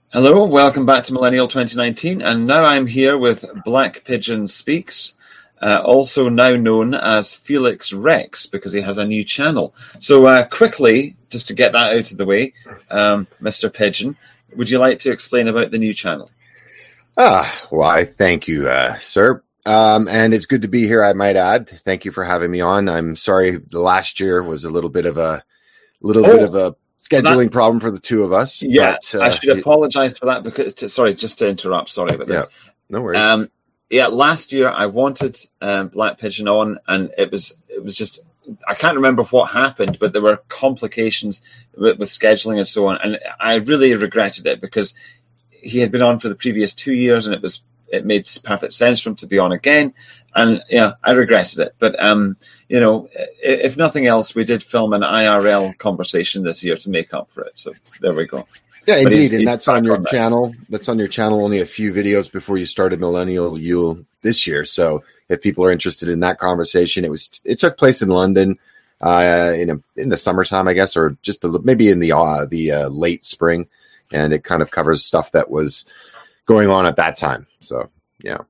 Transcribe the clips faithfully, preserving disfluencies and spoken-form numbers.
Hello, welcome back to Millennial twenty nineteen, and now I'm here with Black Pigeon Speaks, uh, also now known as Felix Rex, because he has a new channel. So uh, quickly, just to get that out of the way, um, Mister Pigeon, would you like to explain about the new channel? Ah, well, I thank you, uh, sir. Um, and it's good to be here, I might add. Thank you for having me on. I'm sorry the last year was a little bit of a little oh. bit of a scheduling that, problem for the two of us. Yeah, but, uh, I should apologize for that because, to, sorry, just to interrupt, sorry about this. Yeah, no worries. Um, yeah, last year I wanted um, Black Pigeon on, and it was it was just, I can't remember what happened, but there were complications with, with scheduling and so on, and I really regretted it because he had been on for the previous two years, and it was it made perfect sense for him to be on again. And yeah, I regretted it. But, um, you know, if nothing else, we did film an I R L conversation this year to make up for it. So there we go. Yeah, but indeed. he's, and he's that's on your on channel. That. That's on your channel only a few videos before you started Millennial U this year. So if people are interested in that conversation, it was it took place in London uh, in a, in the summertime, I guess, or just a, maybe in the uh, the uh, late spring. And it kind of covers stuff that was going on at that time. So, yeah.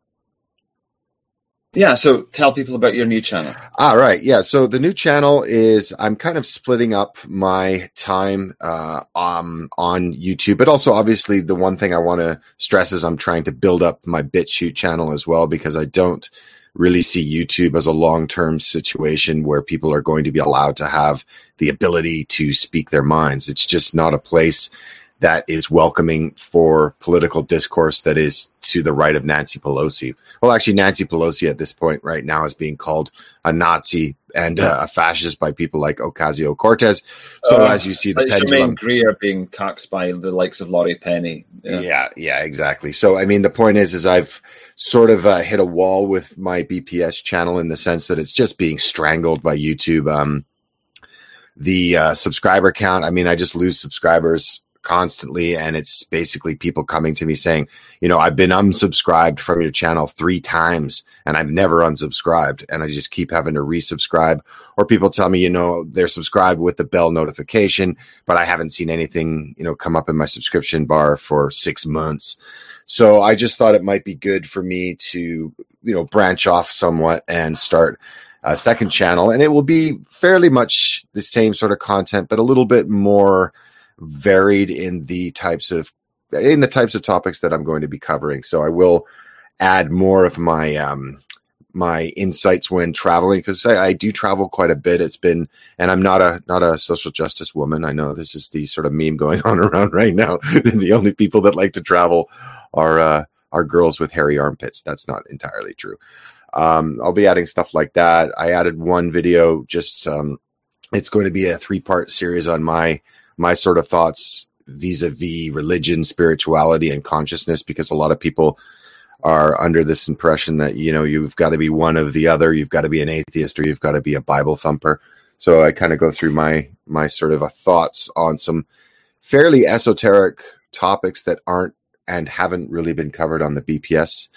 Yeah, so tell people about your new channel. All right, yeah. So the new channel is I'm kind of splitting up my time uh, um, on YouTube, but also obviously the one thing I want to stress is I'm trying to build up my BitChute channel as well, because I don't really see YouTube as a long-term situation where people are going to be allowed to have the ability to speak their minds. It's just not a place that is welcoming for political discourse that is to the right of Nancy Pelosi. Well, actually, Nancy Pelosi at this point right now is being called a Nazi and uh, a fascist by people like Ocasio-Cortez. So uh, as you see the like pendulum... Jermaine Greer being cucked by the likes of Laurie Penny. Yeah. yeah, yeah, exactly. So, I mean, the point is, is I've sort of uh, hit a wall with my B P S channel in the sense that it's just being strangled by YouTube. Um, the uh, subscriber count, I mean, I just lose subscribers constantly, and it's basically people coming to me saying, you know, I've been unsubscribed from your channel three times and I've never unsubscribed, and I just keep having to resubscribe. Or people tell me, you know, they're subscribed with the bell notification, but I haven't seen anything, you know, come up in my subscription bar for six months. So I just thought it might be good for me to, you know, branch off somewhat and start a second channel, and it will be fairly much the same sort of content, but a little bit more varied in the types of in the types of topics that I'm going to be covering. So I will add more of my um my insights when traveling, because I, I do travel quite a bit. It's been, and I'm not a not a social justice woman. I know this is the sort of meme going on around right now. The only people that like to travel are uh, are girls with hairy armpits. That's not entirely true. Um, I'll be adding stuff like that. I added one video. Just um, it's going to be a three part series on my my sort of thoughts vis-a-vis religion, spirituality, and consciousness, because a lot of people are under this impression that, you know, you've got to be one of the other, you've got to be an atheist, or you've got to be a Bible thumper. So I kind of go through my my sort of a thoughts on some fairly esoteric topics that aren't and haven't really been covered on the B P S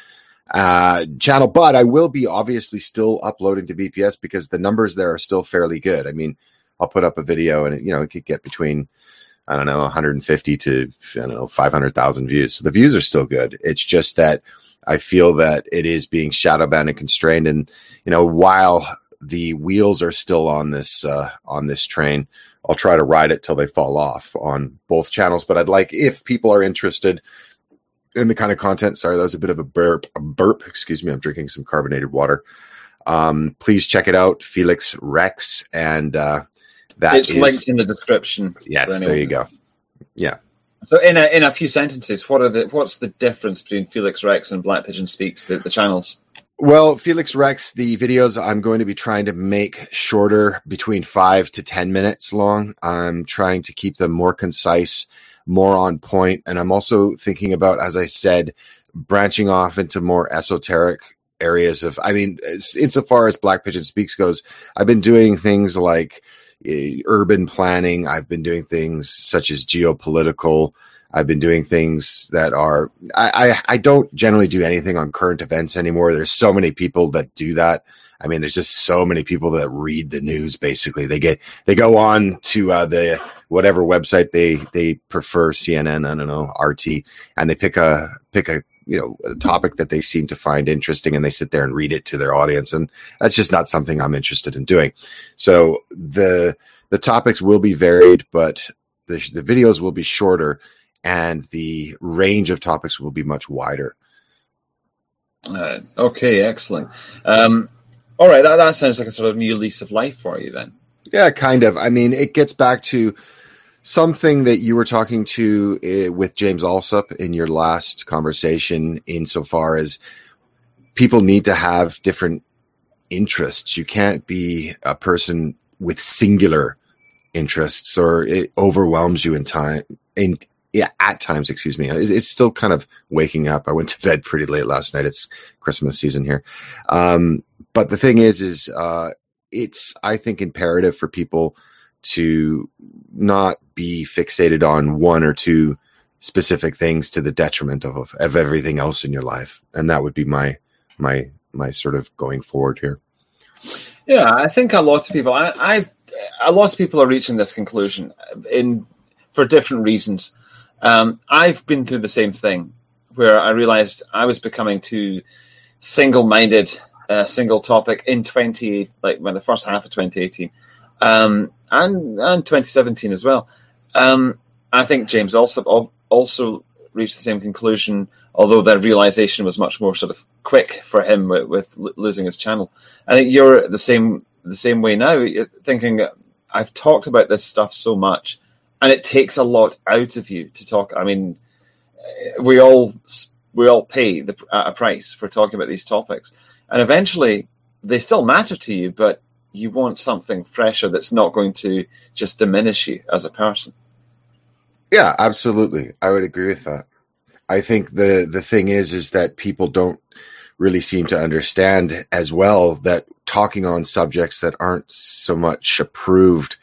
uh, channel. But I will be obviously still uploading to B P S because the numbers there are still fairly good. I mean, I'll put up a video and it, you know, it could get between, I don't know, one hundred fifty to, I don't know, five hundred thousand views. So the views are still good. It's just that I feel that it is being shadow banned and constrained. And, you know, while the wheels are still on this, uh, on this train, I'll try to ride it till they fall off on both channels. But I'd like, if people are interested in the kind of content, sorry, that was a bit of a burp, a burp, excuse me. I'm drinking some carbonated water. Um, please check it out. Felix Rex. And, uh, That it's is, linked in the description. Yes, there you go. Yeah. So, in a in a few sentences, what are the what's the difference between Felix Rex and Black Pigeon Speaks, the, the channels? Well, Felix Rex, the videos I'm going to be trying to make shorter, between five to ten minutes long. I'm trying to keep them more concise, more on point, and I'm also thinking about, as I said, branching off into more esoteric areas of. I mean, insofar as Black Pigeon Speaks goes, I've been doing things like urban planning. I've been doing things such as geopolitical I've been doing things that are, I, I, I don't generally do anything on current events anymore. There's so many people that do that. I mean, there's just so many people that read the news. Basically, they get, they go on to uh, the whatever website they, they prefer, C N N, I don't know, R T, and they pick a, pick a, you know, a topic that they seem to find interesting, and they sit there and read it to their audience. And that's just not something I'm interested in doing. So the, the topics will be varied, but the, the videos will be shorter, and the range of topics will be much wider. Uh, okay, excellent. Um, all right, that, that sounds like a sort of new lease of life for you then. Yeah, kind of. I mean, it gets back to something that you were talking to uh, with James Alsop in your last conversation, insofar as people need to have different interests. You can't be a person with singular interests, or it overwhelms you in time. In Yeah, at times, excuse me. It's still kind of waking up. I went to bed pretty late last night. It's Christmas season here. Um, but the thing is, is uh, it's, I think, imperative for people to not be fixated on one or two specific things to the detriment of, of everything else in your life. And that would be my, my, my sort of going forward here. Yeah, I think a lot of people, I, I've, a lot of people are reaching this conclusion in for different reasons. Um, I've been through the same thing, where I realized I was becoming too single-minded, uh, single topic in twenty, like when the first half of twenty eighteen, um, and and twenty seventeen as well. Um, I think James also also reached the same conclusion, although the realization was much more sort of quick for him with, with losing his channel. I think you're the same the same way now. You're thinking, I've talked about this stuff so much, and it takes a lot out of you to talk. I mean, we all we all pay the, a price for talking about these topics, and eventually they still matter to you, but you want something fresher that's not going to just diminish you as a person. Yeah, absolutely. I would agree with that. I think the the thing is, is that people don't really seem to understand as well that talking on subjects that aren't so much approved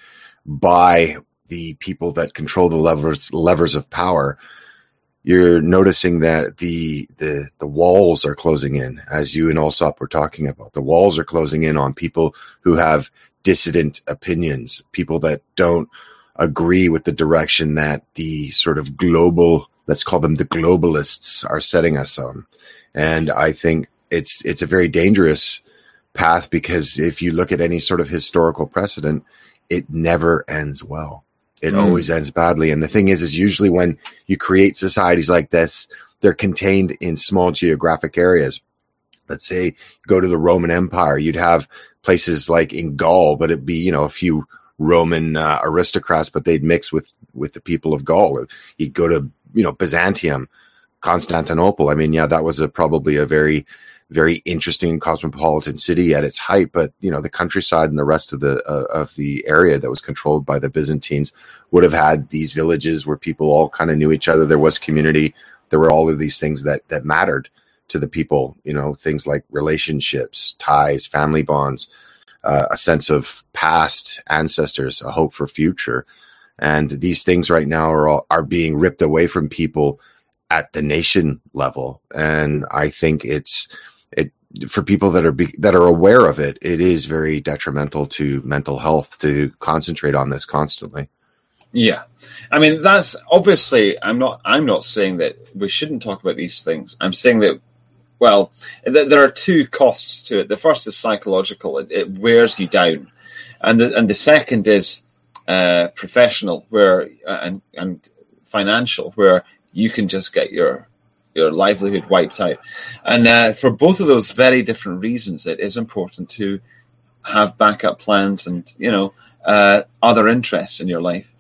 by the people that control the levers levers of power, you're noticing that the the the walls are closing in, as you and Alsop were talking about. The walls are closing in on people who have dissident opinions, people that don't agree with the direction that the sort of global, let's call them the globalists, are setting us on. And I think it's it's a very dangerous path, because if you look at any sort of historical precedent, it never ends well. It mm. always ends badly. And the thing is, is usually when you create societies like this, they're contained in small geographic areas. Let's say you go to the Roman Empire, you'd have places like in Gaul, but it'd be, you know, a few Roman uh, aristocrats, but they'd mix with, with the people of Gaul. You'd go to, you know, Byzantium, Constantinople. I mean, yeah, that was a, probably a very, very interesting cosmopolitan city at its height, but you know, the countryside and the rest of the uh, of the area that was controlled by the Byzantines would have had these villages where people all kind of knew each other. There was community. There were all of these things that that mattered to the people. You know, things like relationships, ties, family bonds, uh, a sense of past ancestors, a hope for future. And these things right now are all, are being ripped away from people at the nation level. And I think it's it for people that are be, that are aware of it, it is very detrimental to mental health to concentrate on this constantly. Yeah. I mean, that's obviously, I'm not, I'm not saying that we shouldn't talk about these things. I'm saying that, well, th- there are two costs to it. The first is psychological. It, it wears you down. And the, and the second is uh, professional, where, uh, and, and financial, where you can just get your your livelihood wiped out. And uh, for both of those very different reasons, it is important to have backup plans and, you know, uh, other interests in your life.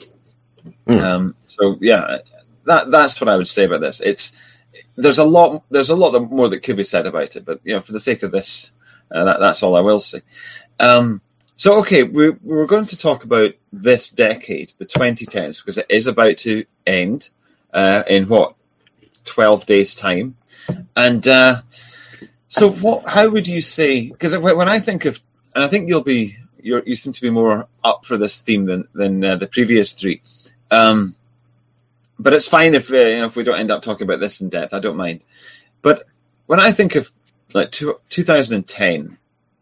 Mm. Um, so, yeah, that that's what I would say about this. It's there's a lot there's a lot more that could be said about it, but, you know, for the sake of this, uh, that, that's all I will say. Um, so, okay, we, we're going to talk about this decade, the twenty tens, because it is about to end. Uh, in what, twelve days' time. And uh, so what? How would you say, because when I think of, and I think you'll be, you're, you seem to be more up for this theme than, than uh, the previous three. Um, but it's fine if uh, you know, if we don't end up talking about this in depth. I don't mind. But when I think of like two, two thousand ten,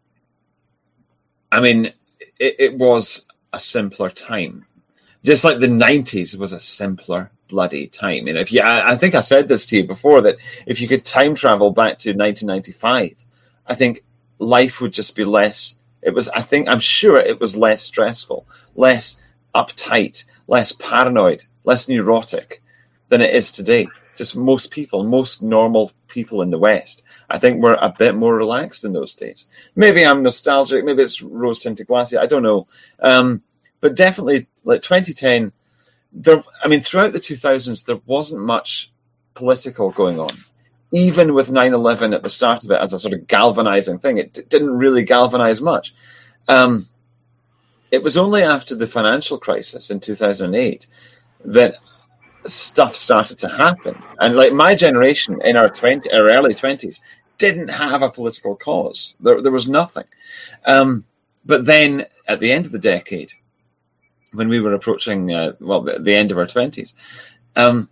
I mean, it, it was a simpler time. Just like the nineties was a simpler bloody time. And if you, I, I think I said this to you before, that if you could time travel back to nineteen ninety-five, I think life would just be less. It was, I think, I'm sure it was less stressful, less uptight, less paranoid, less neurotic than it is today. Just most people, most normal people in the West, I think were a bit more relaxed in those days. Maybe I'm nostalgic. Maybe it's rose-tinted glasses. I don't know. Um, but definitely, like twenty ten, there. I mean, throughout the two thousands, there wasn't much political going on. Even with nine eleven at the start of it as a sort of galvanizing thing, it d- didn't really galvanize much. Um, it was only after the financial crisis in two thousand eight that stuff started to happen. And like my generation in our twenty, our early twenties didn't have a political cause. There, there was nothing. Um, but then at the end of the decade, when we were approaching, uh, well, the, the end of our twenties, um,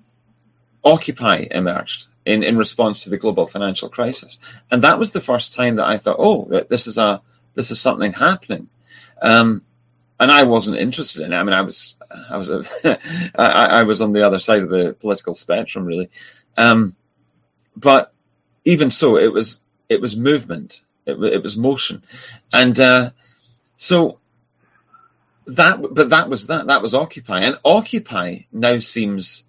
Occupy emerged in, in response to the global financial crisis. And that was the first time that I thought, oh, this is a this is something happening. Um, and I wasn't interested in it. I mean, I was I was a, I, I was on the other side of the political spectrum, really. Um, but even so, it was it was movement. It, it was motion, and uh, so that. But that was that. That was Occupy, and Occupy now seems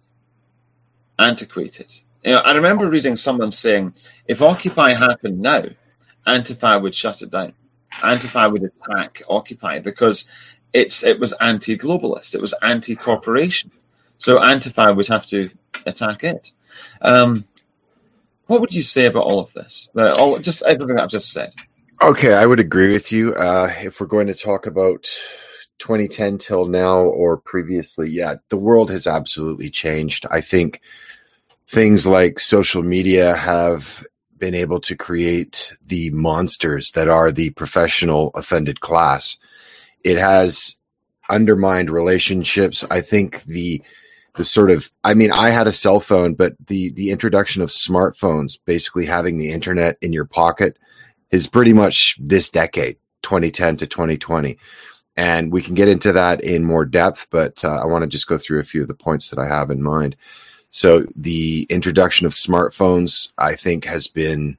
antiquated. You know, I remember reading someone saying, if Occupy happened now, Antifa would shut it down. Antifa would attack Occupy because it's it was anti-globalist, it was anti-corporation. So Antifa would have to attack it. Um, what would you say about all of this? Uh, all just everything that I've just said. Okay, I would agree with you. Uh, if we're going to talk about twenty ten till now or previously, yeah, the world has absolutely changed. I think things like social media have been able to create the monsters that are the professional offended class. It has undermined relationships. I think the the sort of, I mean, I had a cell phone, but the the introduction of smartphones, basically having the internet in your pocket, is pretty much this decade, twenty ten to twenty twenty. And we can get into that in more depth, but uh, I want to just go through a few of the points that I have in mind. So the introduction of smartphones, I think, has been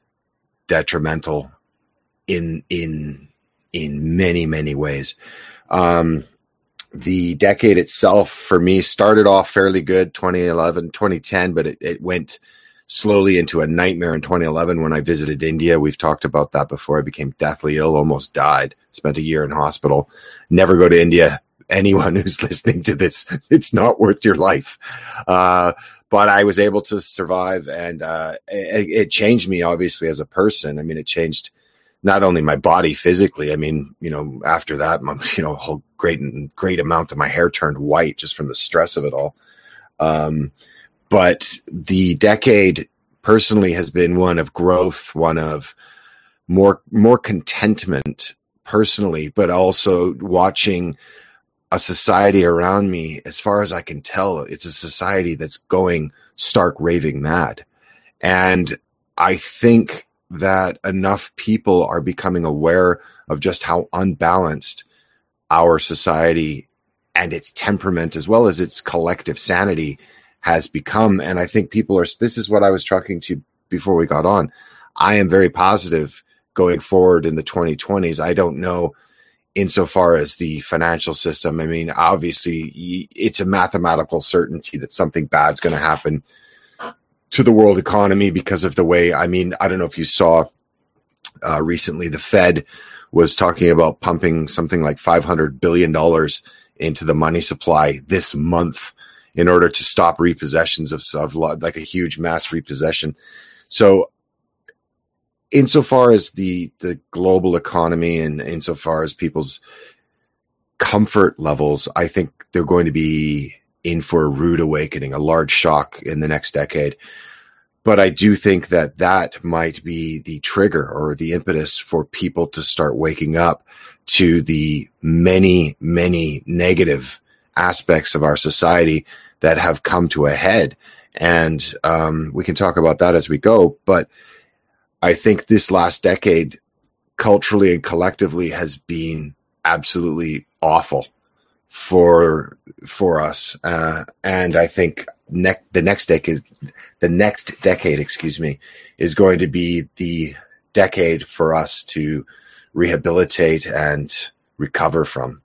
detrimental in in in many, many ways. Um, the decade itself, for me, started off fairly good, twenty eleven, twenty ten, but it, it went slowly into a nightmare in twenty eleven when I visited India. We've talked about that before. I became deathly ill, almost died, spent a year in hospital. Never go to India. Anyone who's listening to this, it's not worth your life. Uh, but I was able to survive, and uh, it, it changed me, obviously, as a person. I mean, it changed not only my body physically. I mean, you know, after that, my, you know, a whole great, great amount of my hair turned white just from the stress of it all. Um, but the decade personally has been one of growth, one of more, more contentment personally, but also watching a society around me. As far as I can tell, it's a society that's going stark raving mad. And I think that enough people are becoming aware of just how unbalanced our society and its temperament, as well as its collective sanity, has become. And I think people are, this is what I was talking to before we got on. I am very positive going forward in the twenty twenties. I don't know insofar as the financial system. I mean, obviously it's a mathematical certainty that something bad's going to happen to the world economy because of the way, I mean, I don't know if you saw uh, recently, the Fed was talking about pumping something like five hundred billion dollars into the money supply this month in order to stop repossessions of, of like a huge mass repossession. So insofar as the, the global economy and insofar as people's comfort levels, I think they're going to be in for a rude awakening, a large shock in the next decade. But I do think that that might be the trigger or the impetus for people to start waking up to the many, many negative aspects of our society that have come to a head. And um, we can talk about that as we go. But I think this last decade, culturally and collectively, has been absolutely awful for for us. Uh, and I think ne- the next decade, the next decade, excuse me, is going to be the decade for us to rehabilitate and recover from.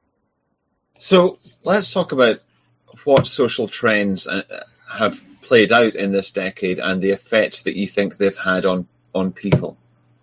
So let's talk about what social trends have played out in this decade and the effects that you think they've had on, on people.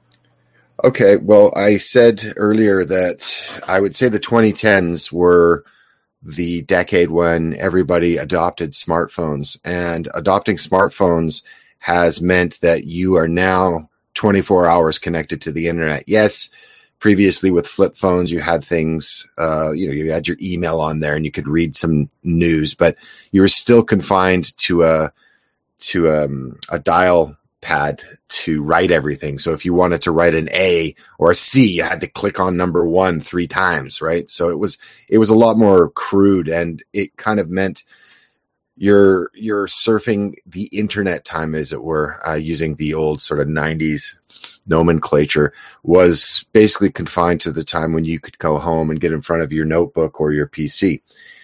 Okay, well, I said earlier that I would say the twenty tens were the decade when everybody adopted smartphones, and adopting smartphones has meant that you are now twenty-four hours connected to the internet. Yes, previously with flip phones, you had things, uh, you know, you had your email on there and you could read some news, but you were still confined to a, to um, a dial pad to write everything. So if you wanted to write an A or a C, you had to click on number one three times, right? So it was it was a lot more crude, and it kind of meant you're you're surfing the internet time, as it were, uh, using the old sort of nineties nomenclature, was basically confined to the time when you could go home and get in front of your notebook or your P C.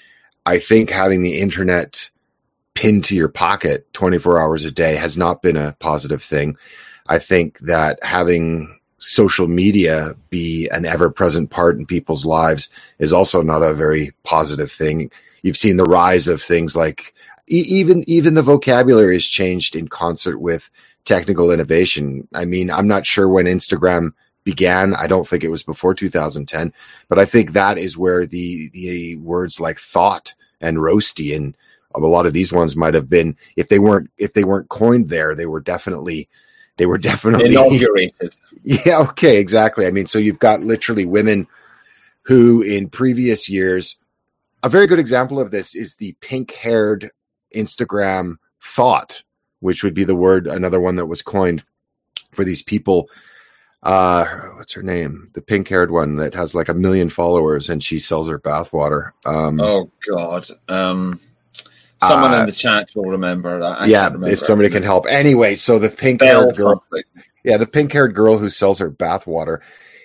I think having the internet pinned to your pocket twenty-four hours a day has not been a positive thing. I think that having social media be an ever-present part in people's lives is also not a very positive thing. You've seen the rise of things like e- even even the vocabulary has changed in concert with technical innovation. I mean, I'm not sure when Instagram began. I don't think it was before two thousand ten, but I think that is where the the words like thought and roasty and a lot of these ones might have been, if they weren't if they weren't coined there, they were definitely they were definitely inaugurated. Yeah, okay, exactly. I mean, so you've got literally women who in previous years, a very good example of this is the pink-haired Instagram thought, which would be the word, another one that was coined for these people. Uh, what's her name? The pink-haired one that has like a million followers and she sells her bathwater. Um, oh God. Um, Someone uh, in the chat will remember that. I yeah, remember if somebody can help. Anyway, so the pink-haired girl, something. yeah, the pink-haired girl who sells her bathwater.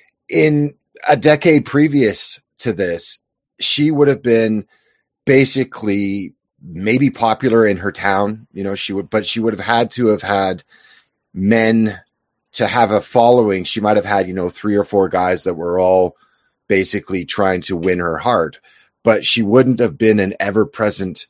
In a decade previous to this, she would have been basically maybe popular in her town. You know, she would, but she would have had to have had men to have a following. She might have had, you know, three or four guys that were all basically trying to win her heart, but she wouldn't have been an ever-present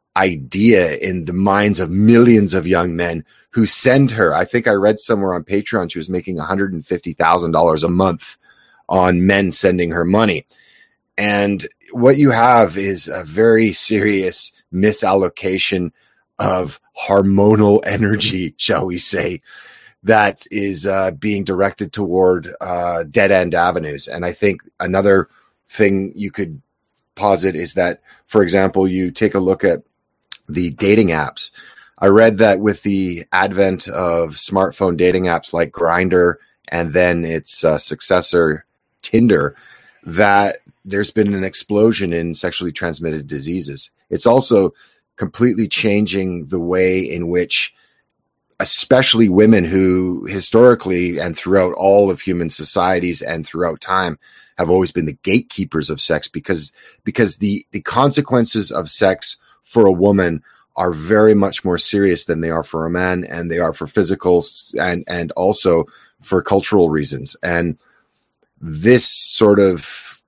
idea in the minds of millions of young men who send her. I think I read somewhere on Patreon she was making one hundred fifty thousand dollars a month on men sending her money. And what you have is a very serious misallocation of hormonal energy, shall we say, that is uh, being directed toward uh, dead-end avenues. And I think another thing you could posit is that, for example, you take a look at the dating apps. I read that with the advent of smartphone dating apps like Grindr and then its uh, successor, Tinder, that there's been an explosion in sexually transmitted diseases. It's also completely changing the way in which, especially women who historically and throughout all of human societies and throughout time have always been the gatekeepers of sex, because because the, the consequences of sex for a woman are very much more serious than they are for a man, and they are for physical and, and also for cultural reasons. And this sort of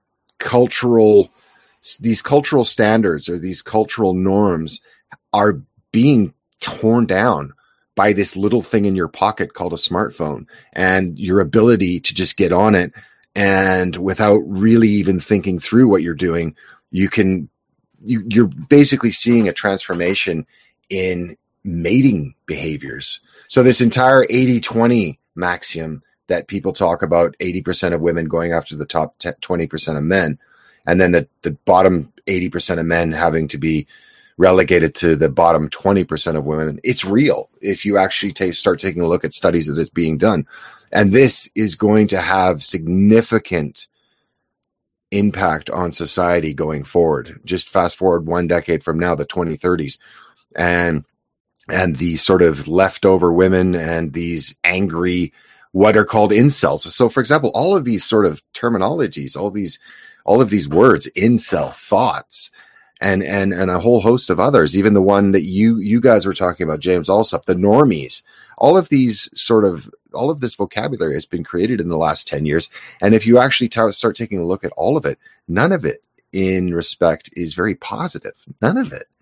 cultural, these cultural standards or these cultural norms are being torn down by this little thing in your pocket called a smartphone, and your ability to just get on it. And without really even thinking through what you're doing, you can You, you're basically seeing a transformation in mating behaviors. So this entire eighty twenty maxiom that people talk about, eighty percent of women going after the top twenty percent of men, and then the, the bottom eighty percent of men having to be relegated to the bottom twenty percent of women. It's real if you actually take, start taking a look at studies that is being done. And this is going to have significant impact on society going forward. Just fast forward one decade from now, the twenty thirties, and and the sort of leftover women and these angry, what are called incels. So, for example, all of these sort of terminologies, all these, all of these words, incel, thoughts, and and and a whole host of others, even the one that you you guys were talking about, James Allsup, the normies, all of these sort of, all of this vocabulary has been created in the last ten years. And if you actually t- start taking a look at all of it, none of it in respect is very positive. None of it.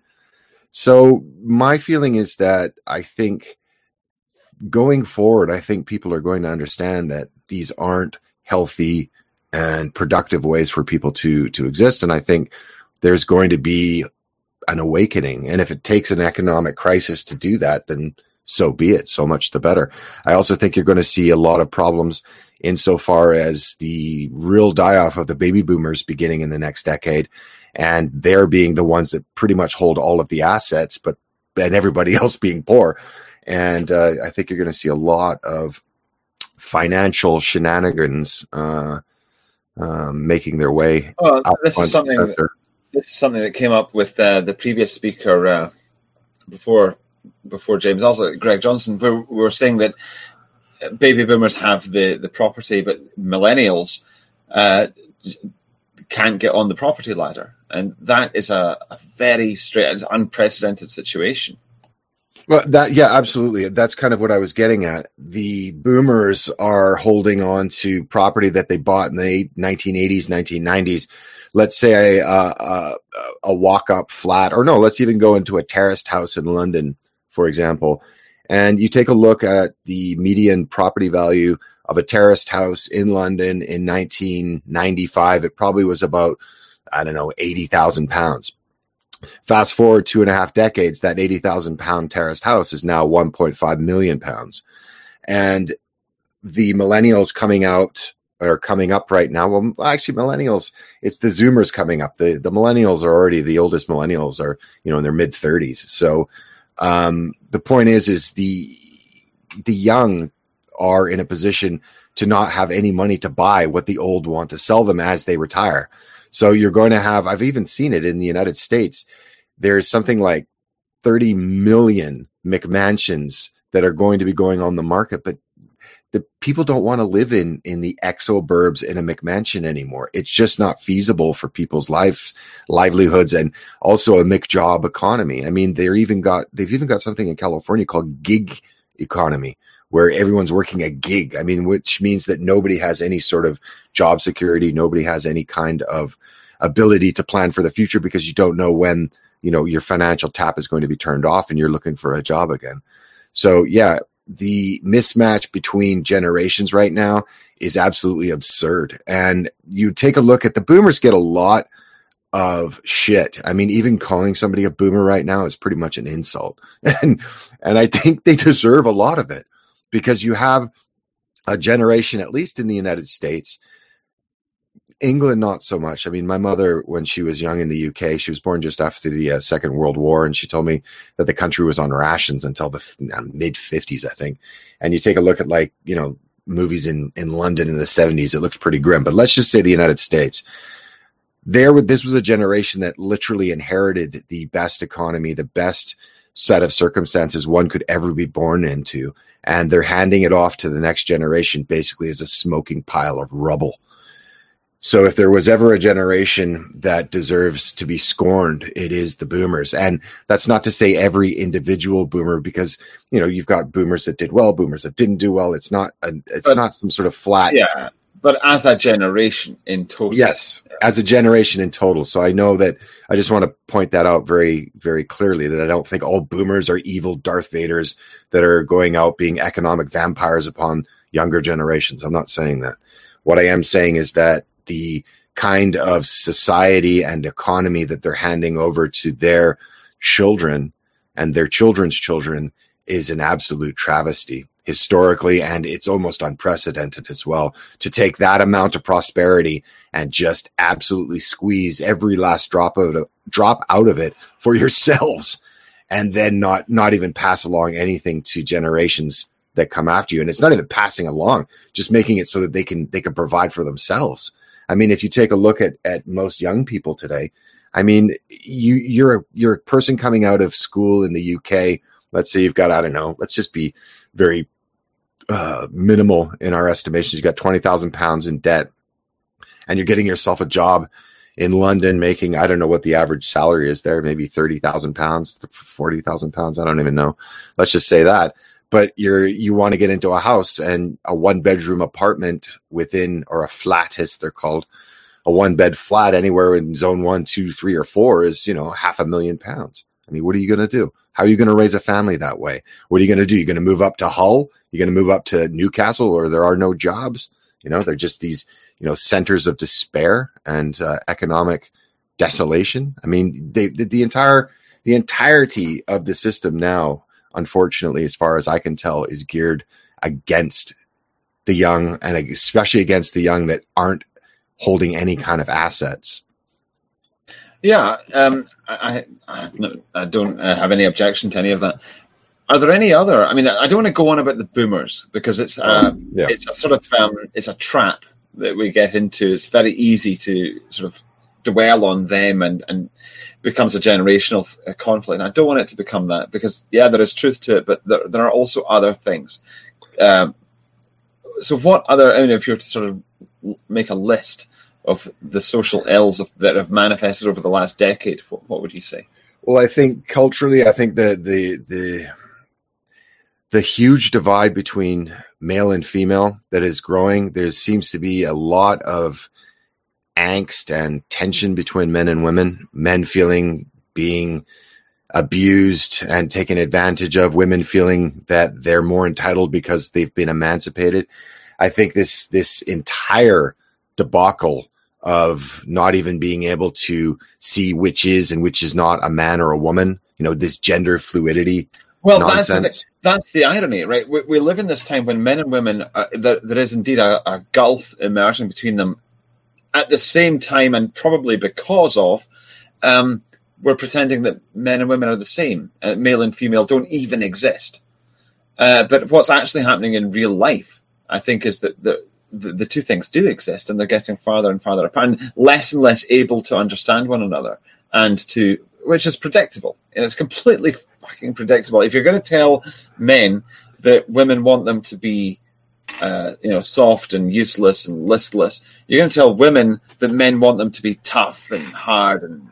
So my feeling is that I think going forward, I think people are going to understand that these aren't healthy and productive ways for people to, to exist. And I think there's going to be an awakening. And if it takes an economic crisis to do that, then so be it. So much the better. I also think you're going to see a lot of problems insofar as the real die-off of the baby boomers beginning in the next decade. And they're being the ones that pretty much hold all of the assets, but and everybody else being poor. And uh, I think you're going to see a lot of financial shenanigans uh, uh, making their way. Well, this is something. That, this is something that came up with uh, the previous speaker uh, before before James, also Greg Johnson. We were saying that baby boomers have the, the property, but millennials uh, can't get on the property ladder. And that is a, a very straight, unprecedented situation. Well, that, yeah, absolutely. That's kind of what I was getting at. The boomers are holding on to property that they bought in the nineteen eighties, nineteen nineties. Let's say a, a, a walk-up flat, or no, let's even go into a terraced house in London, for example. And you take a look at the median property value of a terraced house in London in nineteen ninety-five. It probably was about, I don't know, eighty thousand pounds. Fast forward two and a half decades, that eighty thousand pound terraced house is now one point five million pounds. And the millennials coming out or coming up right now, well, actually millennials, it's the Zoomers coming up. The, the millennials are already, the oldest millennials are, you know, in their mid thirties. So um, the point is, is the, the young are in a position to not have any money to buy what the old want to sell them as they retire. So you're going to have, I've even seen it in the United States. There's something like thirty million McMansions that are going to be going on the market, but the people don't want to live in, in the exoburbs in a McMansion anymore. It's just not feasible for people's lives, livelihoods, and also a McJob economy. I mean, they're even got, they've even got something in California called gig economy, where everyone's working a gig. I mean, which means that nobody has any sort of job security. Nobody has any kind of ability to plan for the future because you don't know when, you know, your financial tap is going to be turned off and you're looking for a job again. So yeah, the mismatch between generations right now is absolutely absurd. And you take a look at the boomers get a lot of shit. I mean, even calling somebody a boomer right now is pretty much an insult. And, and I think they deserve a lot of it. Because you have a generation, at least in the United States, England, not so much. I mean, my mother, when she was young in the U K, she was born just after the uh, Second World War, and she told me that the country was on rations until the f- mid fifties, I think. And you take a look at, like, you know, movies in, in London in the seventies, it looks pretty grim. But let's just say the United States. There, this was a generation that literally inherited the best economy, the best set of circumstances one could ever be born into, and they're handing it off to the next generation basically as a smoking pile of rubble. So if there was ever a generation that deserves to be scorned, it is the boomers. And that's not to say every individual boomer, because, you know, you've got boomers that did well, boomers that didn't do well. It's not a, it's but, not some sort of flat. Yeah. But as a generation in total. Yes, as a generation in total. So I know that I just want to point that out very, very clearly, that I don't think all boomers are evil Darth Vaders that are going out being economic vampires upon younger generations. I'm not saying that. What I am saying is that the kind of society and economy that they're handing over to their children and their children's children is an absolute travesty. Historically, and it's almost unprecedented as well, to take that amount of prosperity and just absolutely squeeze every last drop of it, drop out of it for yourselves, and then not not even pass along anything to generations that come after you. And it's not even passing along, just making it so that they can they can provide for themselves. I mean, if you take a look at, at most young people today, I mean, you, you're a, you're a person coming out of school in the U K. Let's say you've got, I don't know, let's just be very uh, minimal in our estimations. You got twenty thousand pounds in debt, and you're getting yourself a job in London making, I don't know what the average salary is there, maybe thirty thousand pounds, forty thousand pounds. I don't even know. Let's just say that. But you're, you want to get into a house, and a one bedroom apartment within, or a flat as they're called, a one bed flat anywhere in zone one, two, three, or four is, you know, half a million pounds. I mean, what are you going to do? How are you going to raise a family that way? What are you going to do? You're going to move up to Hull? You're going to move up to Newcastle, or there are no jobs? You know, they're just these, you know, centers of despair and uh, economic desolation. I mean, they, the, the entire, the entirety of the system now, unfortunately, as far as I can tell, is geared against the young, and especially against the young that aren't holding any kind of assets. Yeah, um, I, I, I don't uh, have any objection to any of that. Are there any other? I mean, I don't want to go on about the boomers, because it's uh, yeah. it's a sort of um, it's a trap that we get into. It's very easy to sort of dwell on them, and and becomes a generational conflict. And I don't want it to become that, because yeah, there is truth to it, but there there are also other things. Um, so, what other? I mean, if you were to sort of make a list of the social ills of, that have manifested over the last decade, what, what would you say? Well, I think culturally, I think the the the the huge divide between male and female that is growing. There seems to be a lot of angst and tension between men and women. Men feeling being abused and taken advantage of. Women feeling that they're more entitled because they've been emancipated. I think this this entire debacle of not even being able to see which is and which is not a man or a woman, you know, this gender fluidity well, nonsense. That's the, that's the irony, right? We, we live in this time when men and women, uh, there, there is indeed a, a gulf emerging between them at the same time, and probably because of, um, we're pretending that men and women are the same. Uh, male and female don't even exist. Uh, but what's actually happening in real life, I think, is that the The, the two things do exist, and they're getting farther and farther apart, and less and less able to understand one another, and to, which is predictable, and it's completely fucking predictable. If you're going to tell men that women want them to be, uh, you know, soft and useless and listless, you're going to tell women that men want them to be tough and hard and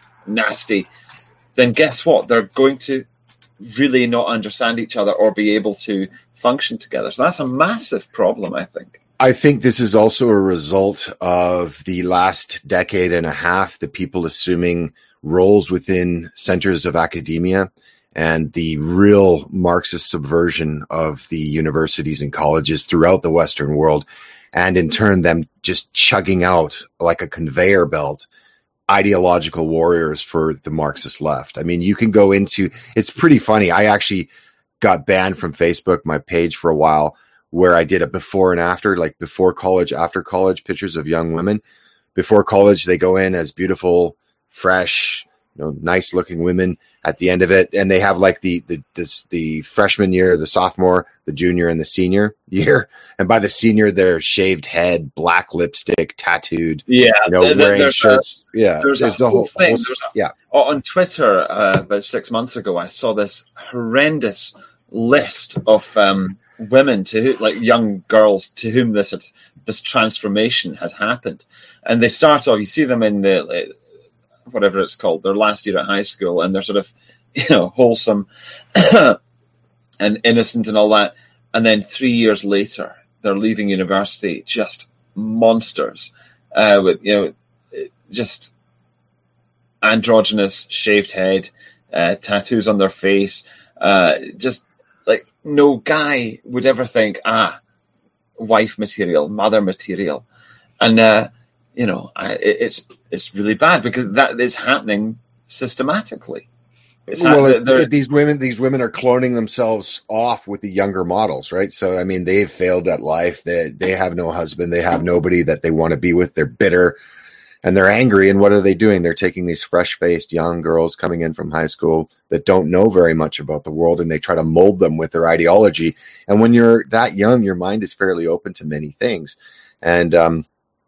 nasty, then guess what? They're going to really not understand each other or be able to function together. So that's a massive problem, I think. I think this is also a result of the last decade and a half, the people assuming roles within centers of academia and the real Marxist subversion of the universities and colleges throughout the Western world. And in turn, them just chugging out like a conveyor belt ideological warriors for the Marxist left. I mean, you can go into, it's pretty funny. I actually got banned from Facebook, my page, for a while, where I did a before and after, like before college, after college pictures of young women. Before college, they go in as beautiful, fresh, you know, nice looking women at the end of it. And they have like the, the, the, the freshman year, the sophomore, the junior, and the senior year. And by the senior, they're shaved head, black lipstick, tattooed, yeah, you know, there, wearing there's shirts. A, yeah. There's, there's a whole, whole thing. Whole, there's a, yeah. On Twitter, uh, about six months ago, I saw this horrendous list of, um, women to who, like young girls to whom this had, this transformation had happened, and they start off. You see them in the like, whatever it's called, their last year at high school, and they're sort of, you know, wholesome and innocent and all that, and then three years later they're leaving university just monsters, uh, with you know, just androgynous, shaved head, uh, tattoos on their face, uh, just. Like, no guy would ever think, ah, wife material, mother material. And, uh, you know, I, it's it's really bad because that is happening systematically. It's well, happening, it's, these women these women are cloning themselves off with the younger models, right? So, I mean, they've failed at life. They, they have no husband. They have nobody that they want to be with. They're bitter. And they're angry, and what are they doing? They're taking these fresh-faced young girls coming in from high school that don't know very much about the world, and they try to mold them with their ideology. And when you're that young, your mind is fairly open to many things. And um,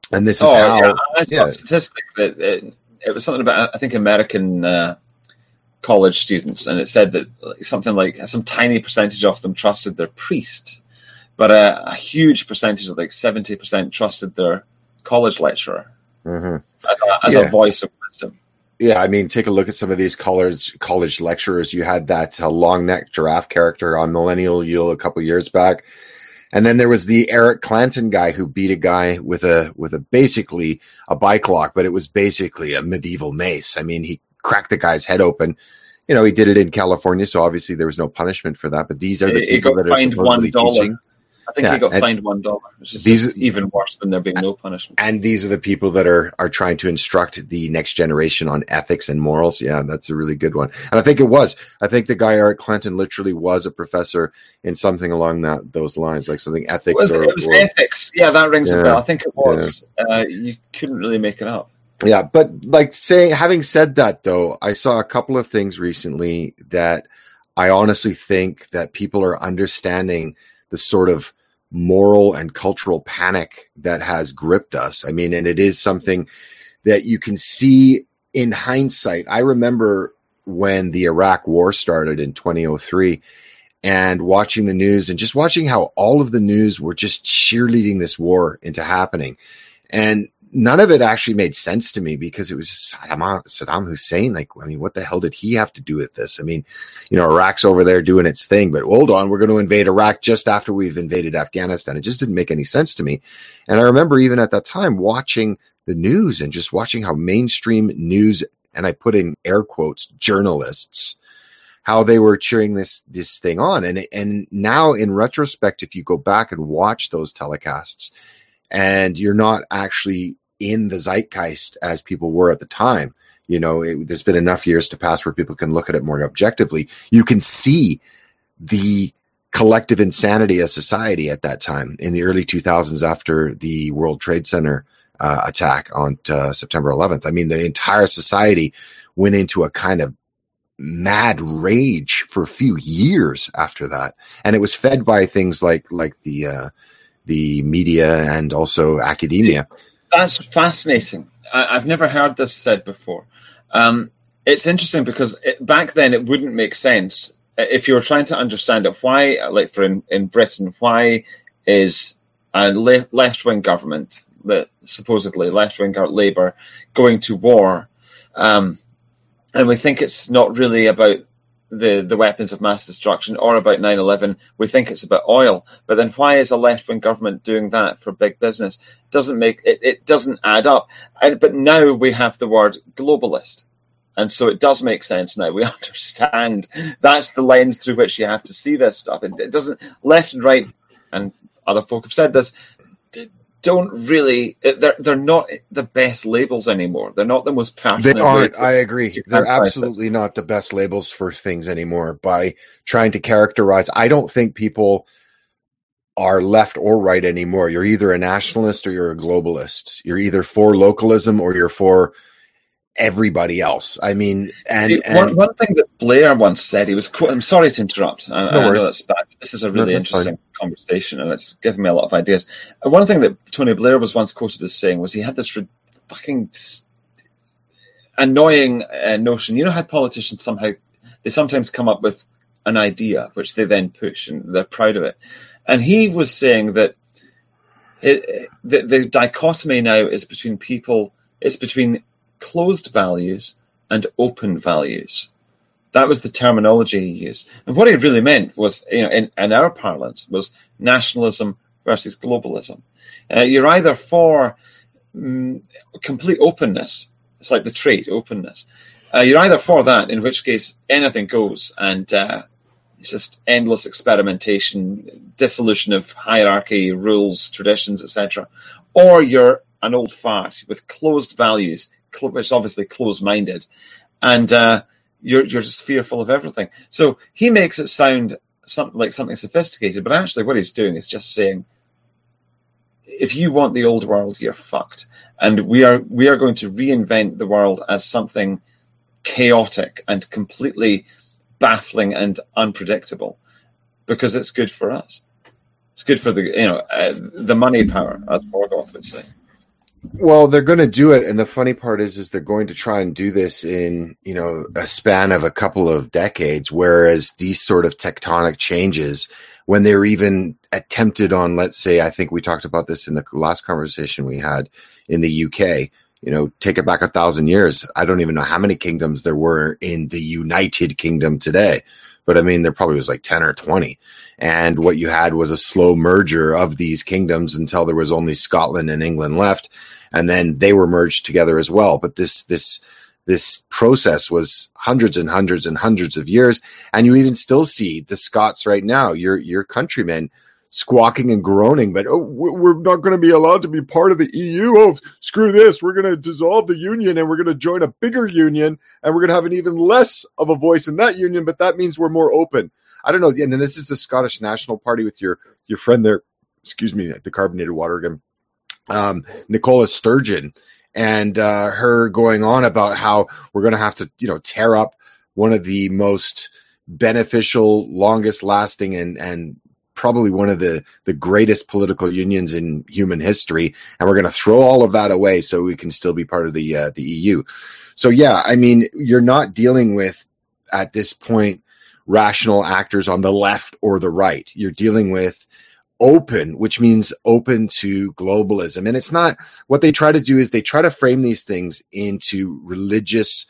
And this is oh, how. Yeah. I saw Yeah. a statistic that it, it was something about, I think, American uh, college students, and it said that something like some tiny percentage of them trusted their priest, but a, a huge percentage, of like seventy percent, trusted their college lecturer Mm-hmm. as, a, as Yeah. a voice of wisdom. Yeah, I mean, take a look at some of these college college lecturers. You had that uh, long neck giraffe character on Millennial Yule a couple years back, and then there was the Eric Clanton guy who beat a guy with a with a basically a bike lock, but it was basically a medieval mace. I mean, he cracked the guy's head open. You know, he did it in California, so obviously there was no punishment for that. But these are the He people got that are fined supposedly one dollar. teaching. I think Yeah, he got and- fined one dollar, which is These- just even worse than there being no punishment. And these are the people that are are trying to instruct the next generation on ethics and morals. Yeah, that's a really good one. And I think it was. I think the guy Eric Clanton literally was a professor in something along that those lines, like something ethics. It was, or, it was or- ethics. Yeah, that rings Yeah, a bell. I think it was. Uh, you couldn't really make it up. yeah, but like say, having said that, though, I saw a couple of things recently that I honestly think that people are understanding the sort of moral and cultural panic that has gripped us. I mean, and it is something that you can see in hindsight. I remember when the Iraq war started in two thousand three and watching the news and just watching how all of the news were just cheerleading this war into happening. And none of it actually made sense to me because it was Saddam, Saddam Hussein. Like, I mean, what the hell did he have to do with this? I mean, you know, Iraq's over there doing its thing, but hold on, we're going to invade Iraq just after we've invaded Afghanistan. It just didn't make any sense to me. And I remember even at that time watching the news and just watching how mainstream news, and I put in air quotes, journalists, how they were cheering this this thing on. And, and now in retrospect, if you go back and watch those telecasts, and you're not actually in the zeitgeist as people were at the time. You know, it, there's been enough years to pass where people can look at it more objectively. You can see the collective insanity of society at that time in the early two thousands after the World Trade Center uh, attack on uh, September eleventh. I mean, the entire society went into a kind of mad rage for a few years after that. And it was fed by things like, like the, uh, the media and also academia. See, that's fascinating. I, I've never heard this said before. Um, it's interesting because it, back then it wouldn't make sense if you were trying to understand it. Why, like for in, in Britain, why is a le- left-wing government, the supposedly left-wing Labour, going to war? Um, and we think it's not really about the, the weapons of mass destruction or about nine eleven. We think it's about oil. But then why is a left-wing government doing that for big business? Doesn't make it, it doesn't add up. And, but now we have the word globalist. And so it does make sense now. We understand that's the lens through which you have to see this stuff. It, it doesn't, left and right, and other folk have said this, don't really, they're they're not the best labels anymore. They're not the most passionate. They aren't. I agree. They're characterize absolutely this. Not the best labels for things anymore by trying to characterize. I don't think people are left or right anymore. You're either a nationalist or you're a globalist. You're either for localism or you're for everybody else. I mean, and, See, and one, one thing that Blair once said, he was, I'm sorry to interrupt. I, No I worries. know that's bad. This is a really No, that's interesting fine. conversation, and it's given me a lot of ideas. And one thing that Tony Blair was once quoted as saying was he had this re- fucking s- annoying uh, notion. You know how politicians somehow, they sometimes come up with an idea, which they then push, and they're proud of it. And he was saying that it, the, the dichotomy now is between people, it's between closed values and open values. That was the terminology he used. And what he really meant was, you know, in, in our parlance, was nationalism versus globalism. Uh, you're either for mm, complete openness. It's like the trait, openness. Uh, you're either for that, in which case anything goes, and uh, it's just endless experimentation, dissolution of hierarchy, rules, traditions, et cetera. Or you're an old fart with closed values, cl- which is obviously closed-minded, and uh, you're you're just fearful of everything. So he makes it sound some, like something sophisticated, but actually what he's doing is just saying, if you want the old world, you're fucked. And we are we are going to reinvent the world as something chaotic and completely baffling and unpredictable, because it's good for us. It's good for the you know uh, the money power, as Morgoth would say. Well, they're going to do it, and the funny part is, is they're going to try and do this in, you know, a span of a couple of decades. Whereas these sort of tectonic changes, when they're even attempted on, let's say, I think we talked about this in the last conversation we had in the U K. You know, take it back a thousand years. I don't even know how many kingdoms there were in the United Kingdom today. But I mean, there probably was like ten or twenty. And what you had was a slow merger of these kingdoms until there was only Scotland and England left. And then they were merged together as well. But this, this, this process was hundreds and hundreds and hundreds of years. And you even still see the Scots right now, your, your countrymen, squawking and groaning, but oh, we're not going to be allowed to be part of the E U. Oh, screw this. We're going to dissolve the union and we're going to join a bigger union and we're going to have an even less of a voice in that union, but that means we're more open. I don't know. And then this is the Scottish National Party with your, your friend there, excuse me, the carbonated water again, um, Nicola Sturgeon, and uh, her going on about how we're going to have to, you know, tear up one of the most beneficial, longest lasting and, and, probably one of the, the greatest political unions in human history. And we're going to throw all of that away so we can still be part of the, uh, the E U. So, yeah, I mean, you're not dealing with, at this point, rational actors on the left or the right. You're dealing with open, which means open to globalism. And it's not, what they try to do is they try to frame these things into religious,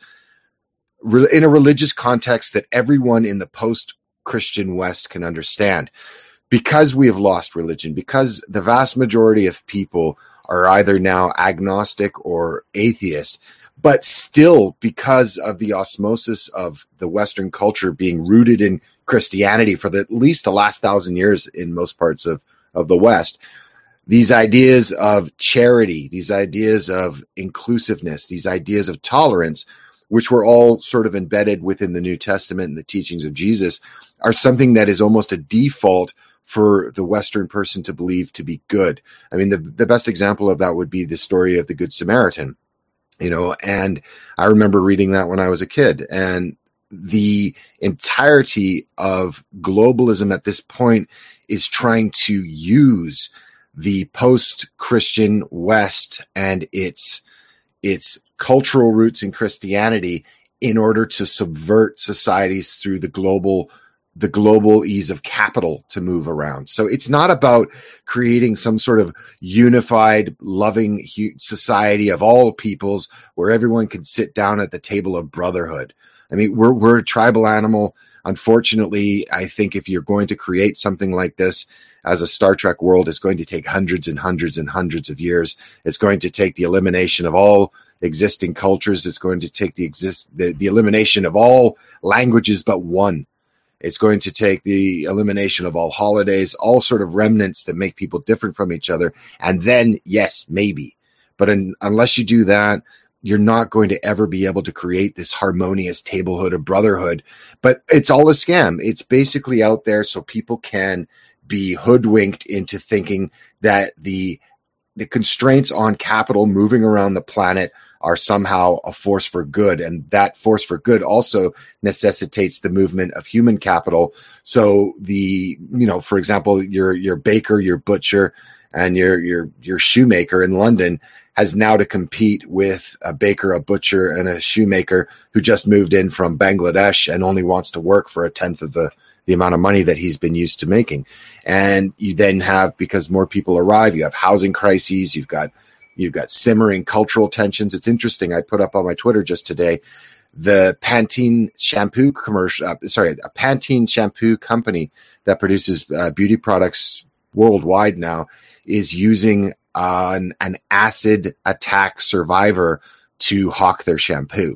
in a religious context that everyone in the post-Christian West can understand. Because we have lost religion, because the vast majority of people are either now agnostic or atheist, but still because of the osmosis of the Western culture being rooted in Christianity for the, at least the last thousand years in most parts of, of the West, these ideas of charity, these ideas of inclusiveness, these ideas of tolerance, which were all sort of embedded within the New Testament and the teachings of Jesus, are something that is almost a default for the Western person to believe to be good. I mean, the, the best example of that would be the story of the Good Samaritan, you know, and I remember reading that when I was a kid, and the entirety of globalism at this point is trying to use the post-Christian West and its, its cultural roots in Christianity in order to subvert societies through the global the global ease of capital to move around. So it's not about creating some sort of unified, loving society of all peoples where everyone can sit down at the table of brotherhood. I mean, we're, we're a tribal animal. Unfortunately, I think if you're going to create something like this as a Star Trek world, it's going to take hundreds and hundreds and hundreds of years. It's going to take the elimination of all existing cultures. It's going to take the exist, the, the elimination of all languages but one. It's going to take the elimination of all holidays, all sort of remnants that make people different from each other. And then, yes, maybe. But in, unless you do that, you're not going to ever be able to create this harmonious tablehood of brotherhood. But it's all a scam. It's basically out there so people can be hoodwinked into thinking that the the constraints on capital moving around the planet are somehow a force for good. And that force for good also necessitates the movement of human capital. So the, you know, for example, your, your baker, your butcher, and your, your, your shoemaker in London has now to compete with a baker, a butcher, and a shoemaker who just moved in from Bangladesh and only wants to work for a tenth of the, the amount of money that he's been used to making. And you then have, because more people arrive, you have housing crises, you've got, you've got simmering cultural tensions. It's interesting. I put up on my Twitter just today, the Pantene shampoo commercial, uh, sorry, a Pantene shampoo company that produces uh, beauty products worldwide now is using uh, an, an acid attack survivor to hawk their shampoo.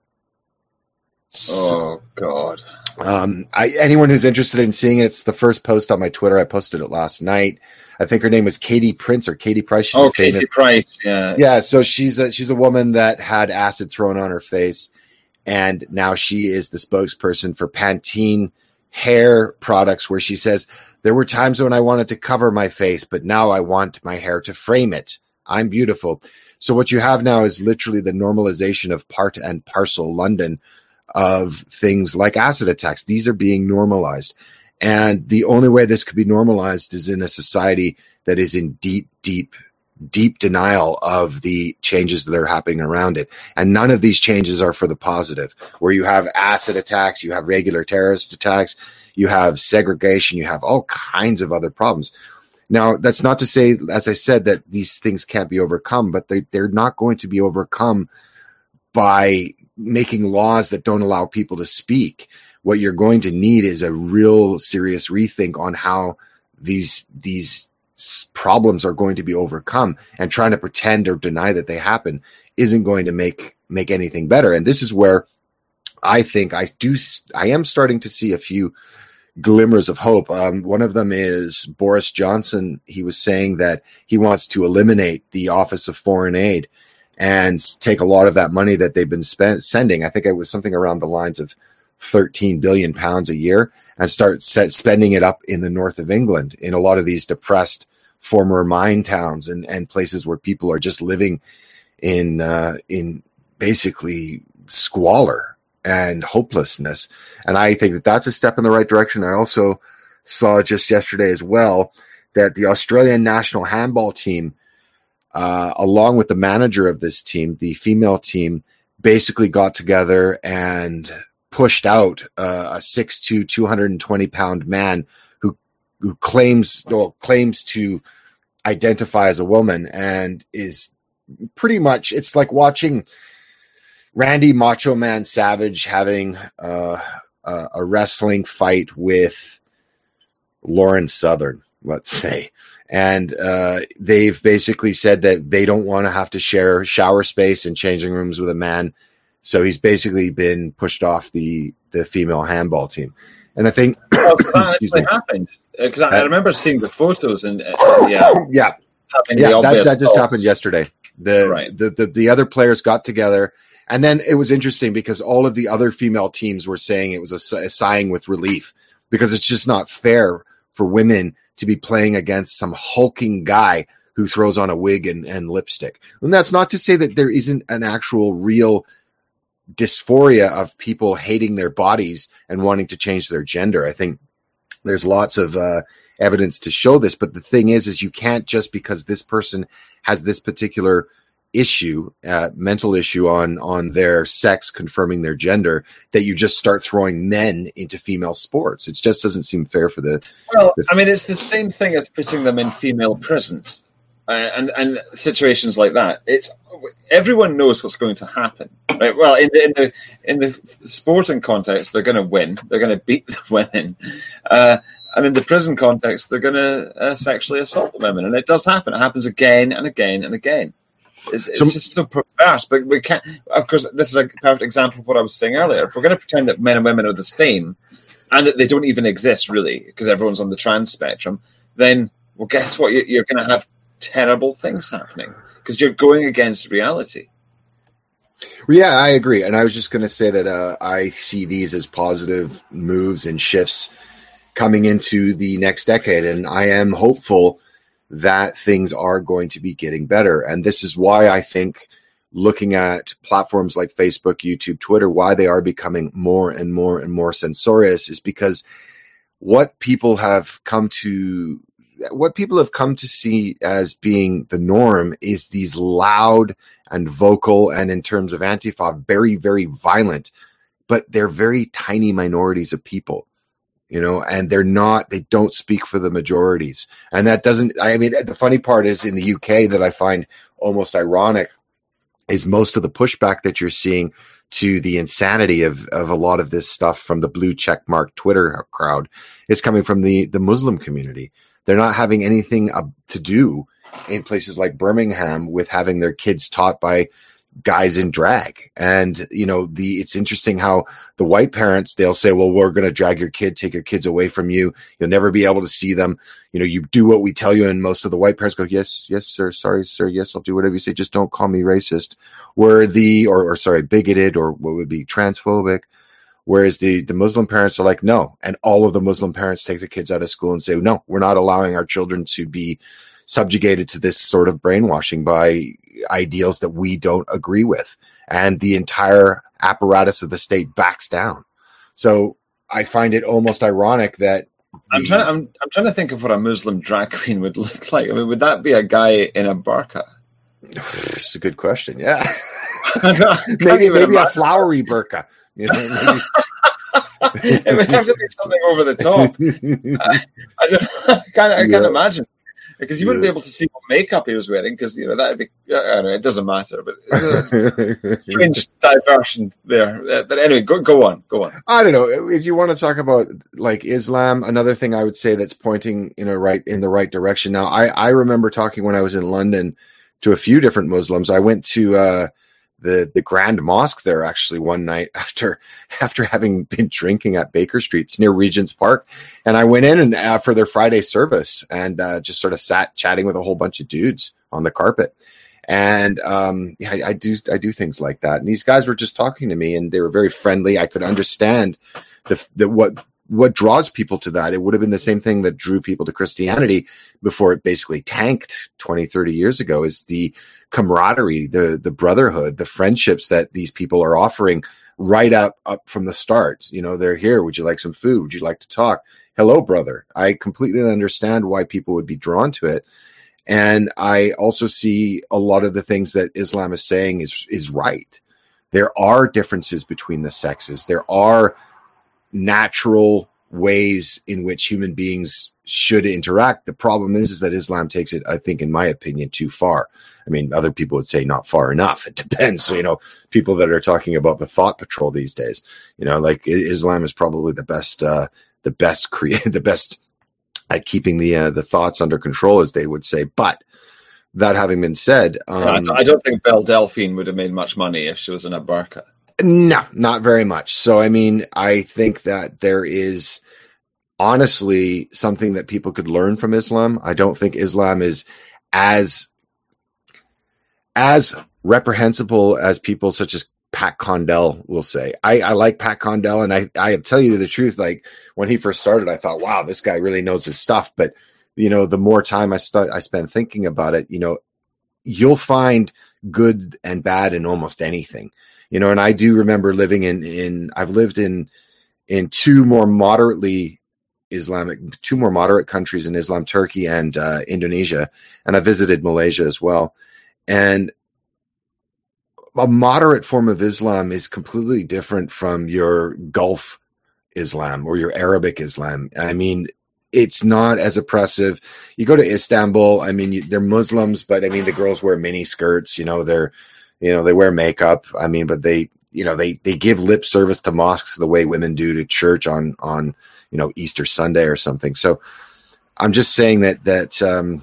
Oh, God. Um, I, anyone who's interested in seeing it, it's the first post on my Twitter. I posted it last night. I think her name was Katie Prince or Katie Price. She's oh, Katie Price. Yeah. Yeah. So she's a, she's a woman that had acid thrown on her face, and now she is the spokesperson for Pantene hair products, where she says, there were times when I wanted to cover my face, but now I want my hair to frame it. I'm beautiful. So what you have now is literally the normalization of part and parcel London of things like acid attacks. These are being normalized. And the only way this could be normalized is in a society that is in deep, deep deep denial of the changes that are happening around it. And none of these changes are for the positive, where you have acid attacks, you have regular terrorist attacks, you have segregation, you have all kinds of other problems. Now, that's not to say, as I said, that these things can't be overcome, but they, they're not going to be overcome by making laws that don't allow people to speak. What you're going to need is a real serious rethink on how these these problems are going to be overcome, and trying to pretend or deny that they happen isn't going to make make anything better. And this is where I think I do I am starting to see a few glimmers of hope. Um, one of them is Boris Johnson. He was saying that he wants to eliminate the Office of Foreign Aid and take a lot of that money that they've been spent sending. I think it was something around the lines of thirteen billion pounds a year, and start set, spending it up in the north of England, in a lot of these depressed former mine towns and, and places where people are just living in uh, in basically squalor and hopelessness. And I think that that's a step in the right direction. I also saw just yesterday as well that the Australian national handball team, uh, along with the manager of this team, the female team, basically got together and pushed out uh, a six foot two, two hundred twenty pound man who who claims well, claims to identify as a woman, and is pretty much, it's like watching Randy Macho Man Savage having uh, a, a wrestling fight with Lauren Southern, let's say. And uh, they've basically said that they don't want to have to share shower space and changing rooms with a man. So he's basically been pushed off the, the female handball team. And I think well, that actually me. happened, because I, uh, I remember seeing the photos and uh, yeah, yeah, yeah, that, that just happened yesterday. The, right. the the the other players got together, and then it was interesting because all of the other female teams were saying it was a, a sighing with relief, because it's just not fair for women to be playing against some hulking guy who throws on a wig and, and lipstick. And that's not to say that there isn't an actual real dysphoria of people hating their bodies and wanting to change their gender. I think there's lots of uh, evidence to show this, but the thing is, is you can't, just because this person has this particular issue, uh, mental issue on, on their sex, confirming their gender, that you just start throwing men into female sports. It just doesn't seem fair for the... Well, the, I mean, it's the same thing as putting them in female prisons uh, and, and situations like that. It's everyone knows what's going to happen. Right? Well, in the in the in the sporting context, they're going to win. They're going to beat the women, uh, and in the prison context, they're going to uh, sexually assault the women. And it does happen. It happens again and again and again. It's, it's so, just so perverse. But we can't. Of course, this is a perfect example of what I was saying earlier. If we're going to pretend that men and women are the same, and that they don't even exist really, because everyone's on the trans spectrum, then well, guess what? You're, you're going to have terrible things happening, because you're going against reality. Yeah, I agree. And I was just going to say that uh, I see these as positive moves and shifts coming into the next decade. And I am hopeful that things are going to be getting better. And this is why I think, looking at platforms like Facebook, YouTube, Twitter, why they are becoming more and more and more censorious, is because what people have come to what people have come to see as being the norm is these loud and vocal, and in terms of Antifa, very, very violent, but they're very tiny minorities of people, you know, and they're not, they don't speak for the majorities. And that doesn't, I mean, the funny part is, in the U K, that I find almost ironic, is most of the pushback that you're seeing to the insanity of, of a lot of this stuff from the blue checkmark Twitter crowd is coming from the, the Muslim community. They're not having anything uh, to do in places like Birmingham with having their kids taught by guys in drag. And, you know, the it's interesting how the white parents, they'll say, well, we're going to drag your kid, take your kids away from you. You'll never be able to see them. You know, you do what we tell you. And most of the white parents go, yes, yes, sir. Sorry, sir. Yes, I'll do whatever you say. Just don't call me racist. Where the, or, or sorry, bigoted, or what would be transphobic. Whereas the, the Muslim parents are like, no. And all of the Muslim parents take their kids out of school and say, no, we're not allowing our children to be subjugated to this sort of brainwashing by ideals that we don't agree with. And the entire apparatus of the state backs down. So I find it almost ironic that I'm trying. To, I'm. I'm trying to think of what a Muslim drag queen would look like. I mean, would that be a guy in a burqa? It's a good question. Yeah, maybe maybe a flowery burqa. You know, maybe. It would have to be something over the top. I, I, just, I can't. I can't yeah. imagine because you wouldn't yeah. be able to see what makeup he was wearing because you know that'd be. I don't know, it doesn't matter, but it's a strange diversion there. But anyway, go go on, go on. I don't know if you want to talk about like Islam. Another thing I would say that's pointing in a right in the right direction. Now, I I remember talking when I was in London to a few different Muslims. I went to. Uh, the the Grand Mosque there actually one night after after having been drinking at Baker Street. It's near Regent's Park, and I went in and uh, for their Friday service and uh, just sort of sat chatting with a whole bunch of dudes on the carpet. And um, yeah, I, I do I do things like that. And these guys were just talking to me, and they were very friendly. I could understand the the what. What draws people to that? It would have been the same thing that drew people to Christianity before it basically tanked twenty, thirty years ago, is the camaraderie, the the brotherhood, the friendships that these people are offering right up, up from the start. You know, they're here. Would you like some food? Would you like to talk? Hello, brother. I completely understand why people would be drawn to it. And I also see a lot of the things that Islam is saying is is right. There are differences between the sexes. There are natural ways in which human beings should interact. The problem is, is that Islam takes it, I think, in my opinion, too far. I mean, other people would say not far enough. It depends. So, you know, people that are talking about the thought patrol these days, you know, like Islam is probably the best, uh, the best create, the best at keeping the uh, the thoughts under control, as they would say. But that having been said, um, I, don't, I don't think Belle Delphine would have made much money if she was in a burqa. No, not very much. So, I mean, I think that there is honestly something that people could learn from Islam. I don't think Islam is as as reprehensible as people such as Pat Condell will say. I, I like Pat Condell, and I, I tell you the truth. Like when he first started, I thought, wow, this guy really knows his stuff. But, you know, the more time I st- I spend thinking about it, you know, you'll find good and bad in almost anything. You know, and I do remember living in, in I've lived in, in two more moderately Islamic, two more moderate countries in Islam, Turkey and uh, Indonesia. And I visited Malaysia as well. And a moderate form of Islam is completely different from your Gulf Islam or your Arabic Islam. I mean, it's not as oppressive. You go to Istanbul, I mean, you, they're Muslims, but I mean, the girls wear mini skirts, you know, they're, You know, they wear makeup. I mean, but they, you know, they, they give lip service to mosques the way women do to church on, on, you know, Easter Sunday or something. So I'm just saying that, that, um,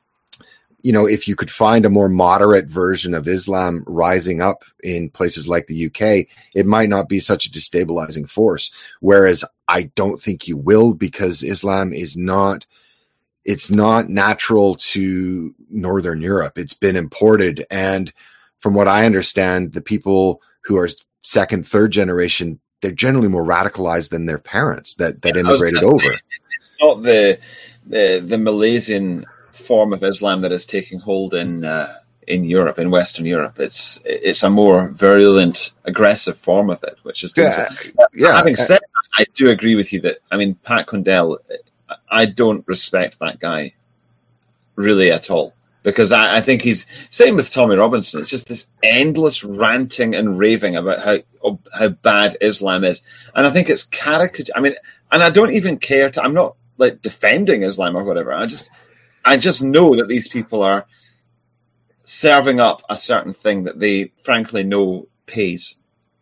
you know, if you could find a more moderate version of Islam rising up in places like the U K, it might not be such a destabilizing force. Whereas I don't think you will, because Islam is not, it's not natural to Northern Europe. It's been imported. And from what I understand, the people who are second, third generation, they're generally more radicalized than their parents that, that yeah, immigrated over. Say, it's not the, the the Malaysian form of Islam that is taking hold in uh, in Europe, in Western Europe. It's it's a more virulent, aggressive form of it, which is yeah, yeah. Having said that, I do agree with you that, I mean, Pat Condell, I don't respect that guy really at all. Because I, I think he's same with Tommy Robinson. It's just this endless ranting and raving about how how bad Islam is, and I think it's caricature. I mean, and I don't even care to. I'm not like defending Islam or whatever. I just I just know that these people are serving up a certain thing that they frankly know pays.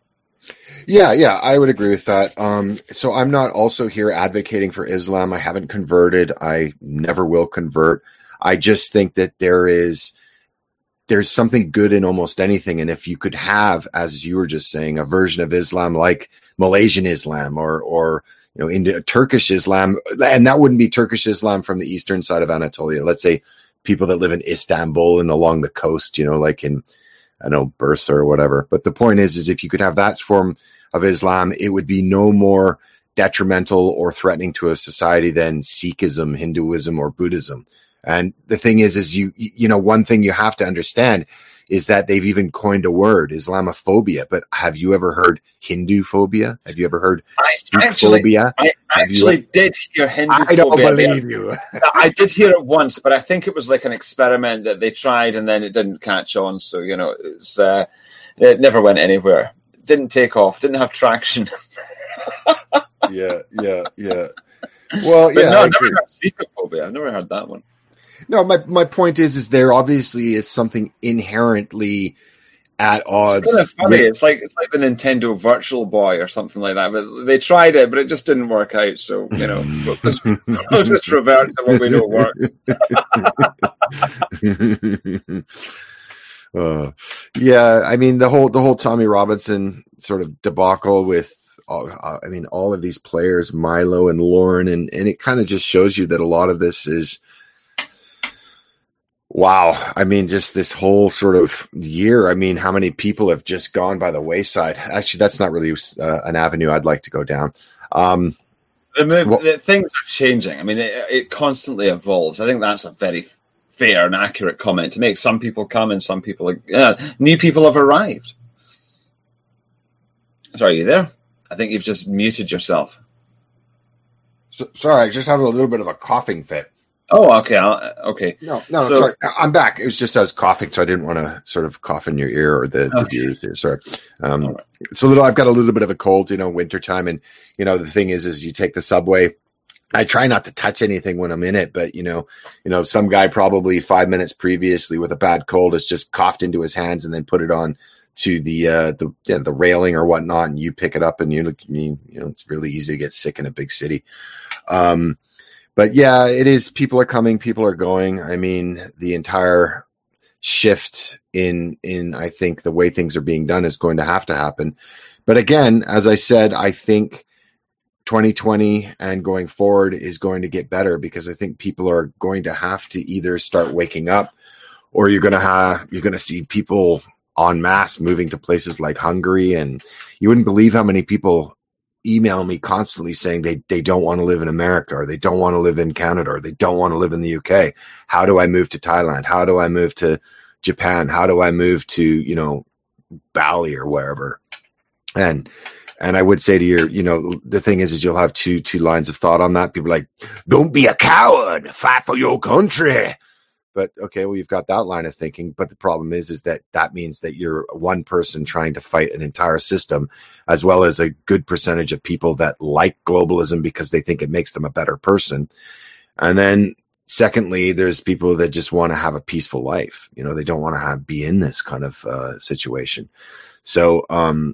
Yeah, yeah, I would agree with that. Um, so I'm not also here advocating for Islam. I haven't converted. I never will convert. I just think that there is, there's something good in almost anything. And if you could have, as you were just saying, a version of Islam like Malaysian Islam or, or, you know, India, Turkish Islam, and that wouldn't be Turkish Islam from the eastern side of Anatolia. Let's say people that live in Istanbul and along the coast, you know, like in, I don't know, Bursa or whatever. But the point is, is if you could have that form of Islam, it would be no more detrimental or threatening to a society than Sikhism, Hinduism, or Buddhism. And the thing is, is you, you know, one thing you have to understand is that they've even coined a word, Islamophobia. But have you ever heard Hindu phobia? Have you ever heard Sikh actually, phobia? I actually ever... did hear Hindu I don't phobia. believe you. I did hear it once, but I think it was like an experiment that they tried and then it didn't catch on. So, you know, it's, uh, it never went anywhere. It didn't take off, didn't have traction. yeah, yeah, yeah. Well, but yeah. No, I've never heard Sikh phobia. I've never heard that one. No, my, my point is, is there obviously is something inherently at odds. It's kind of funny. With... It's like it's like the Nintendo Virtual Boy or something like that. But they tried it, but it just didn't work out. So you know, we'll just, we'll just revert to what we know works. uh, yeah, I mean the whole the whole Tommy Robinson sort of debacle with. All, I mean, all of these players, Milo and Lauren, and and it kind of just shows you that a lot of this is. Wow. I mean, just this whole sort of year. I mean, how many people have just gone by the wayside? Actually, that's not really uh, an avenue I'd like to go down. Um, the, move, well, the things are changing. I mean, it, it constantly evolves. I think that's a very fair and accurate comment to make. Some people come and some people, uh, new people have arrived. Sorry, are you there? I think you've just muted yourself. So, sorry, I just having a little bit of a coughing fit. Oh, okay. I'll, okay. No, no, so, sorry. I'm back. It was just I was coughing, so I didn't want to sort of cough in your ear or the, okay. the viewers here. Sorry. Um, right. It's a little. I've got a little bit of a cold, you know, wintertime, and you know the thing is, is you take the subway. I try not to touch anything when I'm in it, but you know, you know, some guy probably five minutes previously with a bad cold has just coughed into his hands and then put it on to the uh, the you know, the railing or whatnot, and you pick it up, and you look. I mean, you know, it's really easy to get sick in a big city. Um, But yeah, it is. People are coming. People are going. I mean, the entire shift in in I think the way things are being done is going to have to happen. But again, as I said, I think twenty twenty and going forward is going to get better because I think people are going to have to either start waking up, or you're going to have you're going to see people en masse moving to places like Hungary, and you wouldn't believe how many people email me constantly saying they, they don't want to live in America, or they don't want to live in Canada, or they don't want to live in the U K. How do I move to Thailand? How do I move to Japan? How do I move to, you know, Bali or wherever? And, and I would say to your, you know, the thing is, is you'll have two, two lines of thought on that. People are like, don't be a coward, fight for your country. But okay, well, you've got that line of thinking. But the problem is, is that that means that you're one person trying to fight an entire system, as well as a good percentage of people that like globalism because they think it makes them a better person. And then secondly, there's people that just want to have a peaceful life. You know, they don't want to have be in this kind of uh, situation. So um,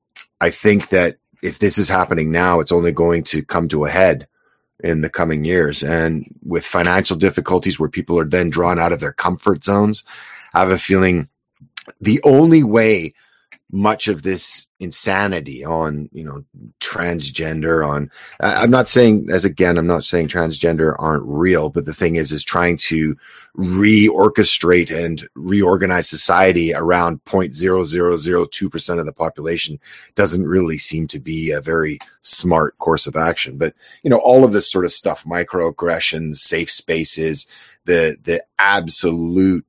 I think that if this is happening now, it's only going to come to a head in the coming years. And with financial difficulties where people are then drawn out of their comfort zones, I have a feeling the only way much of this insanity on, you know, transgender on, I'm not saying, as again, I'm not saying transgender aren't real, but the thing is, is trying to reorchestrate and reorganize society around zero point zero zero zero two percent of the population doesn't really seem to be a very smart course of action. But, you know, all of this sort of stuff, microaggressions, safe spaces, the, the absolute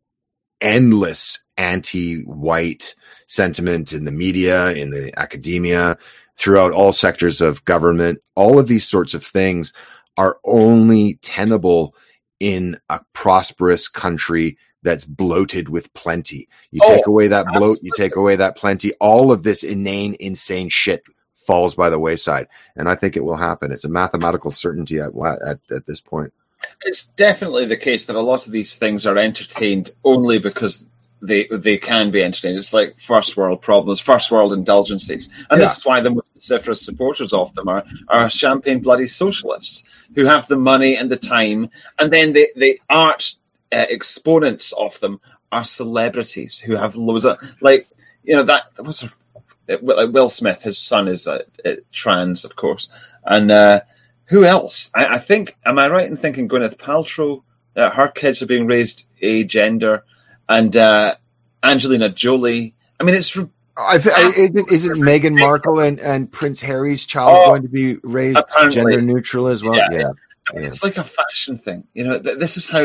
endless anti-white sentiment in the media, in the academia, throughout all sectors of government, all of these sorts of things are only tenable in a prosperous country that's bloated with plenty. You oh, take away that bloat, absolutely. You take away that plenty, all of this inane, insane shit falls by the wayside. And I think it will happen. It's a mathematical certainty at, at, at this point. It's definitely the case that a lot of these things are entertained only because they they can be entertained. It's like first world problems, first world indulgences. And yeah. This is why the most vociferous supporters of them are, are champagne bloody socialists who have the money and the time. And then the, the art uh, exponents of them are celebrities who have loads of, like, you know, that was like Will Smith, his son is uh, uh, trans, of course. And uh, who else? I, I think, am I right in thinking Gwyneth Paltrow, uh, her kids are being raised agender? And uh, Angelina Jolie. I mean, it's. I th- isn't isn't Meghan Markle and, and Prince Harry's child oh, going to be raised gender neutral as well? Yeah, yeah. I mean, yeah. It's like a fashion thing. You know, th- this is how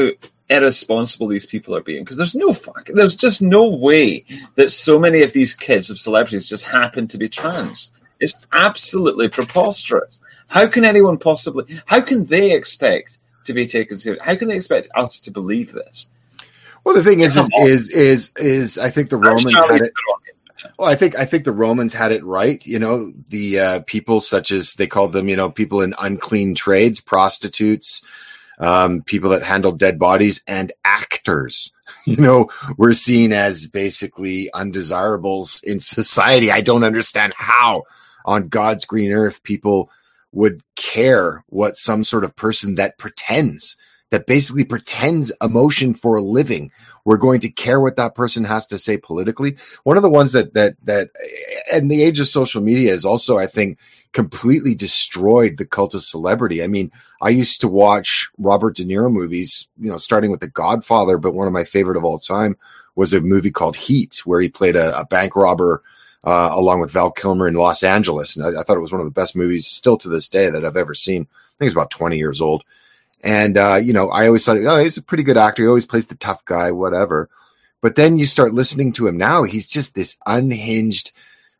irresponsible these people are being, because there's no fuck, there's just no way that so many of these kids of celebrities just happen to be trans. It's absolutely preposterous. How can anyone possibly? How can they expect to be taken seriously? How can they expect us to believe this? Well, the thing is, is, is, is, is, I think the Romans had it. Well, I think I think the Romans had it right. You know, the uh, people such as they called them, you know, people in unclean trades, prostitutes, um, people that handled dead bodies, and actors. You know, were seen as basically undesirables in society. I don't understand how on God's green earth people would care what some sort of person that pretends, that basically pretends emotion for a living, we're going to care what that person has to say politically. One of the ones that, that, that in the age of social media is also, I think, completely destroyed the cult of celebrity. I mean, I used to watch Robert De Niro movies, you know, starting with The Godfather, but one of my favorite of all time was a movie called Heat, where he played a, a bank robber uh, along with Val Kilmer in Los Angeles. And I, I thought it was one of the best movies still to this day that I've ever seen. I think it's about twenty years old. And, uh, you know, I always thought, oh, he's a pretty good actor. He always plays the tough guy, whatever. But then you start listening to him now. He's just this unhinged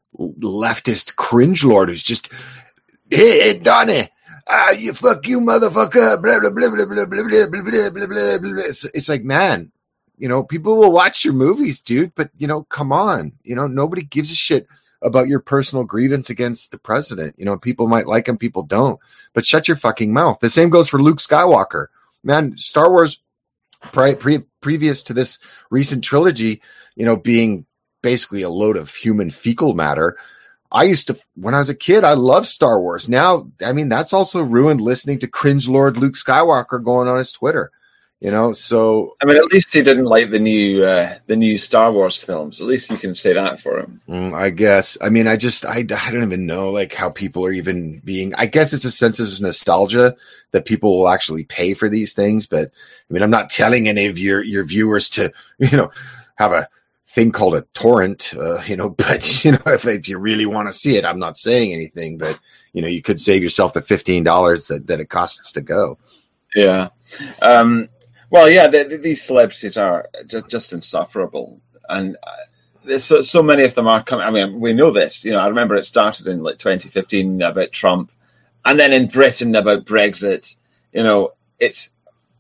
leftist cringe lord who's just, hey, hey Donnie, ah, you fuck you, motherfucker. Blah, blah, blah, blah, blah, blah, blah, blah, blah, blah, blah. It's, it's like, man, you know, people will watch your movies, dude. But, you know, come on. You know, nobody gives a shit about your personal grievance against the president. You know, people might like him, people don't. But shut your fucking mouth. The same goes for Luke Skywalker. Man, Star Wars, pre- pre- previous to this recent trilogy, you know, being basically a load of human fecal matter, I used to, when I was a kid, I loved Star Wars. Now, I mean, that's also ruined listening to cringe lord Luke Skywalker going on his Twitter. You know, so I mean, at least he didn't like the new uh, the new Star Wars films. At least you can say that for him. Mm, I guess. I mean, I just I, I don't even know like how people are even being. I guess it's a sense of nostalgia that people will actually pay for these things. But I mean, I'm not telling any of your your viewers to you know have a thing called a torrent. Uh, you know, but you know if if you really want to see it, I'm not saying anything. But you know, you could save yourself the fifteen dollars that that it costs to go. Yeah. Um, Well, yeah, the, the, these celebrities are just, just insufferable, and uh, there's so, so many of them are coming. I mean, we know this. You know, I remember it started in like twenty fifteen about Trump, and then in Britain about Brexit. You know, it's,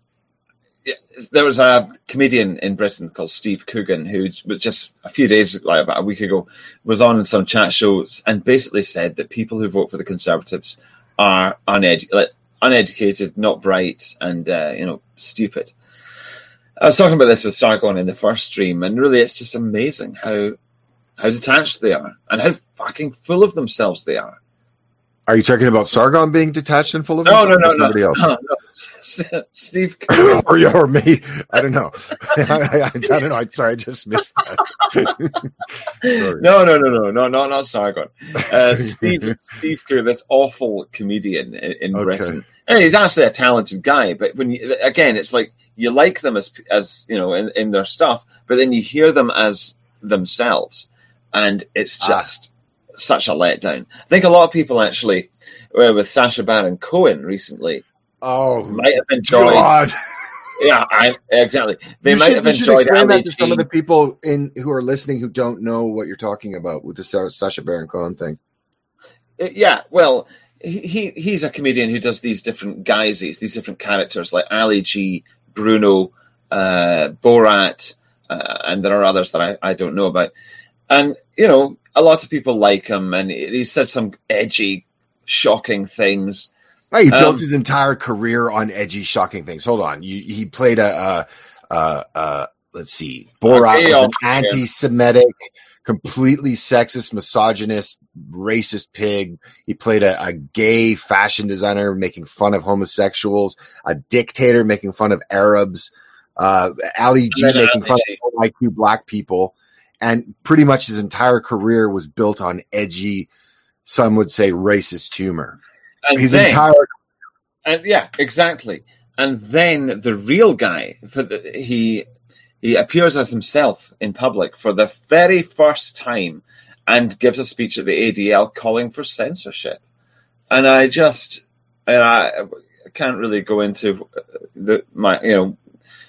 it's there was a comedian in Britain called Steve Coogan who was just a few days, like about a week ago, was on some chat shows and basically said that people who vote for the Conservatives are uneducated. Like, uneducated, not bright, and uh, you know, stupid. I was talking about this with Sargon in the first stream, and really, it's just amazing how how detached they are and how fucking full of themselves they are. Are you talking about Sargon being detached and full of no, himself? No, no, Somebody no, else? no, no. Steve, or, or me? I don't know. I, I, I don't know. I'm sorry, I just missed that. no, no, no, no, no, no, not Sargon. Uh, Steve, Steve Kerr, this awful comedian in, in okay. Britain. And he's actually a talented guy, but when you, again, it's like you like them as as you know in, in their stuff, but then you hear them as themselves, and it's just. Ah. Such a letdown. I think a lot of people actually, uh, with Sacha Baron Cohen recently, oh, might have enjoyed. God. Yeah, I, exactly. They you might should, have you enjoyed. Should explain that to L A G. some of the people in who are listening who don't know what you're talking about with the Sacha Baron Cohen thing. Yeah, well, he he's a comedian who does these different guises, these different characters like Ali G, Bruno, uh, Borat, uh, and there are others that I, I don't know about. And you know. A lot of people like him, and he said some edgy, shocking things. Right, he built um, his entire career on edgy, shocking things. Hold on, you, he played a, a, a, a let's see, Borat, okay, an anti-Semitic, completely sexist, misogynist, racist pig. He played a, a gay fashion designer making fun of homosexuals, a dictator making fun of Arabs, uh, Ali G making fun G. of I Q black people. And pretty much his entire career was built on edgy, some would say racist humor. And his then, entire, and yeah, exactly. And then the real guy, for the, he he appears as himself in public for the very first time, and gives a speech at the A D L calling for censorship. And I just, and I can't really go into the my you know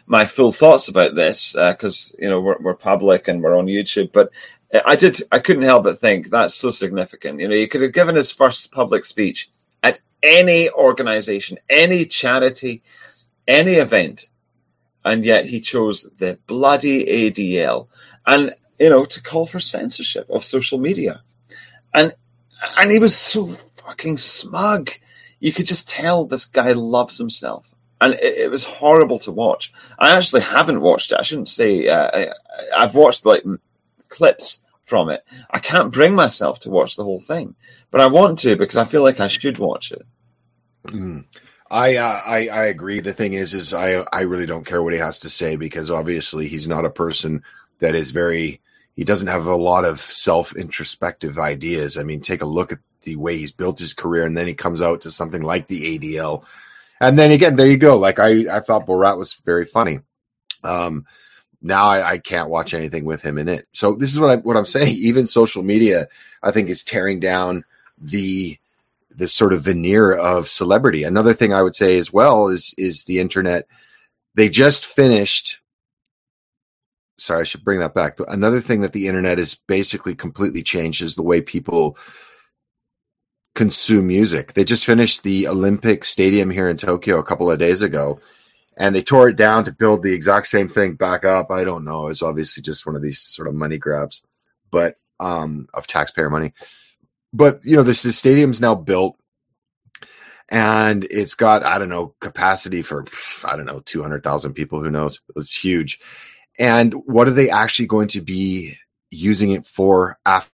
my full thoughts about this because uh, you know we're, we're public and we're on YouTube. But I did, I couldn't help but think that's so significant. You know, he could have given his first public speech at any organization, any charity, any event, and yet he chose the bloody A D L, and you know, to call for censorship of social media, and and he was so fucking smug. You could just tell this guy loves himself, and it, it was horrible to watch. I actually haven't watched it. I shouldn't say uh, I, I've watched like clips from it. I can't bring myself to watch the whole thing, but I want to because I feel like I should watch it. Mm. I, uh, I I agree. The thing is, is I I really don't care what he has to say because obviously he's not a person that is very. He doesn't have a lot of self-introspective ideas. I mean, take a look at the way he's built his career, and then he comes out to something like the A D L, and then again, there you go. Like I I thought Borat was very funny. Um, now I, I can't watch anything with him in it. So this is what I what I'm saying. Even social media, I think, is tearing down the. This sort of veneer of celebrity. Another thing I would say as well is, is the internet. They just finished. Sorry, I should bring that back. Another thing that the internet has basically completely changed is the way people consume music. They just finished the Olympic Stadium here in Tokyo a couple of days ago, and they tore it down to build the exact same thing back up. I don't know. It's obviously just one of these sort of money grabs, but um, of taxpayer money. But, you know, this, this stadium's now built and it's got, I don't know, capacity for, I don't know, two hundred thousand people. Who knows? It's huge. And what are they actually going to be using it for after?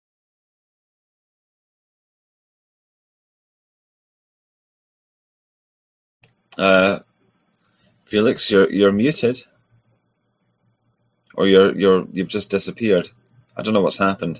Uh, Felix, you're you're muted, or you're you're you've just disappeared. I don't know what's happened.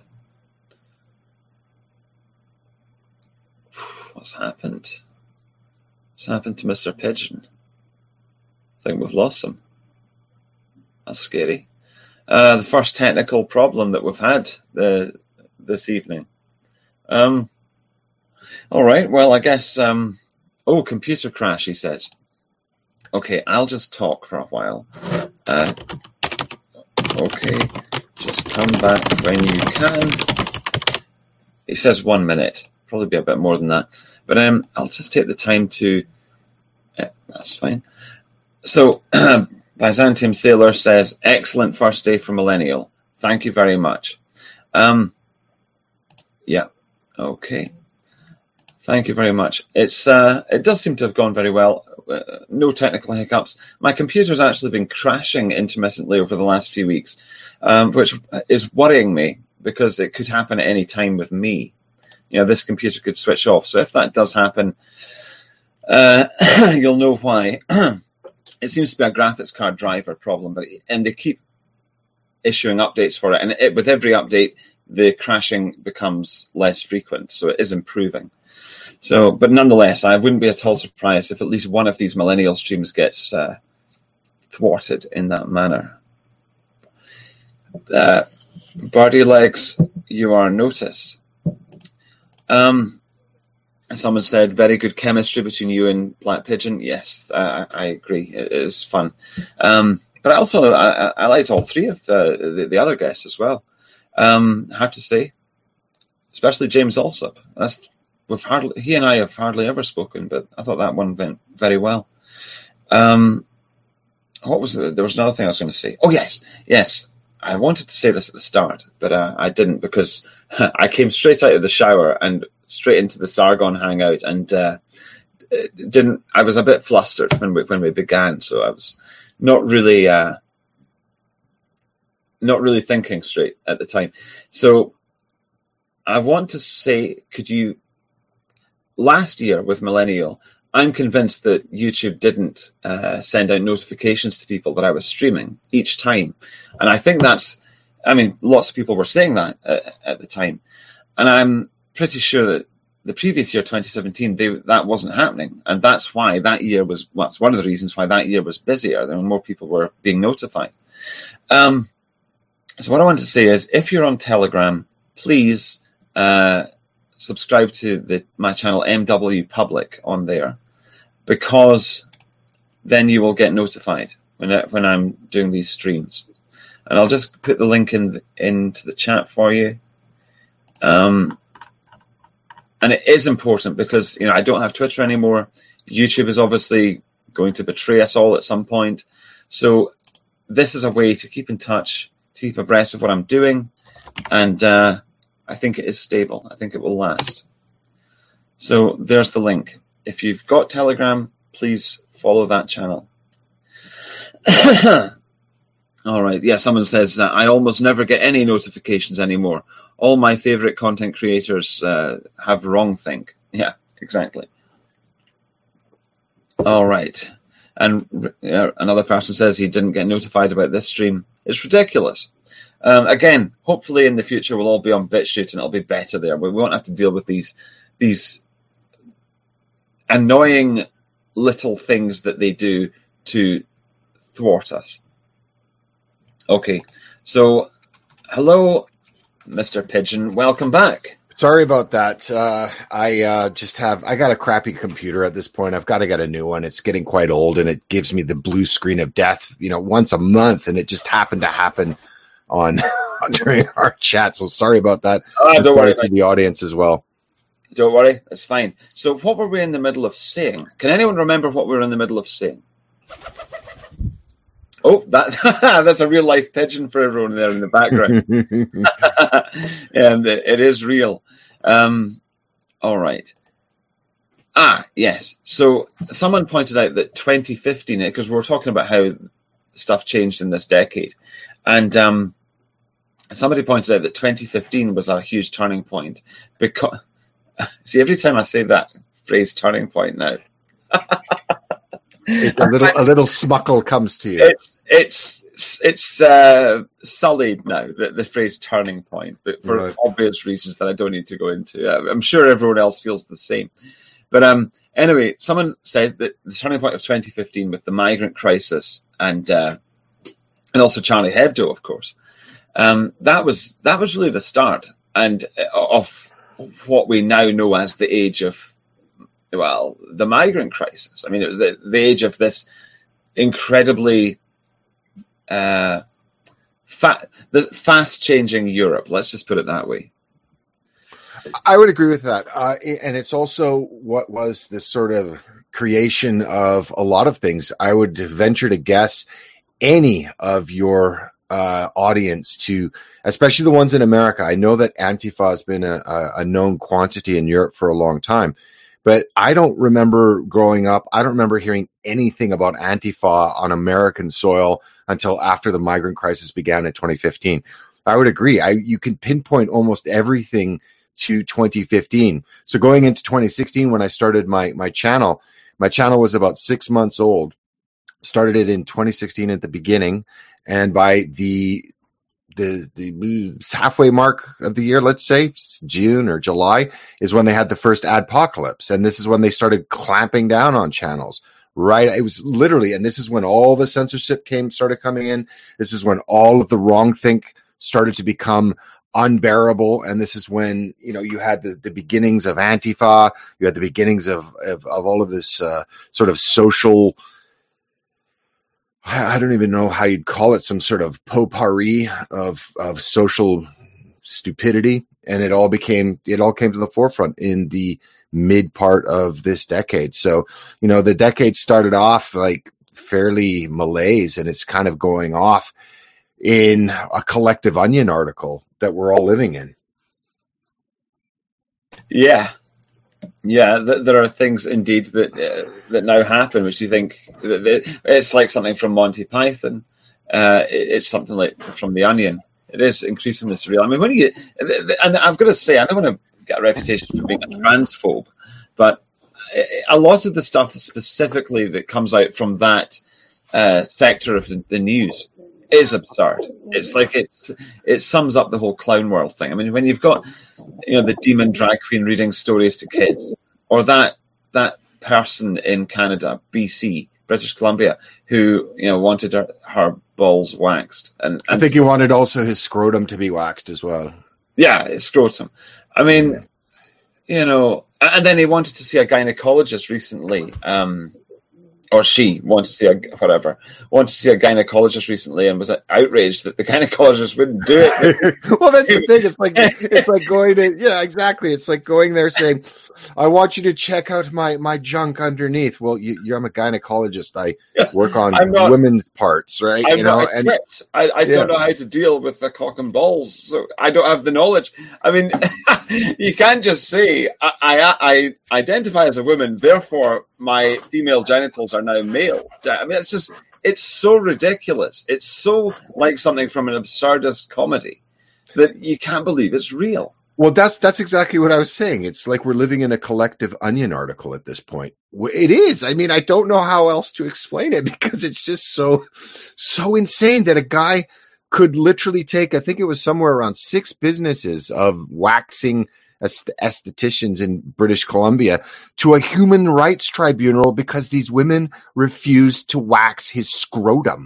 What's happened? What's happened to Mister Pigeon? I think we've lost him. That's scary. Uh, the first technical problem that we've had uh, this evening. Um, all right. Well, I guess. Um, oh, computer crash. He says. Okay, I'll just talk for a while. Uh, okay, just come back when you can. He says one minute. Probably be a bit more than that. But um, I'll just take the time to... Yeah, that's fine. So, Byzantium Sailor says, excellent first day for Millennial. Thank you very much. Um, yeah, okay. Thank you very much. It's uh, It does seem to have gone very well. Uh, no technical hiccups. My computer's actually been crashing intermittently over the last few weeks, um, which is worrying me because it could happen at any time with me. You know, this computer could switch off. So if that does happen, uh, you'll know why. It seems to be a graphics card driver problem, but and they keep issuing updates for it. And it, with every update, the crashing becomes less frequent. So it is improving. So, but nonetheless, I wouldn't be at all surprised if at least one of these millennial streams gets uh, thwarted in that manner. Uh, Birdie Legs, you are noticed. Um, someone said, very good chemistry between you and Black Pigeon. Yes, uh, I agree. It is fun. Um, but I also, I, I liked all three of the, the, the other guests as well. Um, I have to say, especially James Alsop. That's, we've hardly, he and I have hardly ever spoken, but I thought that one went very well. Um, what was the, there was another thing I was going to say. Oh, yes, yes. I wanted to say this at the start, but uh, I didn't because I came straight out of the shower and straight into the Sargon Hangout, and uh, didn't. I was a bit flustered when we when we began, so I was not really uh, not really thinking straight at the time. So I want to say, could you? Last year with Millennial, I'm convinced that YouTube didn't uh, send out notifications to people that I was streaming each time. And I think that's, I mean, lots of people were saying that uh, at the time. And I'm pretty sure that the previous year, twenty seventeen, they, that wasn't happening. And that's why that year was, well, that's one of the reasons why that year was busier. There were more people were being notified. Um, so what I want to say is, if you're on Telegram, please uh, subscribe to the, my channel M W Public on there, because then you will get notified when I, when I'm doing these streams. And I'll just put the link in into the chat for you. Um, and it is important because, you know, I don't have Twitter anymore. YouTube is obviously going to betray us all at some point. So this is a way to keep in touch, to keep abreast of what I'm doing. And uh, I think it is stable. I think it will last. So there's the link. If you've got Telegram, please follow that channel. All right. Yeah, someone says, uh, I almost never get any notifications anymore. All my favorite content creators uh, have wrongthink. Yeah, exactly. All right. And uh, another person says he didn't get notified about this stream. It's ridiculous. Um, again, hopefully in the future we'll all be on BitChute and it'll be better there. We won't have to deal with these these annoying little things that they do to thwart us. Okay, so hello, Mister Pigeon. Welcome back. Sorry about that. Uh, I uh, just have, I got a crappy computer at this point. I've got to get a new one. It's getting quite old and it gives me the blue screen of death, you know, once a month. And it just happened to happen on during our chat. So sorry about that. Oh, don't worry to the audience as well. Don't worry. That's fine. So what were we in the middle of saying? Can anyone remember what we were in the middle of saying? Oh, that that's a real life pigeon for everyone there in the background. And it is real. Um, all right. Ah, yes. So someone pointed out that twenty fifteen, because we were talking about how stuff changed in this decade. And um, somebody pointed out that twenty fifteen was a huge turning point. Because, see, every time I say that phrase turning point now, It's a little a little smuckle comes to you. It's it's it's uh, sullied now, the, the phrase turning point, but for right. obvious reasons that I don't need to go into. Uh, I'm sure everyone else feels the same. But um, anyway, someone said that the turning point of twenty fifteen with the migrant crisis and uh, and also Charlie Hebdo, of course, um, that was that was really the start and uh, of what we now know as the age of. Well, the migrant crisis. I mean, it was the, the age of this incredibly uh, fa- the fast-changing Europe. Let's just put it that way. I would agree with that. Uh, and it's also what was the sort of creation of a lot of things. I would venture to guess any of your uh, audience to, especially the ones in America. I know that Antifa has been a, a known quantity in Europe for a long time. But I don't remember growing up, I don't remember hearing anything about Antifa on American soil until after the migrant crisis began in twenty fifteen. I would agree. I you can pinpoint almost everything to twenty fifteen. So going into twenty sixteen, when I started my my channel, my channel was about six months old. Started it in twenty sixteen at the beginning. And by the The, the halfway mark of the year, let's say June or July, is when they had the first adpocalypse. And this is when they started clamping down on channels, right? It was literally, and this is when all the censorship came, started coming in. This is when all of the wrongthink started to become unbearable. And this is when, you know, you had the, the beginnings of Antifa, you had the beginnings of, of, of all of this uh, sort of social, I don't even know how you'd call it, some sort of potpourri of of social stupidity, and it all became it all came to the forefront in the mid part of this decade. So, you know, the decade started off like fairly malaise, and it's kind of going off in a Collective Onion article that we're all living in. Yeah. Yeah, th- there are things indeed that uh, that now happen, which you think that they, it's like something from Monty Python. Uh, it, it's something like from The Onion. It is increasingly surreal. I mean, when you get, and I've got to say, I don't want to get a reputation for being a transphobe, but a lot of the stuff specifically that comes out from that uh, sector of the, the news is absurd. It's like it's it sums up the whole clown world thing. I mean, when you've got, you know, the demon drag queen reading stories to kids, or that that person in Canada, B C, British Columbia, who, you know, wanted her, her balls waxed, and, and I think he wanted also his scrotum to be waxed as well. Yeah, his scrotum. I mean, yeah. you know, and then he wanted to see a gynecologist recently. Um, or she wanted to see a whatever wanted to see a gynecologist recently and was outraged that the gynecologist wouldn't do it. Well, that's the thing. It's like it's like going to yeah, exactly. It's like going there saying, "I want you to check out my my junk underneath." Well, you, you I'm a gynecologist. I work on not, women's parts, right? I'm you know, not equipped. And I, I yeah. don't know how to deal with the cock and balls, so I don't have the knowledge. I mean, you can't just say I, I I identify as a woman, therefore my female genitals are now male. I mean, it's just, it's so ridiculous. It's so like something from an absurdist comedy that you can't believe it's real. Well, that's that's exactly what I was saying. It's like we're living in a collective Onion article at this point. It is. I mean, I don't know how else to explain it because it's just so, so insane that a guy could literally take, I think it was somewhere around six businesses of waxing estheticians in British Columbia to a human rights tribunal because these women refused to wax his scrotum.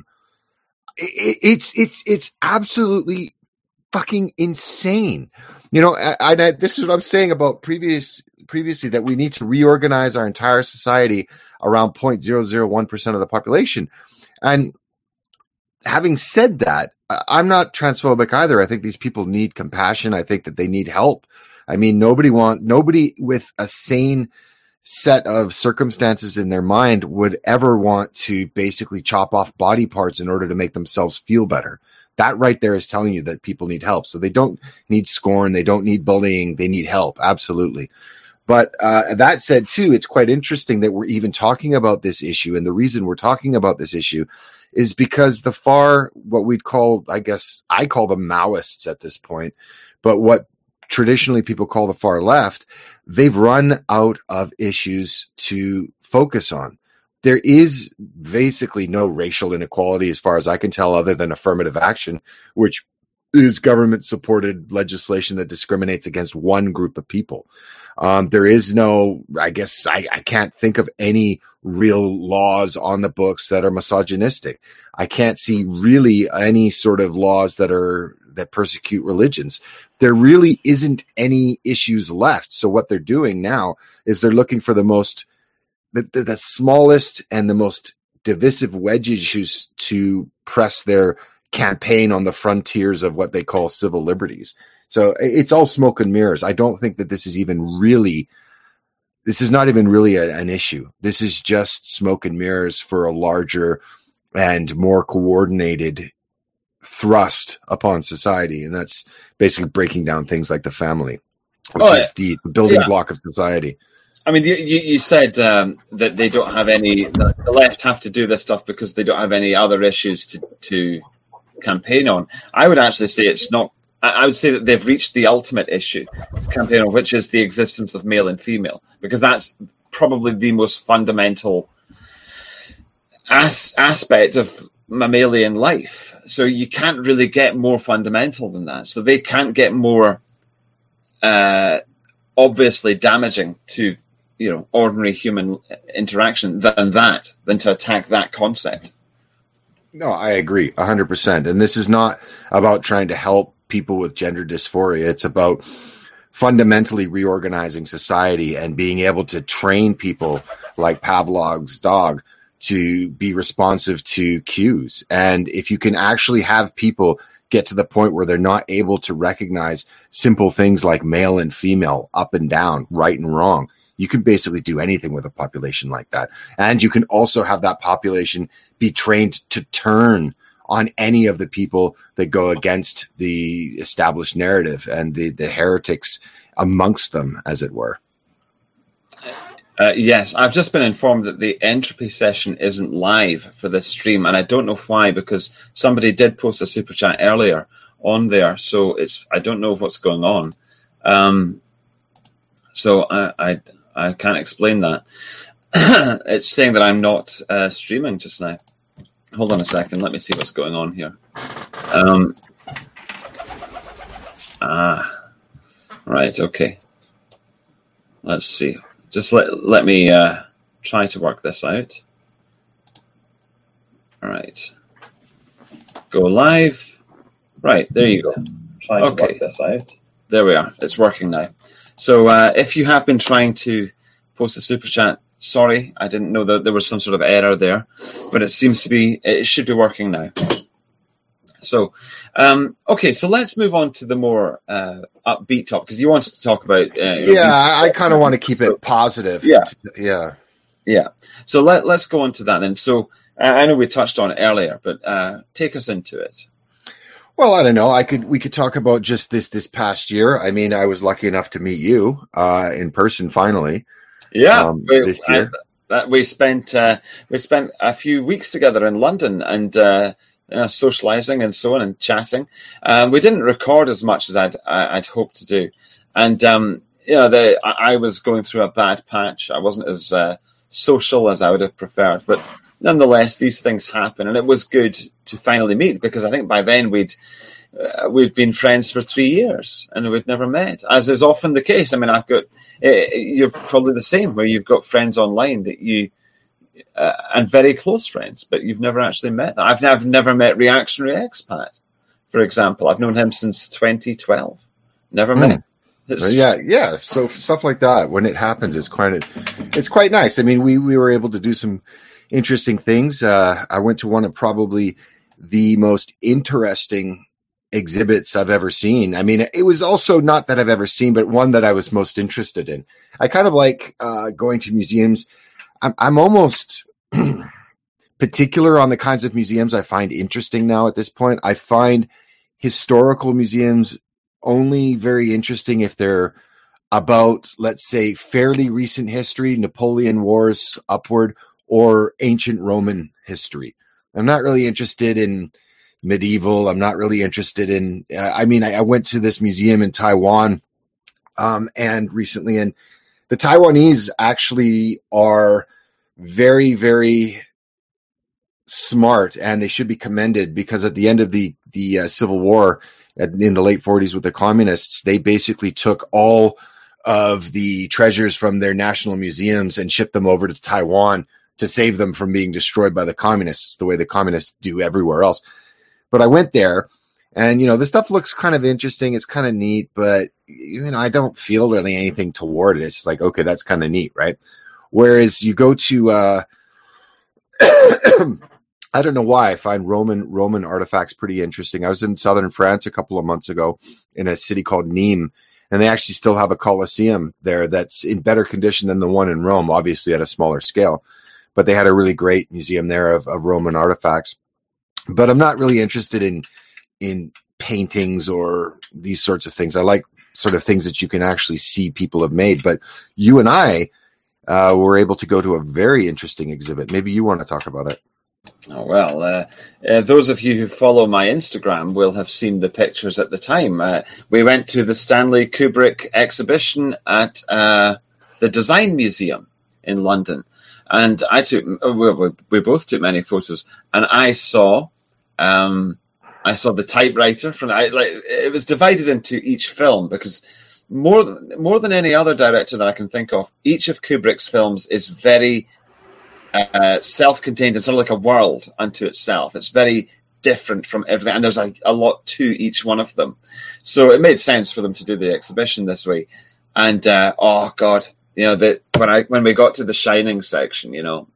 It's it's it's absolutely fucking insane. You know, I, I, this is what I'm saying about previous previously that we need to reorganize our entire society around zero point zero zero one percent of the population. And having said that, I'm not transphobic either. I think these people need compassion. I think that they need help. I mean, nobody want nobody with a sane set of circumstances in their mind would ever want to basically chop off body parts in order to make themselves feel better. That right there is telling you that people need help. So they don't need scorn. They don't need bullying. They need help. Absolutely. But uh, that said, too, it's quite interesting that we're even talking about this issue. And the reason we're talking about this issue is because the far, what we'd call, I guess, I call them Maoists at this point, but what traditionally people call the far left, they've run out of issues to focus on. There is basically no racial inequality as far as I can tell, other than affirmative action, which is government-supported legislation that discriminates against one group of people. Um, there is no, I guess, I, I can't think of any real laws on the books that are misogynistic. I can't see really any sort of laws that are that persecute religions. There really isn't any issues left. So what they're doing now is they're looking for the most, the, the, the smallest and the most divisive wedge issues to press their campaign on the frontiers of what they call civil liberties. So it's all smoke and mirrors. I don't think that this is even really, this is not even really a, an issue. This is just smoke and mirrors for a larger and more coordinated thrust upon society. And that's basically breaking down things like the family, which oh, is the building yeah. block of society. I mean, you, you said um, that they don't have any, the left have to do this stuff because they don't have any other issues to, to campaign on. I would actually say it's not, I would say that they've reached the ultimate issue to campaign on, which is the existence of male and female, because that's probably the most fundamental as, aspect of mammalian life. So you can't really get more fundamental than that. So they can't get more uh, obviously damaging to, you know, ordinary human interaction than that, than to attack that concept. No, I agree one hundred percent. And this is not about trying to help people with gender dysphoria. It's about fundamentally reorganizing society and being able to train people like Pavlov's dog to be responsive to cues. And if you can actually have people get to the point where they're not able to recognize simple things like male and female, up and down, right and wrong, you can basically do anything with a population like that. And you can also have that population be trained to turn on any of the people that go against the established narrative and the, the heretics amongst them, as it were. Uh, yes, I've just been informed that the entropy session isn't live for this stream, and I don't know why, because somebody did post a super chat earlier on there, so it's I don't know what's going on. Um, so I, I I can't explain that. It's saying that I'm not uh, streaming just now. Hold on a second. Let me see what's going on here. Um, ah, right. Okay. Let's see. Just let let me uh, try to work this out. All right. Go live. Right. There you go. Trying okay. to work this out. There we are. It's working now. So uh, if you have been trying to post a super chat Sorry, I didn't know that there was some sort of error there, but it seems to be, it should be working now. So, um, okay, so let's move on to the more uh, upbeat topic, because you wanted to talk about... Uh, yeah, I, I kind of want to keep it positive. Yeah. Yeah. Yeah. So let, let's go on to that then. So uh, I know we touched on it earlier, but uh, take us into it. Well, I don't know. I could we could talk about just this this past year. I mean, I was lucky enough to meet you uh, in person finally. Yeah, um, we, this year. I, we spent uh, we spent a few weeks together in London and uh, uh, socializing and so on and chatting. Um, we didn't record as much as I'd I'd hoped to do, and um, you know, the, I, I was going through a bad patch. I wasn't as uh, social as I would have preferred, but nonetheless, these things happen, and it was good to finally meet because I think by then we'd. Uh, we've been friends for three years and we'd never met, as is often the case. I mean, I've got, uh, you're probably the same, where you've got friends online that you, uh, and very close friends, but you've never actually met them. I've, I've never met Reactionary Expat, for example. I've known him since twenty twelve. Never mm. met. It's, yeah, yeah. So stuff like that, when it happens, it's quite, it's quite nice. I mean, we, we were able to do some interesting things. Uh, I went to one of probably the most interesting exhibits I've ever seen. I mean, it was also not that I've ever seen, but one that I was most interested in. I kind of like uh, going to museums. I'm, I'm almost particular on the kinds of museums I find interesting now at this point. I find historical museums only very interesting if they're about, let's say, fairly recent history, Napoleon Wars upward, or ancient Roman history. I'm not really interested in medieval. I'm not really interested in, uh, I mean, I, I went to this museum in Taiwan um, and recently, and the Taiwanese actually are very, very smart, and they should be commended because at the end of the, the uh, Civil War in the late forties with the communists, they basically took all of the treasures from their national museums and shipped them over to Taiwan to save them from being destroyed by the communists, the way the communists do everywhere else. But I went there and, you know, this stuff looks kind of interesting. It's kind of neat, but, you know, I don't feel really anything toward it. It's just like, okay, that's kind of neat, right? Whereas you go to, uh, I don't know why I find Roman, Roman artifacts pretty interesting. I was in southern France a couple of months ago in a city called Nîmes, and they actually still have a Colosseum there that's in better condition than the one in Rome, obviously at a smaller scale. But they had a really great museum there of, of Roman artifacts. But I'm not really interested in in paintings or these sorts of things. I like sort of things that you can actually see people have made. But you and I uh, were able to go to a very interesting exhibit. Maybe you want to talk about it. Oh, well, uh, uh, those of you who follow my Instagram will have seen the pictures at the time. Uh, we went to the Stanley Kubrick exhibition at uh, the Design Museum in London. And I took, we, we both took many photos, and I saw, um, I saw the typewriter from. I, like it was divided into each film because more than more than any other director that I can think of, each of Kubrick's films is very uh, self-contained and sort of like a world unto itself. It's very different from everything, and there's a, a lot to each one of them. So it made sense for them to do the exhibition this way. And uh, oh god. You know, that when I when we got to the Shining section, you know,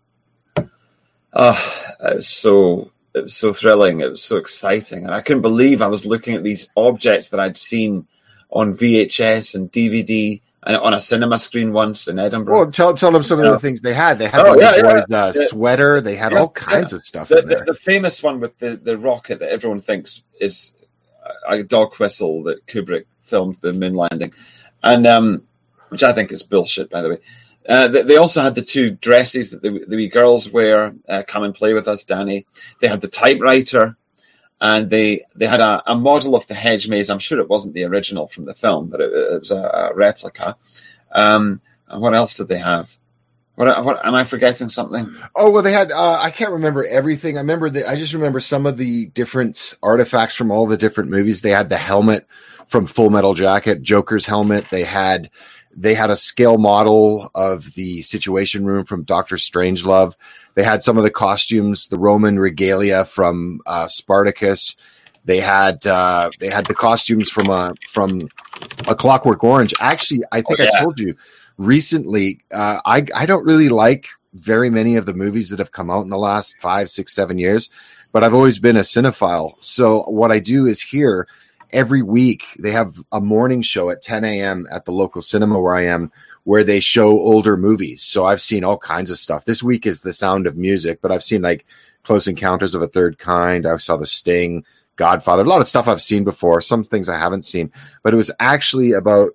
oh, it was so it was so thrilling. It was so exciting, and I couldn't believe I was looking at these objects that I'd seen on V H S and D V D and on a cinema screen once in Edinburgh. Well, tell tell them some of the things they had. They had oh, the yeah, boys' yeah. uh, sweater. They had yeah, all kinds yeah. of stuff The, in there. the, the famous one with the, the rocket that everyone thinks is a dog whistle that Kubrick filmed the moon landing, and um. which I think is bullshit, by the way. Uh, they, they also had the two dresses that the, the wee girls wear, uh, Come and Play With Us, Danny. They had the typewriter, and they they had a, a model of the hedge maze. I'm sure it wasn't the original from the film, but it, it was a, a replica. Um, and what else did they have? What, what am I forgetting something? Oh, well, they had, uh, I can't remember everything. I remember the, I just remember some of the different artifacts from all the different movies. They had the helmet from Full Metal Jacket, Joker's helmet. They had, They had a scale model of the Situation Room from Doctor Strangelove. They had some of the costumes, the Roman regalia from uh, Spartacus. They had uh, they had the costumes from a from a Clockwork Orange. Actually, I think oh, yeah. I told you, recently, uh, I I don't really like very many of the movies that have come out in the last five, six, seven years, but I've always been a cinephile. So what I do is here every week they have a morning show at ten a.m. at the local cinema where I am, where they show older movies. So I've seen all kinds of stuff. This week is The Sound of Music, but I've seen like Close Encounters of a Third Kind. I saw The Sting, Godfather, a lot of stuff I've seen before, some things I haven't seen, but it was actually about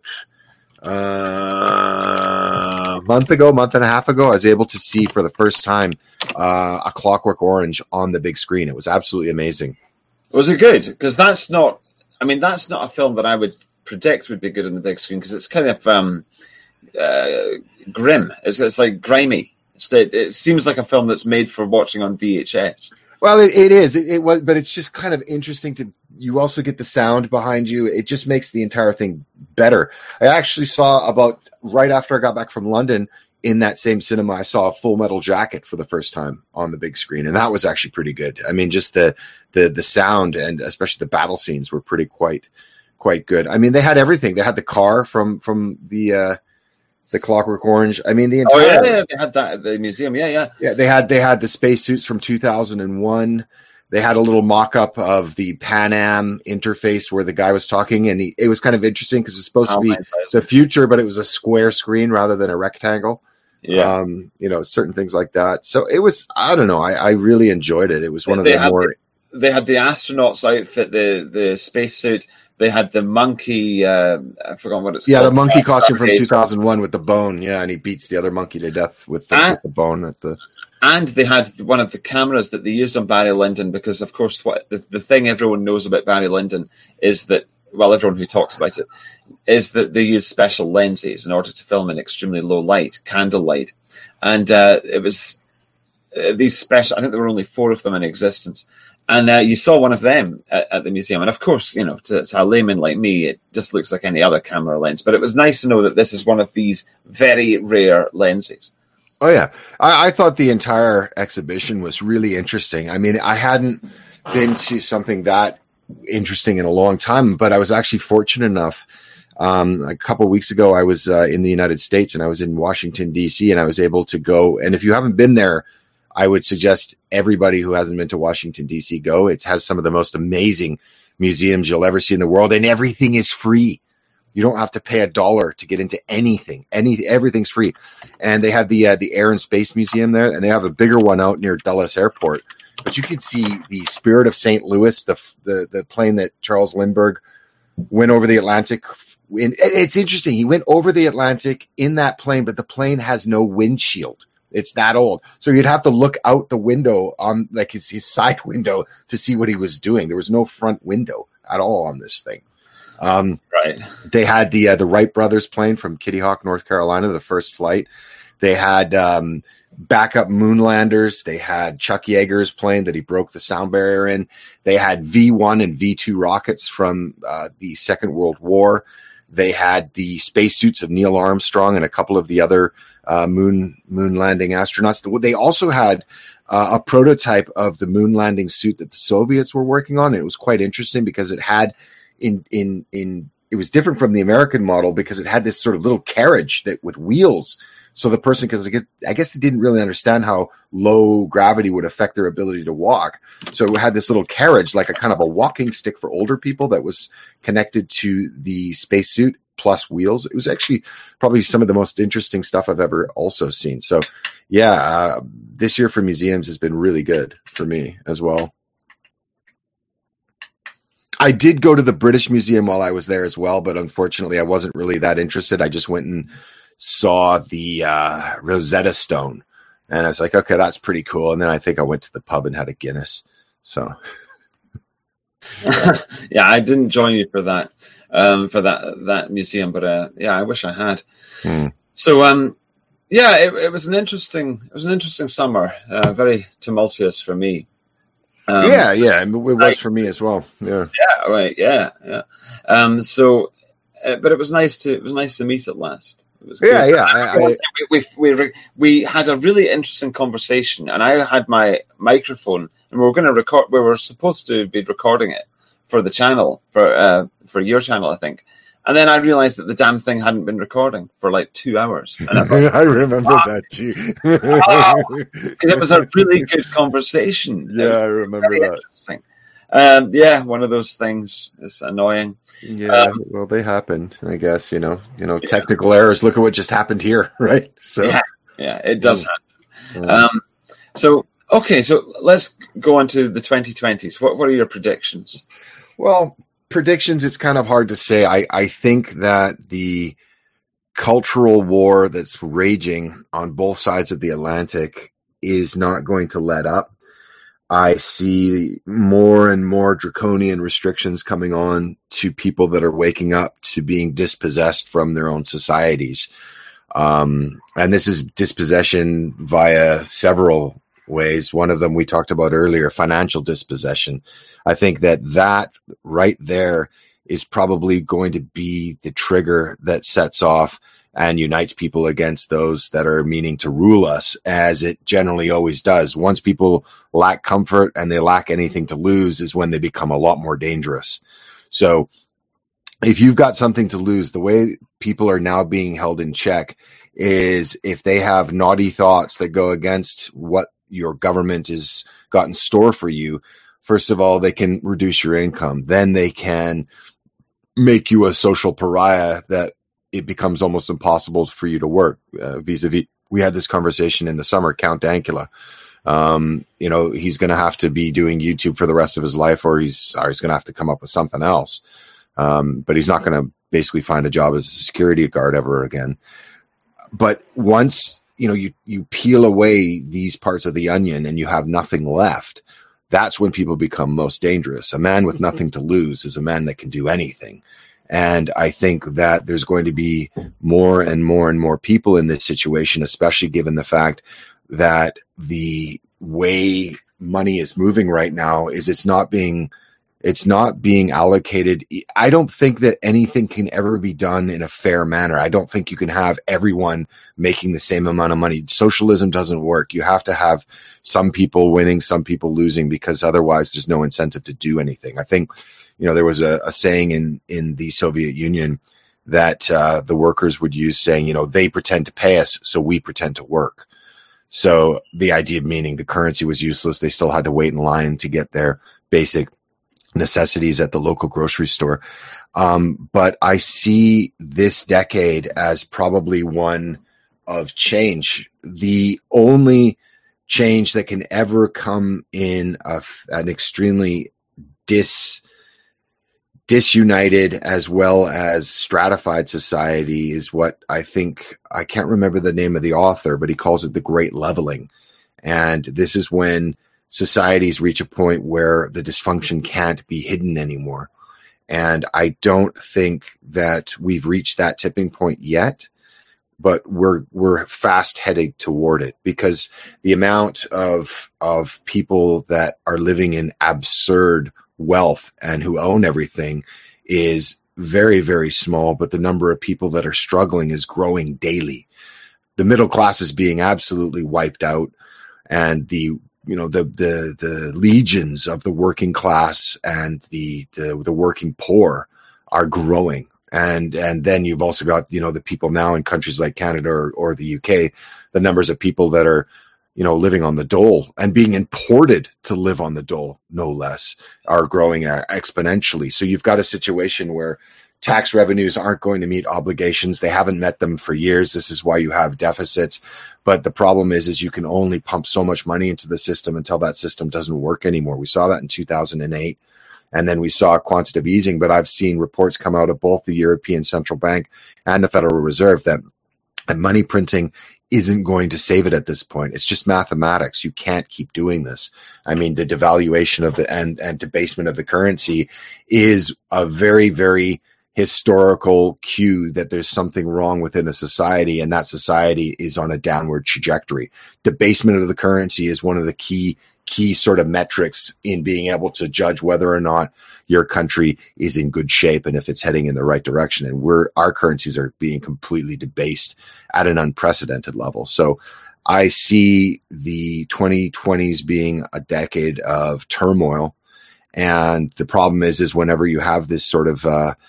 uh, a month ago, month and a half ago, I was able to see for the first time uh, A Clockwork Orange on the big screen. It was absolutely amazing. Was it good? Because that's not, I mean, that's not a film that I would predict would be good on the big screen, because it's kind of um, uh, grim. It's, it's like grimy. It's, it, it seems like a film that's made for watching on V H S. Well, it, it is. It, it was, but it's just kind of interesting to. You also get the sound behind you. It just makes the entire thing better. I actually saw about right after I got back from London in that same cinema, I saw Full Metal Jacket for the first time on the big screen, and that was actually pretty good. I mean, just the the the sound and especially the battle scenes were pretty quite quite good. I mean, they had everything. They had the car from from the. Uh, The Clockwork Orange. I mean, the entire. Oh yeah, yeah, they had that at the museum. Yeah, yeah, yeah. They had they had the spacesuits from two thousand one. They had a little mock-up of the Pan Am interface where the guy was talking, and he, it was kind of interesting because it's supposed oh, to be the future, but it was a square screen rather than a rectangle. Yeah, um, you know, certain things like that. So it was. I don't know. I, I really enjoyed it. It was one they of the more. The, they had the astronaut's outfit, the the spacesuit. They had the monkey, uh, I forgot what it's yeah, called. Yeah, the monkey uh, costume from two thousand one with the bone. Yeah, and he beats the other monkey to death with the, and, with the bone. At the. And they had one of the cameras that they used on Barry Lyndon because, of course, what the, the thing everyone knows about Barry Lyndon is that, well, everyone who talks about it, is that they use special lenses in order to film in extremely low light, candlelight. And uh, it was uh, these special, I think there were only four of them in existence. And uh, you saw one of them at, at the museum. And of course, you know, to, to a layman like me, it just looks like any other camera lens. But it was nice to know that this is one of these very rare lenses. Oh, yeah. I, I thought the entire exhibition was really interesting. I mean, I hadn't been to something that interesting in a long time, but I was actually fortunate enough. Um, a couple of weeks ago, I was uh, in the United States and I was in Washington, D C, and I was able to go. And if you haven't been there, I would suggest everybody who hasn't been to Washington, D C go. It has some of the most amazing museums you'll ever see in the world, and everything is free. You don't have to pay a dollar to get into anything. Any everything's free. And they have the uh, the Air and Space Museum there, and they have a bigger one out near Dulles Airport. But you can see the Spirit of Saint Louis, the the the plane that Charles Lindbergh went over the Atlantic. In, it's interesting. He went over the Atlantic in that plane, but the plane has no windshield. It's that old. So you'd have to look out the window on like his, his side window to see what he was doing. There was no front window at all on this thing. Um, right. They had the, uh, the Wright brothers plane from Kitty Hawk, North Carolina, the first flight. They had, um, backup moonlanders. They had Chuck Yeager's plane that he broke the sound barrier in. They had V one and V two rockets from, uh, the Second World War. They had the spacesuits of Neil Armstrong and a couple of the other uh, moon moon landing astronauts. They also had uh, a prototype of the moon landing suit that the Soviets were working on. And it was quite interesting because it had in in in it was different from the American model because it had this sort of little carriage that with wheels. So the person, because I guess, I guess they didn't really understand how low gravity would affect their ability to walk. So it had this little carriage, like a kind of a walking stick for older people that was connected to the spacesuit plus wheels. It was actually probably some of the most interesting stuff I've ever also seen. So yeah, uh, this year for museums has been really good for me as well. I did go to the British Museum while I was there as well, but unfortunately I wasn't really that interested. I just went and saw the uh, Rosetta Stone, and I was like, okay, that's pretty cool. And then I think I went to the pub and had a Guinness. So, yeah, I didn't join you for that um, for that that museum, but uh, yeah, I wish I had. Hmm. So, um, yeah, it, it was an interesting it was an interesting summer, uh, very tumultuous for me. Um, yeah, yeah, it was I, for me as well. Yeah, yeah, right, yeah, yeah. Um, so, uh, but it was nice to it was nice to meet at last. It was yeah, good. yeah. I, I, we, we we we had a really interesting conversation, and I had my microphone, and we were going to record. We were supposed to be recording it for the channel for uh, for your channel, I think. And then I realized that the damn thing hadn't been recording for like two hours. And I, thought, I remember ah, that too. Because it was a really good conversation. Yeah, I remember that. Interesting. Um, yeah, one of those things is annoying. Yeah, um, well, they happened, I guess, you know, you know, yeah. Technical errors. Look at what just happened here, right? So, yeah, yeah it does happen. Um, so, okay, so let's go on to the twenty twenties. What, what are your predictions? Well, predictions, it's kind of hard to say. I, I think that the cultural war that's raging on both sides of the Atlantic is not going to let up. I see more and more draconian restrictions coming on to people that are waking up to being dispossessed from their own societies. Um, and this is dispossession via several ways. One of them we talked about earlier, financial dispossession. I think that that right there is probably going to be the trigger that sets off and unites people against those that are meaning to rule us, as it generally always does. Once people lack comfort and they lack anything to lose is when they become a lot more dangerous. So if you've got something to lose, the way people are now being held in check is if they have naughty thoughts that go against what your government has got in store for you, first of all, they can reduce your income. Then they can make you a social pariah that it becomes almost impossible for you to work. Uh, vis-a-vis, we had this conversation in the summer, Count Dankula. Um, you know, he's going to have to be doing YouTube for the rest of his life, or he's, or he's going to have to come up with something else. Um, but he's not going to basically find a job as a security guard ever again. But once, you know, you, you peel away these parts of the onion and you have nothing left, that's when people become most dangerous. A man with nothing to lose is a man that can do anything. And I think that there's going to be more and more and more people in this situation, especially given the fact that the way money is moving right now is it's not being, it's not being allocated. I don't think that anything can ever be done in a fair manner. I don't think you can have everyone making the same amount of money. Socialism doesn't work. You have to have some people winning, some people losing, because otherwise there's no incentive to do anything. I think, you know, there was a, a saying in, in the Soviet Union that uh, the workers would use, saying, you know, they pretend to pay us, so we pretend to work. So the idea meaning the currency was useless. They still had to wait in line to get their basic necessities at the local grocery store. Um, but I see this decade as probably one of change. The only change that can ever come in a, an extremely dis disunited as well as stratified society is what I think, I can't remember the name of the author, but he calls it the Great Leveling. And this is when societies reach a point where the dysfunction can't be hidden anymore. And I don't think that we've reached that tipping point yet, but we're we're fast headed toward it, because the amount of of people that are living in absurd wealth and who own everything is very, very small, but the number of people that are struggling is growing daily. The middle class is being absolutely wiped out, and the you know the the the legions of the working class and the the, the working poor are growing. And and then you've also got, you know, the people now in countries like Canada or, or the U K, the numbers of people that are, you know, living on the dole and being imported to live on the dole, no less, are growing exponentially. So you've got a situation where tax revenues aren't going to meet obligations. They haven't met them for years. This is why you have deficits. But the problem is, is you can only pump so much money into the system until that system doesn't work anymore. We saw that in two thousand eight. And then we saw quantitative easing, but I've seen reports come out of both the European Central Bank and the Federal Reserve that money printing isn't going to save it at this point. It's just mathematics. You can't keep doing this. I mean, the devaluation of the and, and debasement of the currency is a very, very historical cue that there's something wrong within a society, and that society is on a downward trajectory. Debasement of the currency is one of the key key sort of metrics in being able to judge whether or not your country is in good shape and if it's heading in the right direction. And we're, our currencies are being completely debased at an unprecedented level. So I see the twenty twenties being a decade of turmoil. And the problem is, is whenever you have this sort of, uh,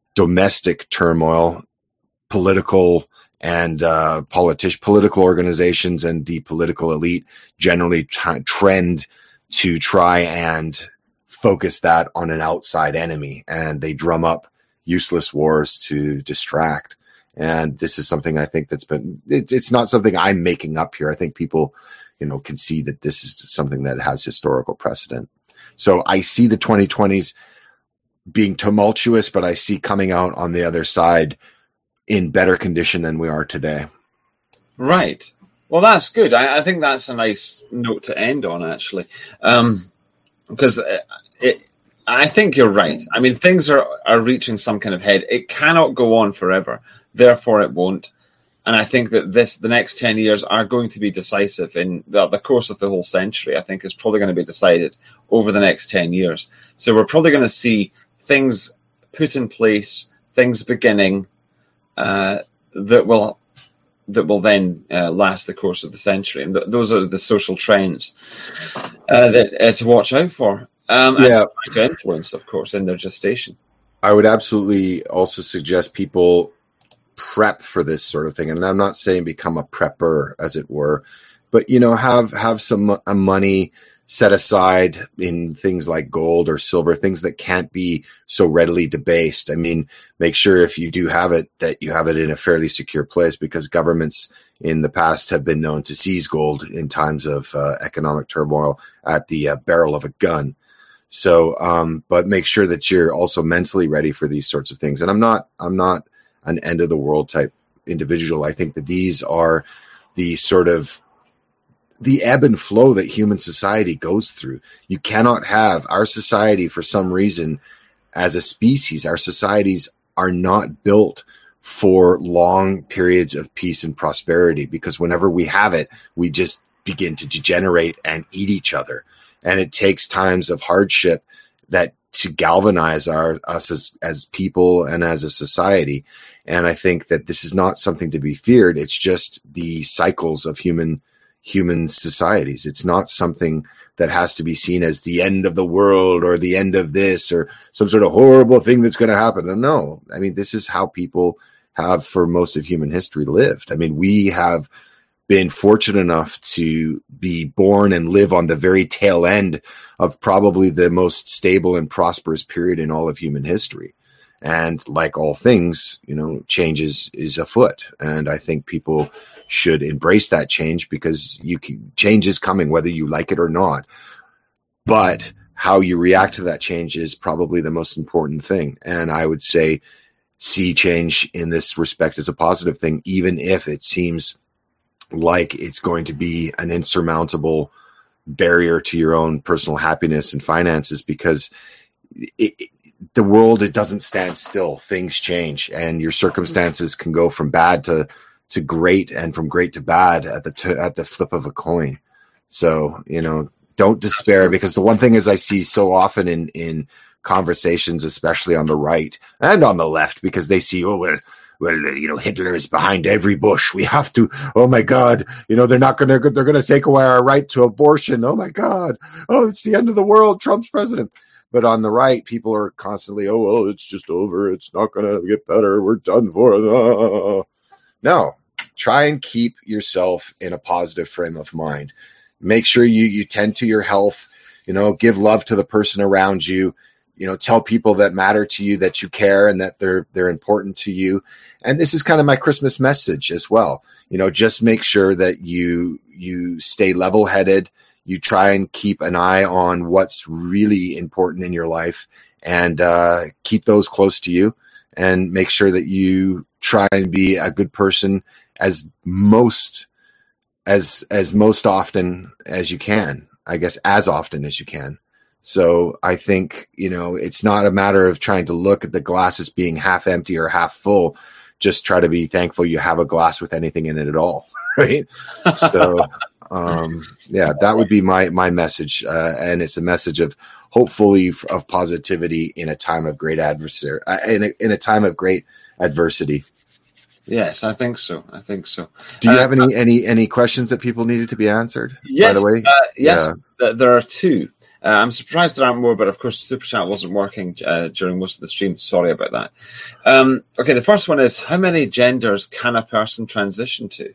domestic turmoil, political and uh, politi- political organizations and the political elite generally t- trend to try and focus that on an outside enemy, and they drum up useless wars to distract. And this is something I think that's been, it, it's not something I'm making up here. I think people, you know, can see that this is something that has historical precedent. So I see the twenty twenties being tumultuous, but I see coming out on the other side in better condition than we are today. Right. Well, that's good. I, I think that's a nice note to end on, actually, um, because it, it, I think you're right. I mean, things are, are reaching some kind of head. It cannot go on forever. Therefore, it won't. And I think that this, the next ten years are going to be decisive in the, the course of the whole century. I think is probably going to be decided over the next ten years. So we're probably going to see things put in place, things beginning uh, that will that will then uh, last the course of the century. And th- those are the social trends uh, that uh, to watch out for. Um, and yeah. to try to influence, of course, in their gestation. I would absolutely also suggest people prep for this sort of thing. And I'm not saying become a prepper, as it were, but, you know, have, have some uh, money set aside in things like gold or silver, things that can't be so readily debased. I mean, make sure if you do have it, that you have it in a fairly secure place, because governments in the past have been known to seize gold in times of uh, economic turmoil at the uh, barrel of a gun. So, um, but make sure that you're also mentally ready for these sorts of things. And I'm not, I'm not an end of the world type individual. I think that these are the sort of the ebb and flow that human society goes through. You cannot have our society, for some reason, as a species, our societies are not built for long periods of peace and prosperity, because whenever we have it, we just begin to degenerate and eat each other. And it takes times of hardship that to galvanize our us as, as people and as a society. And I think that this is not something to be feared. It's just the cycles of human human societies. It's not something that has to be seen as the end of the world or the end of this or some sort of horrible thing that's going to happen. No, I mean, this is how people have for most of human history lived. I mean, we have been fortunate enough to be born and live on the very tail end of probably the most stable and prosperous period in all of human history. And like all things, you know, change is, is afoot. And I think people should embrace that change, because you can, change is coming, whether you like it or not. But how you react to that change is probably the most important thing. And I would say see change in this respect as a positive thing, even if it seems like it's going to be an insurmountable barrier to your own personal happiness and finances, because it, it, the world, it doesn't stand still. Things change, and your circumstances can go from bad to, to great, and from great to bad at the, t- at the flip of a coin. So, you know, don't despair, because the one thing is I see so often in, in conversations, especially on the right and on the left, because they see, oh, well, well, you know, Hitler is behind every bush. We have to, oh my God, you know, they're not going to, they're going to take away our right to abortion. Oh my God. Oh, it's the end of the world. Trump's president. But on the right, people are constantly, oh, well, it's just over. It's not going to get better. We're done for it. Ah. No, try and keep yourself in a positive frame of mind. Make sure you, you tend to your health, you know, give love to the person around you, you know, tell people that matter to you that you care and that they're, they're important to you. And this is kind of my Christmas message as well. You know, just make sure that you, you stay level-headed. You try and keep an eye on what's really important in your life, and uh, keep those close to you, and make sure that you try and be a good person as most, as, as most often as you can, I guess, as often as you can. So I think, you know, it's not a matter of trying to look at the glass as being half empty or half full. Just try to be thankful you have a glass with anything in it at all. Right. So, um, yeah, that would be my, my message. Uh, and it's a message of hopefully of positivity in a time of great adversary, uh, in a, in a time of great adversity. Yes, I think so. I think so. Do you uh, have any, any, any questions that people needed to be answered? Yes. By the way? Uh, yes, yeah. There are two. Uh, I'm surprised there aren't more, but of course, Super Chat wasn't working uh, during most of the stream. Sorry about that. Um, okay, the first one is, how many genders can a person transition to?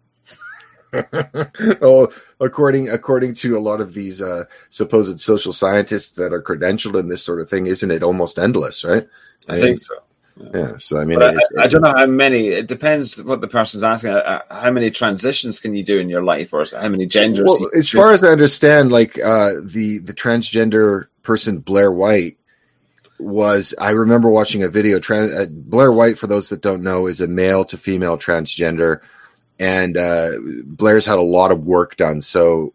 Well, according according to a lot of these uh, supposed social scientists that are credentialed in this sort of thing, isn't it almost endless, right? I, I think so. Yeah. yeah, so I mean, I, I don't know how many. It depends what the person's asking. Uh, how many transitions can you do in your life, or how many genders? Well, as far as I understand, like uh, the the transgender person Blair White was. I remember watching a video. Trans, uh, Blair White, for those that don't know, is a male to female transgender. And uh, Blair's had a lot of work done. So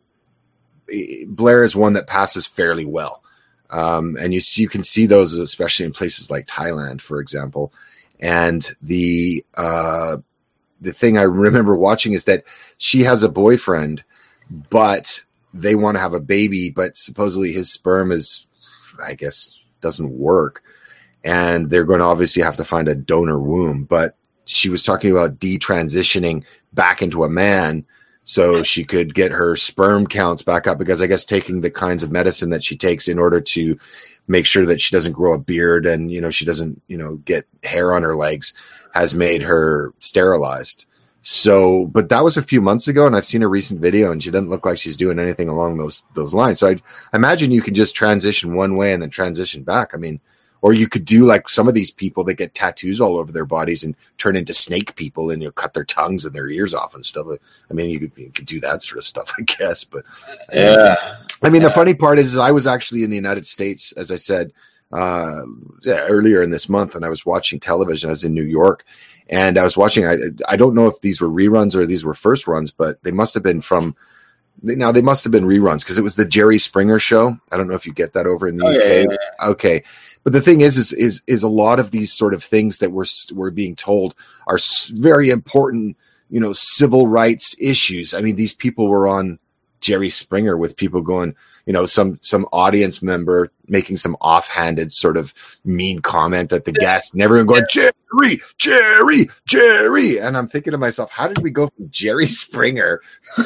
Blair is one that passes fairly well. Um, and you see, you can see those, especially in places like Thailand, for example. And the uh, the thing I remember watching is that she has a boyfriend, but they want to have a baby, but supposedly his sperm is, I guess, doesn't work. And they're going to obviously have to find a donor womb. But she was talking about detransitioning back into a man so she could get her sperm counts back up, because I guess taking the kinds of medicine that she takes in order to make sure that she doesn't grow a beard and, you know, she doesn't, you know, get hair on her legs has made her sterilized. So, but that was a few months ago, and I've seen a recent video and she doesn't look like she's doing anything along those, those lines. So I imagine you can just transition one way and then transition back. I mean, or you could do like some of these people that get tattoos all over their bodies and turn into snake people, and you know, cut their tongues and their ears off and stuff. I mean, you could, you could do that sort of stuff, I guess. But yeah, I mean, yeah. The funny part is, is I was actually in the United States, as I said uh, yeah, earlier in this month, and I was watching television. I was in New York, and I was watching. I I don't know if these were reruns or these were first runs, but they must have been from. Now they must have been reruns because it was the Jerry Springer show. I don't know if you get that over in the oh, U K. Yeah, yeah, yeah. Okay. But the thing is, is, is, is a lot of these sort of things that we're, we're being told are very important, you know, civil rights issues. I mean, these people were on Jerry Springer with people going, you know, some, some audience member making some offhanded sort of mean comment at the guest and everyone going, Jerry, Jerry, Jerry. And I'm thinking to myself, how did we go from Jerry Springer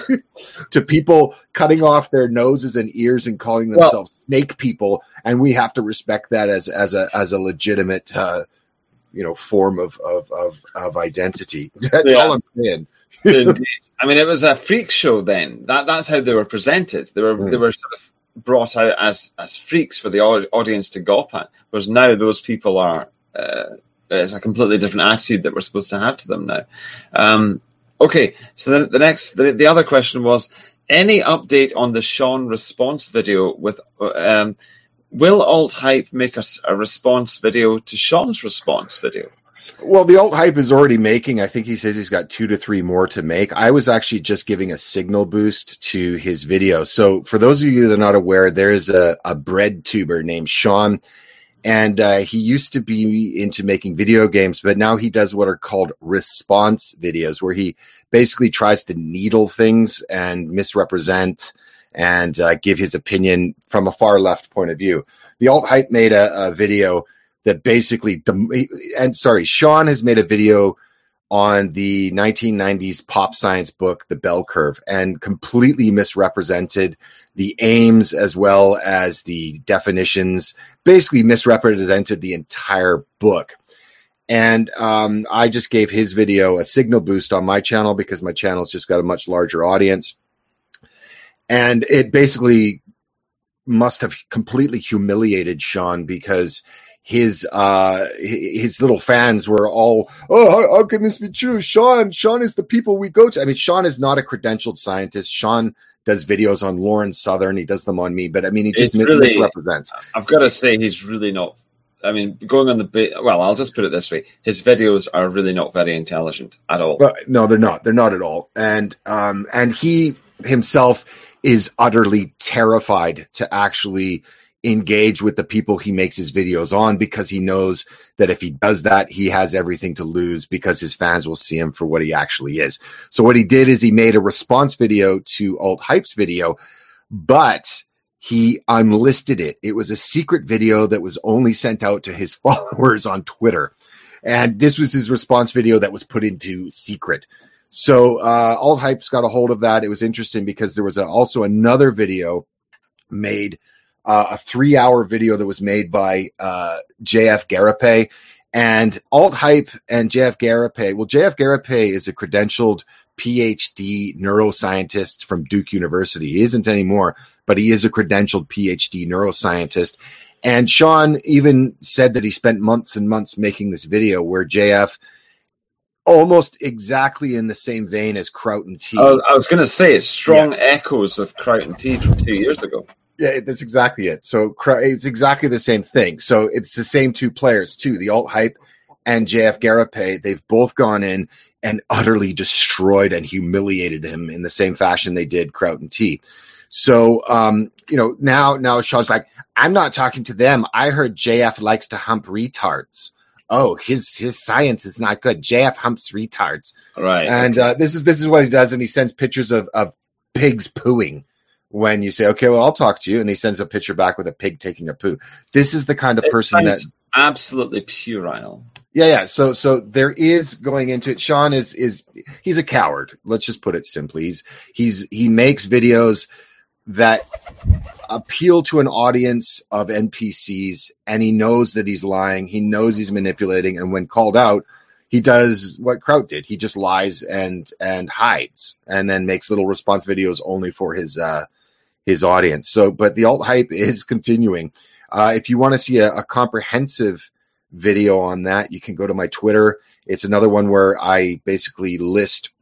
to people cutting off their noses and ears and calling themselves well, snake people? And we have to respect that as, as a, as a legitimate, uh, you know, form of, of, of, of identity. That's yeah. all I'm saying. Indeed. I mean, it was a freak show then. That that's how they were presented. They were mm. they were sort of brought out as as freaks for the audience to gawp at. Whereas now those people are uh, it's a completely different attitude that we're supposed to have to them now. Um, okay, so the, the next the, the other question was, any update on the Sean response video with um, will Alt Hype make us a response video to Sean's response video? Well, the alt hype is already making. I think he says he's got two to three more to make. I was actually just giving a signal boost to his video. So for those of you that are not aware, there's a, a bread tuber named Sean, and uh, he used to be into making video games, but now he does what are called response videos, where he basically tries to needle things and misrepresent and uh, give his opinion from a far left point of view. The alt hype made a, a video that basically, and sorry, Sean has made a video on the nineteen nineties pop science book, The Bell Curve, and completely misrepresented the aims as well as the definitions, basically misrepresented the entire book. And um, I just gave his video a signal boost on my channel because my channel's just got a much larger audience. And it basically must have completely humiliated Sean, because his uh his little fans were all, oh, how, how can this be true? Sean, Sean is the people we go to. I mean, Sean is not a credentialed scientist. Sean does videos on Lauren Southern. He does them on me, but I mean, he just mis- really, misrepresents. I've got to say, he's really not. I mean, going on the bit. Well, I'll just put it this way: his videos are really not very intelligent at all. Well, no, they're not. They're not at all. And um and he himself is utterly terrified to actually engage with the people he makes his videos on, because he knows that if he does that, he has everything to lose, because his fans will see him for what he actually is. So what he did is he made a response video to Alt Hype's video, but he unlisted it. It was a secret video that was only sent out to his followers on Twitter. And this was his response video that was put into secret. So uh, Alt Hype's got a hold of that. It was interesting because there was a, also another video made uh, a three-hour video that was made by uh, J F Garapay. And Alt Hype and J F Garapay, well, J F Garapay is a credentialed P H D neuroscientist from Duke University. He isn't anymore, but he is a credentialed P H D neuroscientist. And Sean even said that he spent months and months making this video where J F, almost exactly in the same vein as Kraut and T. I was, I was going to say, it's strong yeah. echoes of Kraut and T from two years ago. Yeah, that's exactly it. So it's exactly the same thing. So it's the same two players too, the Alt Hype and J F Garapay. They've both gone in and utterly destroyed and humiliated him in the same fashion they did Kraut and T. So, um, you know, now, now Sean's like, I'm not talking to them. I heard J F likes to hump retards. Oh, his, his science is not good. J F humps retards. Right. And, okay. uh, this is, this is what he does. And he sends pictures of, of pigs pooing. When you say, okay, well, I'll talk to you. And he sends a picture back with a pig taking a poo. This is the kind of it person that absolutely puerile. Yeah. Yeah. So, so there is going into it. Sean is, is he's a coward. Let's just put it simply. He's, he's, he makes videos that appeal to an audience of N P Cs, and he knows that he's lying. He knows he's manipulating. And when called out, he does what Kraut did. He just lies and, and hides, and then makes little response videos only for his, uh, his audience. So, but the Alt Hype is continuing. Uh, if you want to see a, a comprehensive video on that, you can go to my Twitter. It's another one where I basically list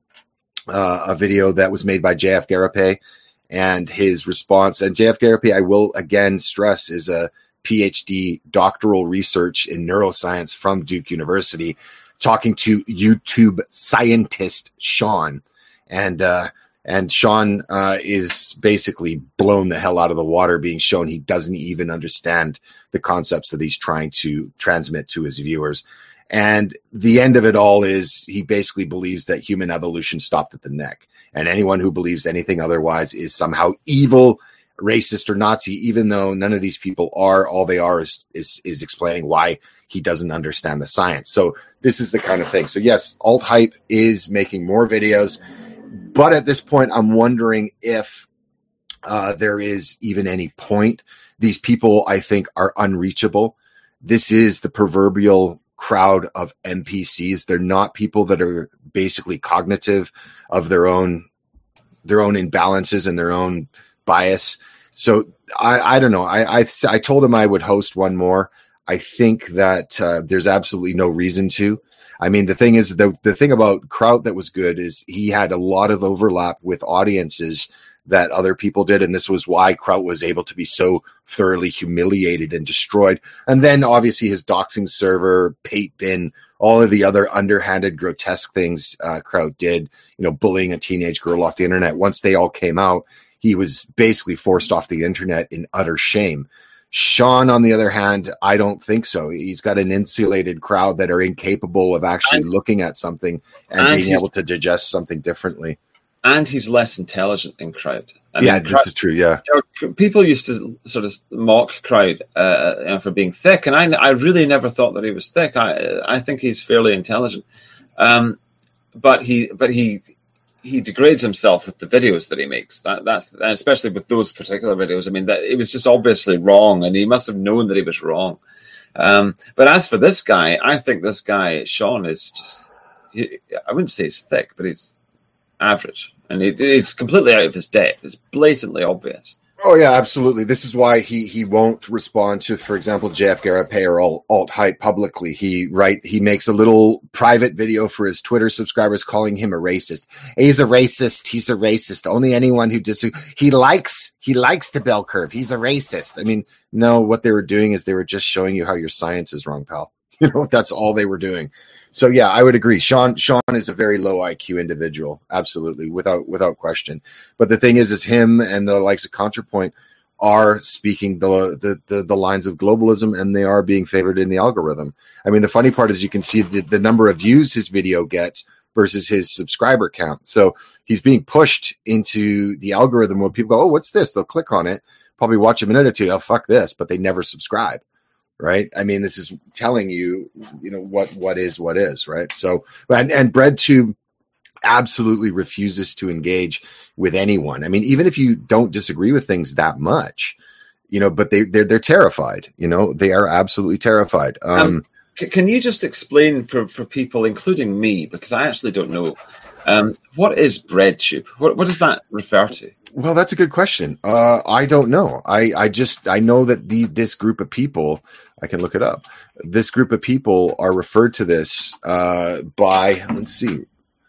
uh, a video that was made by J F Garapay and his response. And J F Garapay, I will again stress, is a P H D doctoral research in neuroscience from Duke University, talking to YouTube scientist Sean. And, uh, And Sean uh, is basically blown the hell out of the water, being shown he doesn't even understand the concepts that he's trying to transmit to his viewers. And the end of it all is he basically believes that human evolution stopped at the neck. And anyone who believes anything otherwise is somehow evil, racist, or Nazi, even though none of these people are. All they are is, is, is explaining why he doesn't understand the science. So this is the kind of thing. So yes, Alt Hype is making more videos. But at this point, I'm wondering if uh, there is even any point. These people, I think, are unreachable. This is the proverbial crowd of N P Cs. They're not people that are basically cognitive of their own their own imbalances and their own bias. So I, I don't know. I, I I told him I would host one more. I think that uh, there's absolutely no reason to. I mean, the thing is, the the thing about Kraut that was good is he had a lot of overlap with audiences that other people did, and this was why Kraut was able to be so thoroughly humiliated and destroyed. And then, obviously, his doxing server, Pate Bin, all of the other underhanded, grotesque things uh, Kraut did, you know, bullying a teenage girl off the internet. Once they all came out, he was basically forced off the internet in utter shame. Sean, on the other hand, I don't think so. He's got an insulated crowd that are incapable of actually and, looking at something and, and being able to digest something differently. And he's less intelligent than Kraut. I yeah, mean, this Kraut, is true, yeah. You know, people used to sort of mock Kraut uh, you know, for being thick, and I, I really never thought that he was thick. I I think he's fairly intelligent. Um, but he but he... he degrades himself with the videos that he makes. That that's and especially with those particular videos. I mean, that it was just obviously wrong, and he must have known that he was wrong. Um, but as for this guy, I think this guy Sean is just. He, I wouldn't say he's thick, but he's average, and he, he's completely out of his depth. It's blatantly obvious. Oh yeah, absolutely. This is why he he won't respond to, for example, J F Garapay or Alt, Alt Hype publicly. He right he makes a little private video for his Twitter subscribers calling him a racist. He's a racist. He's a racist. Only anyone who dis he likes he likes the bell curve. He's a racist. I mean, no, what they were doing is they were just showing you how your science is wrong, pal. You know, that's all they were doing. So yeah, I would agree. Sean Sean is a very low I Q individual, absolutely, without without question. But the thing is, is him and the likes of ContraPoint are speaking the, the the the lines of globalism, and they are being favored in the algorithm. I mean, the funny part is you can see the, the number of views his video gets versus his subscriber count. So he's being pushed into the algorithm where people go, "Oh, what's this?" They'll click on it, probably watch a minute or two. Oh, fuck this, but they never subscribe. Right. I mean, this is telling you, you know, what, what is, what is, right. So, and, and BreadTube absolutely refuses to engage with anyone. I mean, even if you don't disagree with things that much, you know, but they they're they're terrified. You know, they are absolutely terrified. Um, um, c- can you just explain for, for people, including me, because I actually don't know, um, what is BreadTube? What what does that refer to? Well, that's a good question. Uh, I don't know. I, I just I know that the this group of people, I can look it up. This group of people are referred to this uh, by, let's see,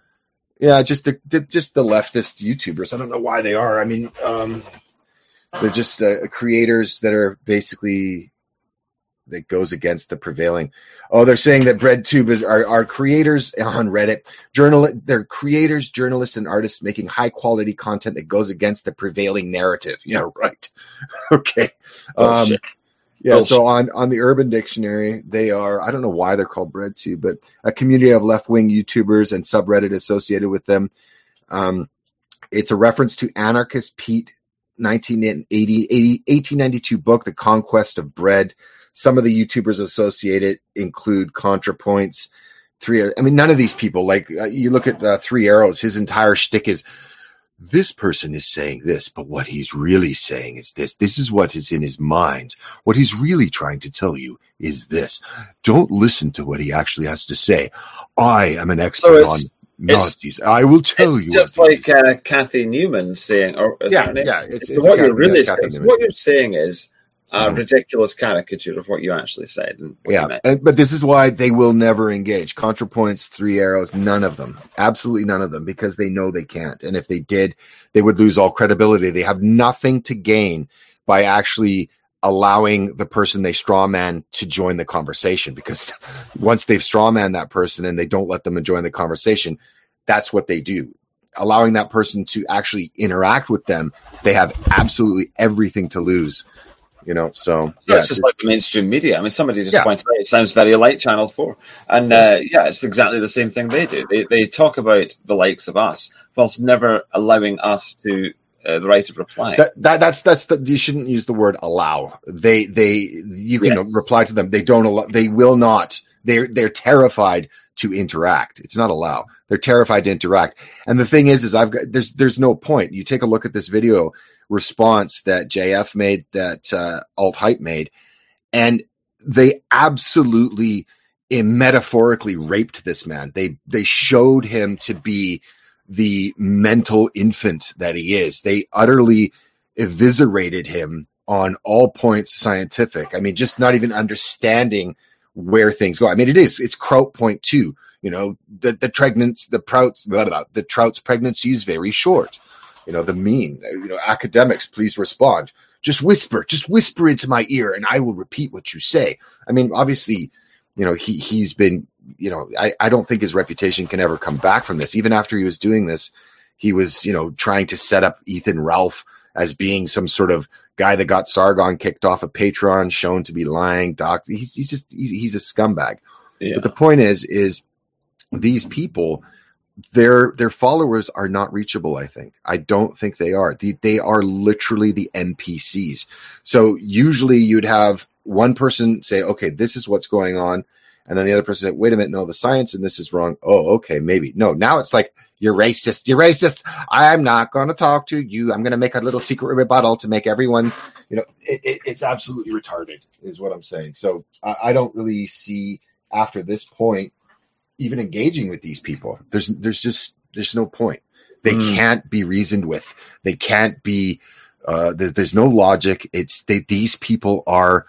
yeah, just the, the just the leftist YouTubers. I don't know why they are. I mean, um, they're just uh, creators that are basically that goes against the prevailing. Oh, they're saying that BreadTube is are, are creators on Reddit. Journal, they're creators, journalists, and artists making high quality content that goes against the prevailing narrative. Yeah, right. Okay. Um, yeah. Bullshit. So on on the Urban Dictionary, they are. I don't know why they're called BreadTube, but a community of left wing YouTubers and subreddit associated with them. Um, it's a reference to anarchist Pete nineteen eighty, eighty, eighteen ninety-two book, The Conquest of Bread. Some of the YouTubers associated include ContraPoints, Three. I mean, none of these people, like uh, you look at uh, Three Arrows, his entire shtick is this person is saying this, but what he's really saying is this. This is what is in his mind. What he's really trying to tell you is this. Don't listen to what he actually has to say. I am an expert so on Nazis. I will tell it's you. Just like uh, Kathy Newman saying, or yeah, yeah. It's, so it's what a, you're really yeah, saying, so what you're saying is a mm-hmm. ridiculous caricature of what you actually said. And what yeah, you meant. And, but this is why they will never engage. ContraPoints, Three Arrows, none of them. Absolutely none of them, because they know they can't. And if they did, they would lose all credibility. They have nothing to gain by actually allowing the person they strawman to join the conversation, because once they've strawman that person and they don't let them join the conversation, that's what they do. Allowing that person to actually interact with them, they have absolutely everything to lose. You know, so, so yeah, it's just like the mainstream media. I mean, somebody just yeah. pointed out it sounds very like Channel Four, and uh, yeah, it's exactly the same thing they do. They they talk about the likes of us, whilst never allowing us to uh, the right of reply. That, that that's that's the, you shouldn't use the word allow. They they you can yes. reply to them. They don't allow. They will not. They're they're terrified to interact. It's not allow. They're terrified to interact. And the thing is, is I've got there's there's no point. You take a look at this video response that J F made, that uh, Alt Hype made, and they absolutely uh, metaphorically raped this man. They they showed him to be the mental infant that he is. They utterly eviscerated him on all points scientific. I mean, just not even understanding where things go. I mean, it is it's Kraut point two. You know, the the pregnancy, the Prout, blah, blah, blah, the Trout's pregnancy is very short. You know, the mean, you know, academics, please respond. Just whisper, just whisper into my ear and I will repeat what you say. I mean, obviously, you know, he, he's been, you know, I, I don't think his reputation can ever come back from this. Even after he was doing this, he was, you know, trying to set up Ethan Ralph as being some sort of guy that got Sargon kicked off of Patreon, shown to be lying. Doc, he's, he's just, he's, he's a scumbag. Yeah. But the point is, is these people, their their followers are not reachable. I think I don't think they are. They, they are literally the N P Cs. So usually you'd have one person say, "Okay, this is what's going on," and then the other person say, "Wait a minute, no, the science in this is wrong." Oh, okay, maybe no. Now it's like you're racist. You're racist. I'm not going to talk to you. I'm going to make a little secret rebuttal to make everyone. You know, it, it, it's absolutely retarded, is what I'm saying. So I, I don't really see after this point even engaging with these people. There's there's just there's no point. They mm. can't be reasoned with. They can't be uh there, there's no logic. It's they, these people are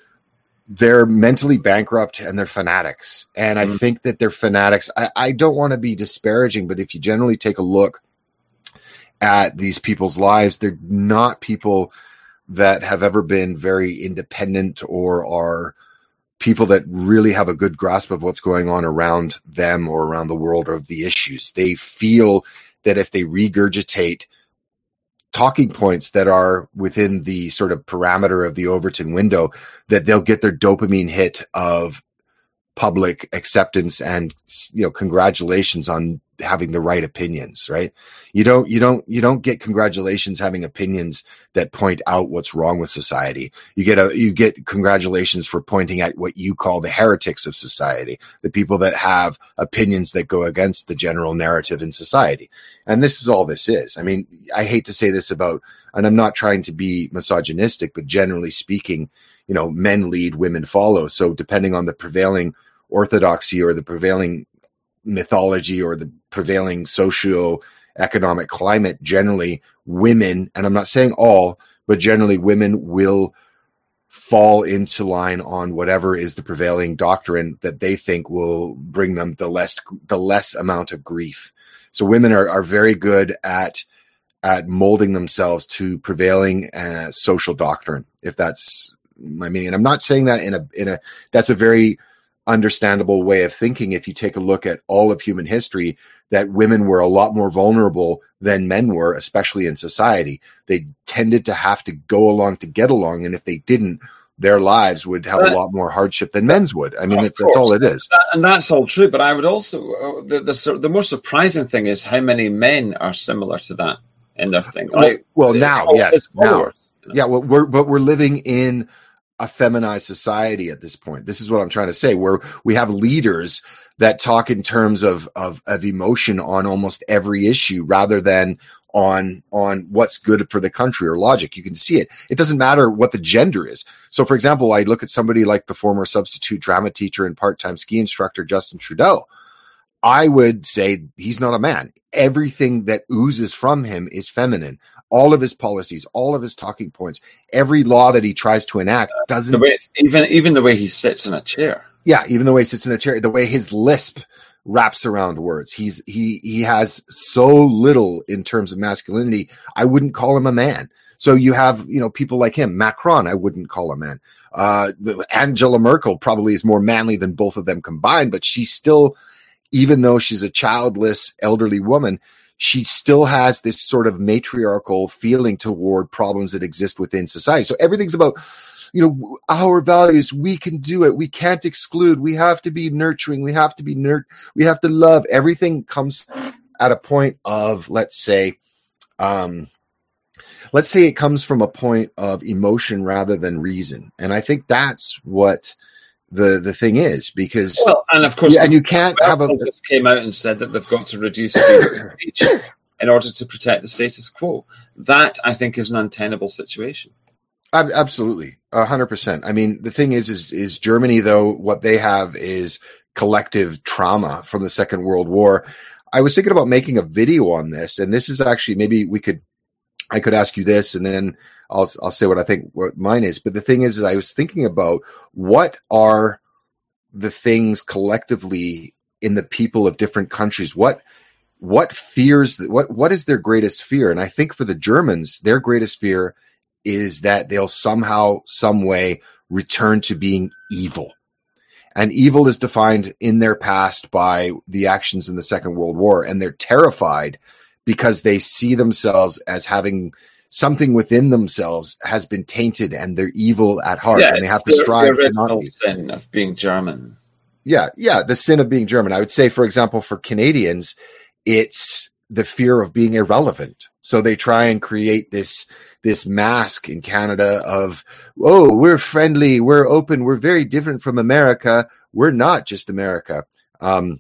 they're mentally bankrupt and they're fanatics. And I mm. think that they're fanatics. I, I don't want to be disparaging, but if you generally take a look at these people's lives, they're not people that have ever been very independent or are people that really have a good grasp of what's going on around them or around the world or of the issues. They feel that if they regurgitate talking points that are within the sort of parameter of the Overton window, that they'll get their dopamine hit of public acceptance and, you know, congratulations on having the right opinions, right? You don't, you don't, you don't get congratulations having opinions that point out what's wrong with society. You get a, you get congratulations for pointing at what you call the heretics of society, the people that have opinions that go against the general narrative in society. And this is all this is. I mean, I hate to say this about and I'm not trying to be misogynistic, but generally speaking, you know, men lead, women follow. So depending on the prevailing orthodoxy or the prevailing mythology or the prevailing socio-economic climate, generally women, and I'm not saying all, but generally women will fall into line on whatever is the prevailing doctrine that they think will bring them the less the less amount of grief. So women are, are very good at at molding themselves to prevailing uh, social doctrine, if that's my meaning. And I'm not saying that in a in a that's a very understandable way of thinking. If you take a look at all of human history, that women were a lot more vulnerable than men were, especially in society. They tended to have to go along to get along, and if they didn't, their lives would have a lot more hardship than men's would. I mean, it's, that's all it is. And that's all true, but I would also, the, the, the more surprising thing is how many men are similar to that in their thing. Like, well, well now, yes, now. You know? Yeah, well, we're, but we're living in a feminized society at this point. This is what I'm trying to say, where we have leaders that talk in terms of, of, of emotion on almost every issue rather than on, on what's good for the country or logic. You can see it. It doesn't matter what the gender is. So for example, I look at somebody like the former substitute drama teacher and part-time ski instructor, Justin Trudeau. I would say he's not a man. Everything that oozes from him is feminine. All of his policies, all of his talking points, every law that he tries to enact doesn't... The way, even, even the way he sits in a chair. Yeah, even the way he sits in a chair, the way his lisp wraps around words. He's he he has so little in terms of masculinity. I wouldn't call him a man. So you have, you know, people like him. Macron, I wouldn't call a man. Uh, Angela Merkel probably is more manly than both of them combined, but she's still... even though she's a childless elderly woman, she still has this sort of matriarchal feeling toward problems that exist within society. So everything's about, you know, our values. We can do it. We can't exclude. We have to be nurturing. We have to be nurt. We have to love. Everything comes at a point of, let's say, um, let's say it comes from a point of emotion rather than reason. And I think that's what the the thing is, because well, and of course, yeah, and you can't have a just came out and said that they've got to reduce freedom of speech in order to protect the status quo. That I think is an untenable situation. Absolutely, a hundred percent. I mean, the thing is, is is Germany though? What they have is collective trauma from the Second World War. I was thinking about making a video on this, and this is actually maybe we could. I could ask you this, and then I'll I'll say what I think what mine is. But the thing is, is I was thinking about what are the things collectively in the people of different countries. What what fears? What what is their greatest fear? And I think for the Germans, their greatest fear is that they'll somehow, some way, return to being evil. And evil is defined in their past by the actions in the Second World War, and they're terrified because they see themselves as having something within themselves has been tainted and they're evil at heart, yeah, and they have to strive to not be. Sin of being German. Yeah, yeah, the sin of being German. I would say, for example, for Canadians, it's the fear of being irrelevant. So they try and create this this mask in Canada of, oh, we're friendly, we're open, we're very different from America. We're not just America. Um,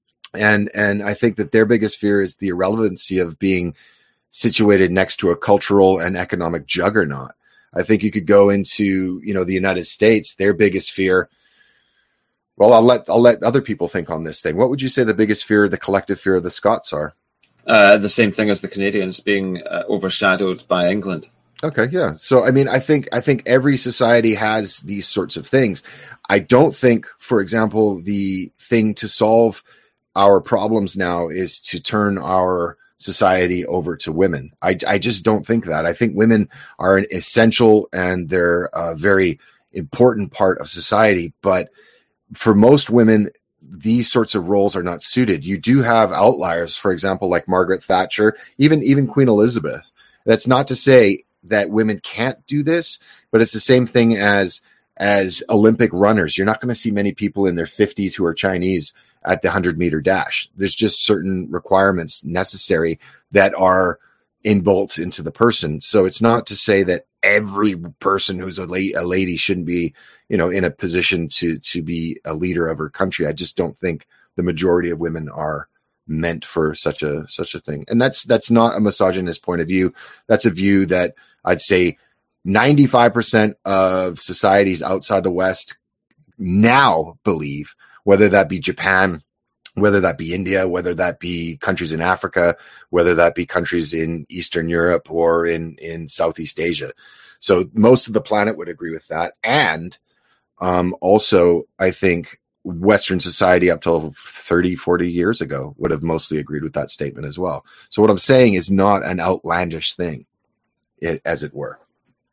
And and I think that their biggest fear is the irrelevancy of being situated next to a cultural and economic juggernaut. I think you could go into, you know, the United States, their biggest fear. Well, I'll let I'll let other people think on this thing. What would you say the biggest fear, the collective fear of the Scots are? Uh, the same thing as the Canadians, being uh, overshadowed by England. Okay, yeah. So I mean, I think I think every society has these sorts of things. I don't think, for example, the thing to solve our problems now is to turn our society over to women. I, I just don't think that. I think women are an essential and they're a very important part of society. But for most women, these sorts of roles are not suited. You do have outliers, for example, like Margaret Thatcher, even, even Queen Elizabeth. That's not to say that women can't do this, but it's the same thing as, as Olympic runners. You're not going to see many people in their fifties who are Chinese at the hundred meter dash. There's just certain requirements necessary that are inbuilt into the person. So it's not to say that every person who's a, la- a lady shouldn't be, you know, in a position to, to be a leader of her country. I just don't think the majority of women are meant for such a such a thing. And that's that's not a misogynist point of view. That's a view that I'd say ninety-five percent of societies outside the West now believe, whether that be Japan, whether that be India, whether that be countries in Africa, whether that be countries in Eastern Europe or in, in Southeast Asia. So most of the planet would agree with that. And um, also, I think Western society up till thirty, forty years ago would have mostly agreed with that statement as well. So what I'm saying is not an outlandish thing, as it were.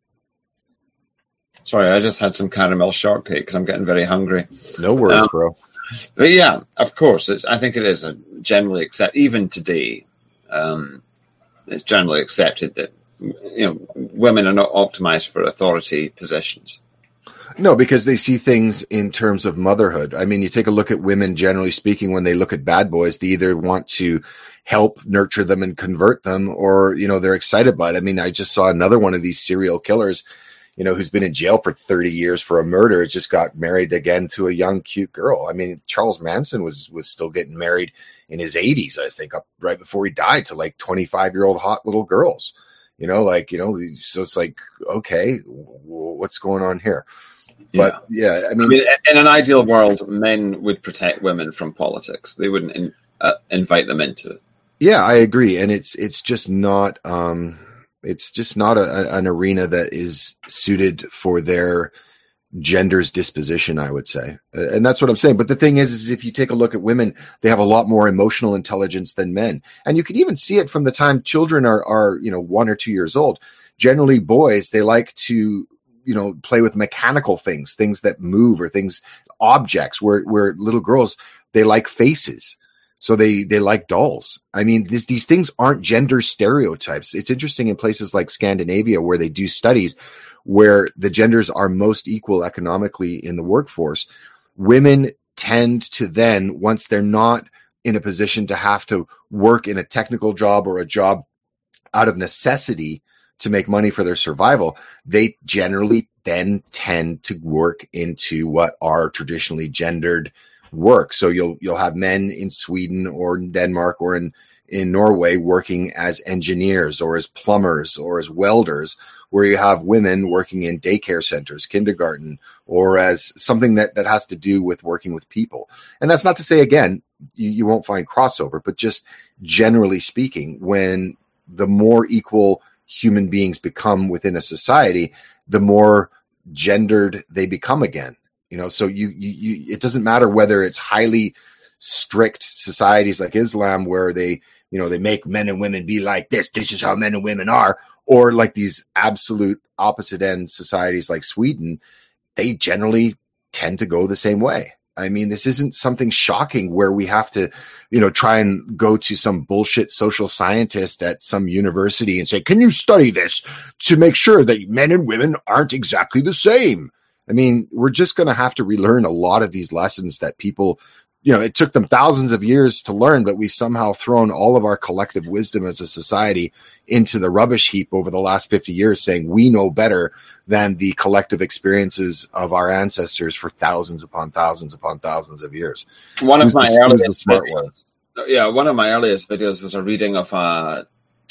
Sorry, I just had some caramel shortcake because I'm getting very hungry. No worries, um, bro. But yeah, of course, it's, I think it is a generally accept. Even today, um, it's generally accepted that you know women are not optimized for authority positions. No, because they see things in terms of motherhood. I mean, you take a look at women, generally speaking, when they look at bad boys, they either want to help nurture them and convert them, or, you know, they're excited by it. I mean, I just saw another one of these serial killers, you know, who's been in jail for thirty years for a murder, just got married again to a young, cute girl. I mean, Charles Manson was, was still getting married in his eighties, I think, up right before he died, to like twenty-five year old hot little girls, you know, like, you know, so it's like, okay, what's going on here? But yeah, yeah I, mean, I mean, in an ideal world, men would protect women from politics. They wouldn't in, uh, invite them into it. Yeah, I agree. And it's, it's just not, um, it's just not a, an arena that is suited for their gender's disposition, I would say. And that's what I'm saying. But the thing is, is if you take a look at women, they have a lot more emotional intelligence than men. And you can even see it from the time children are, are, you know, one or two years old. Generally, boys, they like to, you know, play with mechanical things, things that move, or things, objects, where, where little girls, they like faces. So they, they like dolls. I mean, this, these things aren't gender stereotypes. It's interesting in places like Scandinavia, where they do studies where the genders are most equal economically in the workforce. Women tend to then, once they're not in a position to have to work in a technical job or a job out of necessity to make money for their survival, they generally then tend to work into what are traditionally gendered work. So you'll you'll have men in Sweden or in Denmark or in, in Norway working as engineers or as plumbers or as welders, where you have women working in daycare centers, kindergarten, or as something that, that has to do with working with people. And that's not to say, again, you, you won't find crossover, but just generally speaking, when the more equal human beings become within a society, the more gendered they become again. You know, so you, you, you, it doesn't matter whether it's highly strict societies like Islam, where they, you know, they make men and women be like this, this is how men and women are, or like these absolute opposite end societies like Sweden, they generally tend to go the same way. I mean, this isn't something shocking where we have to, you know, try and go to some bullshit social scientist at some university and say, can you study this to make sure that men and women aren't exactly the same? I mean, we're just going to have to relearn a lot of these lessons that people, you know, it took them thousands of years to learn, but we've somehow thrown all of our collective wisdom as a society into the rubbish heap over the last fifty years, saying we know better than the collective experiences of our ancestors for thousands upon thousands upon thousands of years. One of who's my the, earliest the smart videos, one? Yeah, one of my earliest videos was a reading of a,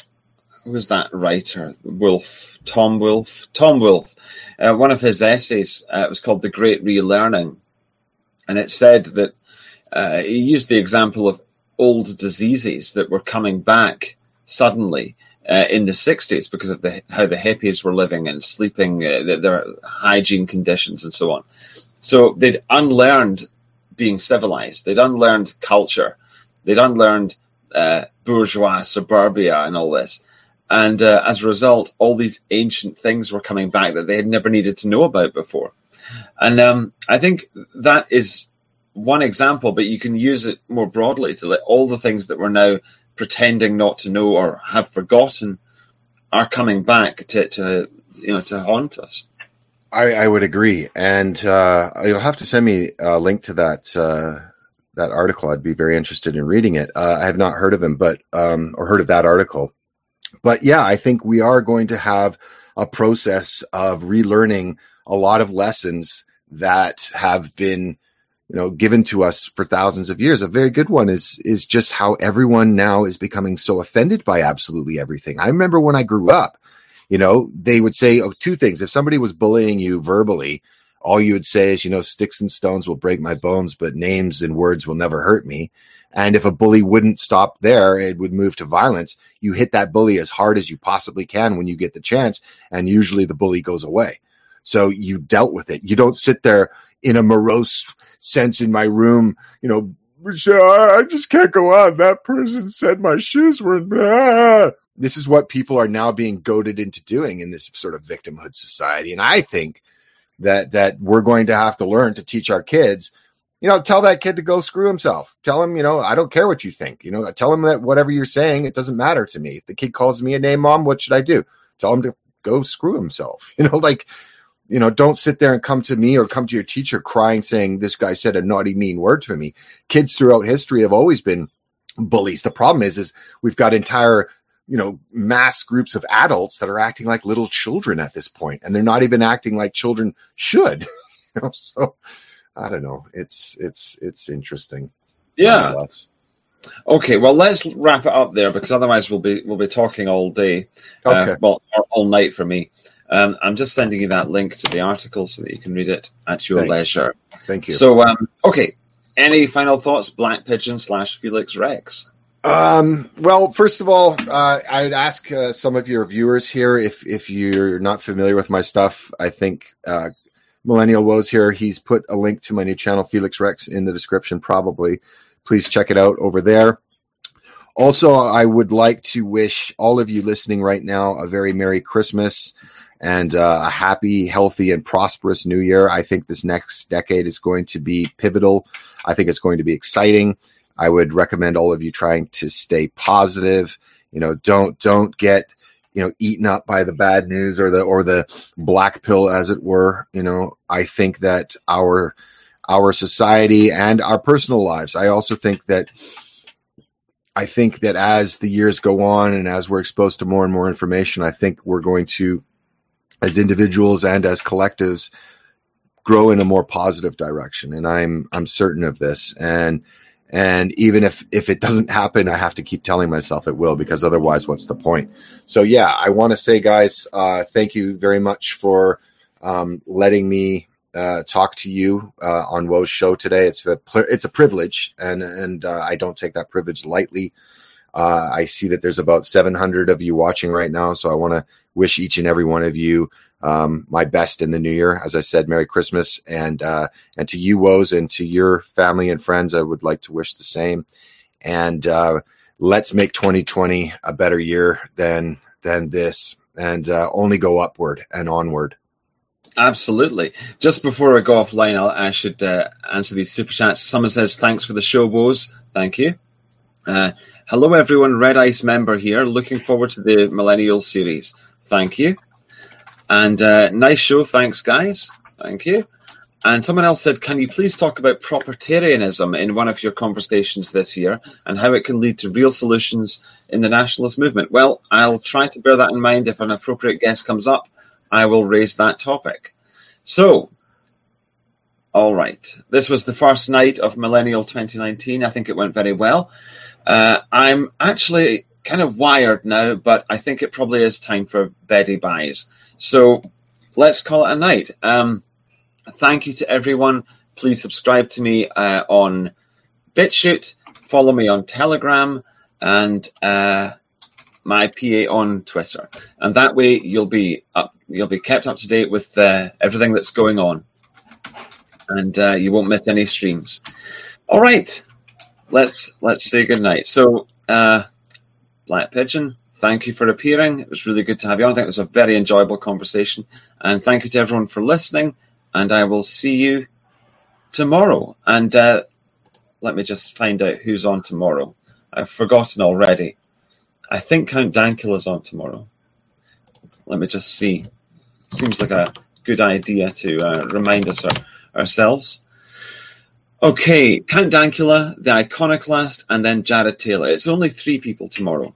who was that writer? Wolfe, Tom Wolfe, Tom Wolfe. Uh, one of his essays, uh, it was called The Great Relearning. And it said that uh, he used the example of old diseases that were coming back suddenly uh, in the sixties because of the, how the hippies were living and sleeping, uh, their, their hygiene conditions and so on. So they'd unlearned being civilized. They'd unlearned culture. They'd unlearned uh, bourgeois suburbia and all this. And uh, as a result, all these ancient things were coming back that they had never needed to know about before. And um, I think that is one example, but you can use it more broadly to let all the things that we're now pretending not to know or have forgotten are coming back to, to you know, to haunt us. I, I would agree. And uh, you'll have to send me a link to that uh, that article. I'd be very interested in reading it. Uh, I have not heard of him, but um, or heard of that article. But yeah, I think we are going to have a process of relearning a lot of lessons that have been you know, given to us for thousands of years. A very good one is, is just how everyone now is becoming so offended by absolutely everything. I remember when I grew up, you know, they would say oh, two things. If somebody was bullying you verbally, all you would say is, you know, sticks and stones will break my bones, but names and words will never hurt me. And if a bully wouldn't stop there, it would move to violence. You hit that bully as hard as you possibly can when you get the chance. And usually the bully goes away. So you dealt with it. You don't sit there in a morose sense in my room, you know, I just can't go on. That person said my shoes were bad. This is what people are now being goaded into doing in this sort of victimhood society. And I think that, that we're going to have to learn to teach our kids, you know, tell that kid to go screw himself. Tell him, you know, I don't care what you think. You know, tell him that whatever you're saying, it doesn't matter to me. If the kid calls me a name, Mom, what should I do? Tell him to go screw himself. You know, like, you know, don't sit there and come to me or come to your teacher crying, saying this guy said a naughty, mean word to me. Kids throughout history have always been bullies. The problem is, is we've got entire, you know, mass groups of adults that are acting like little children at this point, and they're not even acting like children should. You know, so I don't know. It's it's it's interesting. Yeah. Okay. Well, let's wrap it up there because otherwise we'll be we'll be talking all day. Okay. Uh, well, all night for me. Um, I'm just sending you that link to the article so that you can read it at your Thanks. leisure. Thank you. So, um, okay. Any final thoughts? Black Pigeon slash Felix Rex. Um, well, first of all, uh, I'd ask uh, some of your viewers here if if you're not familiar with my stuff. I think uh, Millennial Woes here. He's put a link to my new channel, Felix Rex, in the description. Probably, please check it out over there. Also, I would like to wish all of you listening right now a very Merry Christmas and uh, a happy, healthy, and prosperous New Year. I think this next decade is going to be pivotal. I think it's going to be exciting. I would recommend all of you trying to stay positive. You know, don't don't get you know eaten up by the bad news or the or the black pill, as it were. You know, I think that our our society and our personal lives. I also think that. I think that as the years go on and as we're exposed to more and more information, I think we're going to, as individuals and as collectives, grow in a more positive direction. And I'm I'm certain of this. And and even if if it doesn't happen, I have to keep telling myself it will, because otherwise, what's the point? So yeah, I want to say, guys, uh, thank you very much for um, letting me uh, talk to you uh, on Woe's show today. It's a it's a privilege, and and uh, I don't take that privilege lightly. Uh, I see that there's about seven hundred of you watching right now, so I want to wish each and every one of you um, my best in the new year. As I said, Merry Christmas, and uh, and to you, Woes, and to your family and friends, I would like to wish the same. And uh, let's make twenty twenty a better year than than this, and uh, only go upward and onward. Absolutely. Just before I go offline, I'll, I should uh, answer these super chats. Someone says, thanks for the show, Woes. Thank you. Uh, hello, everyone. Red Ice member here. Looking forward to the Millennial series. Thank you. And uh, nice show. Thanks, guys. Thank you. And someone else said, can you please talk about propertarianism in one of your conversations this year and how it can lead to real solutions in the nationalist movement? Well, I'll try to bear that in mind. If an appropriate guest comes up, I will raise that topic. So, all right. This was the first night of Millennial twenty nineteen. I think it went very well. Uh, I'm actually kind of wired now, but I think it probably is time for beddy buys. So let's call it a night. Um, thank you to everyone. Please subscribe to me uh, on BitChute. Follow me on Telegram and uh, my P A on Twitter. And that way you'll be up, you'll be kept up to date with uh, everything that's going on. And uh, you won't miss any streams. All right. Let's let's say goodnight. So, uh, Black Pigeon, thank you for appearing. It was really good to have you on. I think it was a very enjoyable conversation. And thank you to everyone for listening. And I will see you tomorrow. And uh, let me just find out who's on tomorrow. I've forgotten already. I think Count Dankula's on tomorrow. Let me just see. Seems like a good idea to uh, remind us our, ourselves. Okay, Count Dankula, the Iconoclast, and then Jared Taylor. It's only three people tomorrow,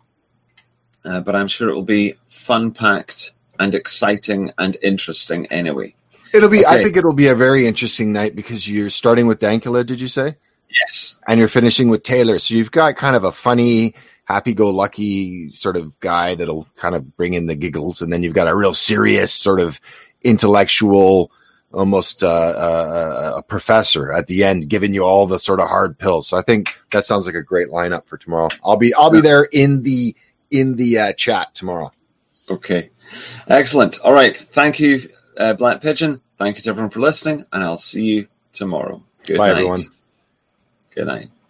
uh, but I'm sure it will be fun-packed and exciting and interesting anyway. It'll be. Okay. I think it'll be a very interesting night because you're starting with Dankula. Did you say? Yes. And you're finishing with Taylor, so you've got kind of a funny, happy-go-lucky sort of guy that'll kind of bring in the giggles, and then you've got a real serious sort of intellectual, almost uh, uh, a professor at the end, giving you all the sort of hard pills. So I think that sounds like a great lineup for tomorrow. I'll be I'll be there in the in the uh, chat tomorrow. Okay, excellent. All right, thank you, uh, Black Pigeon. Thank you to everyone for listening, and I'll see you tomorrow. Good Bye, night. everyone. Good night.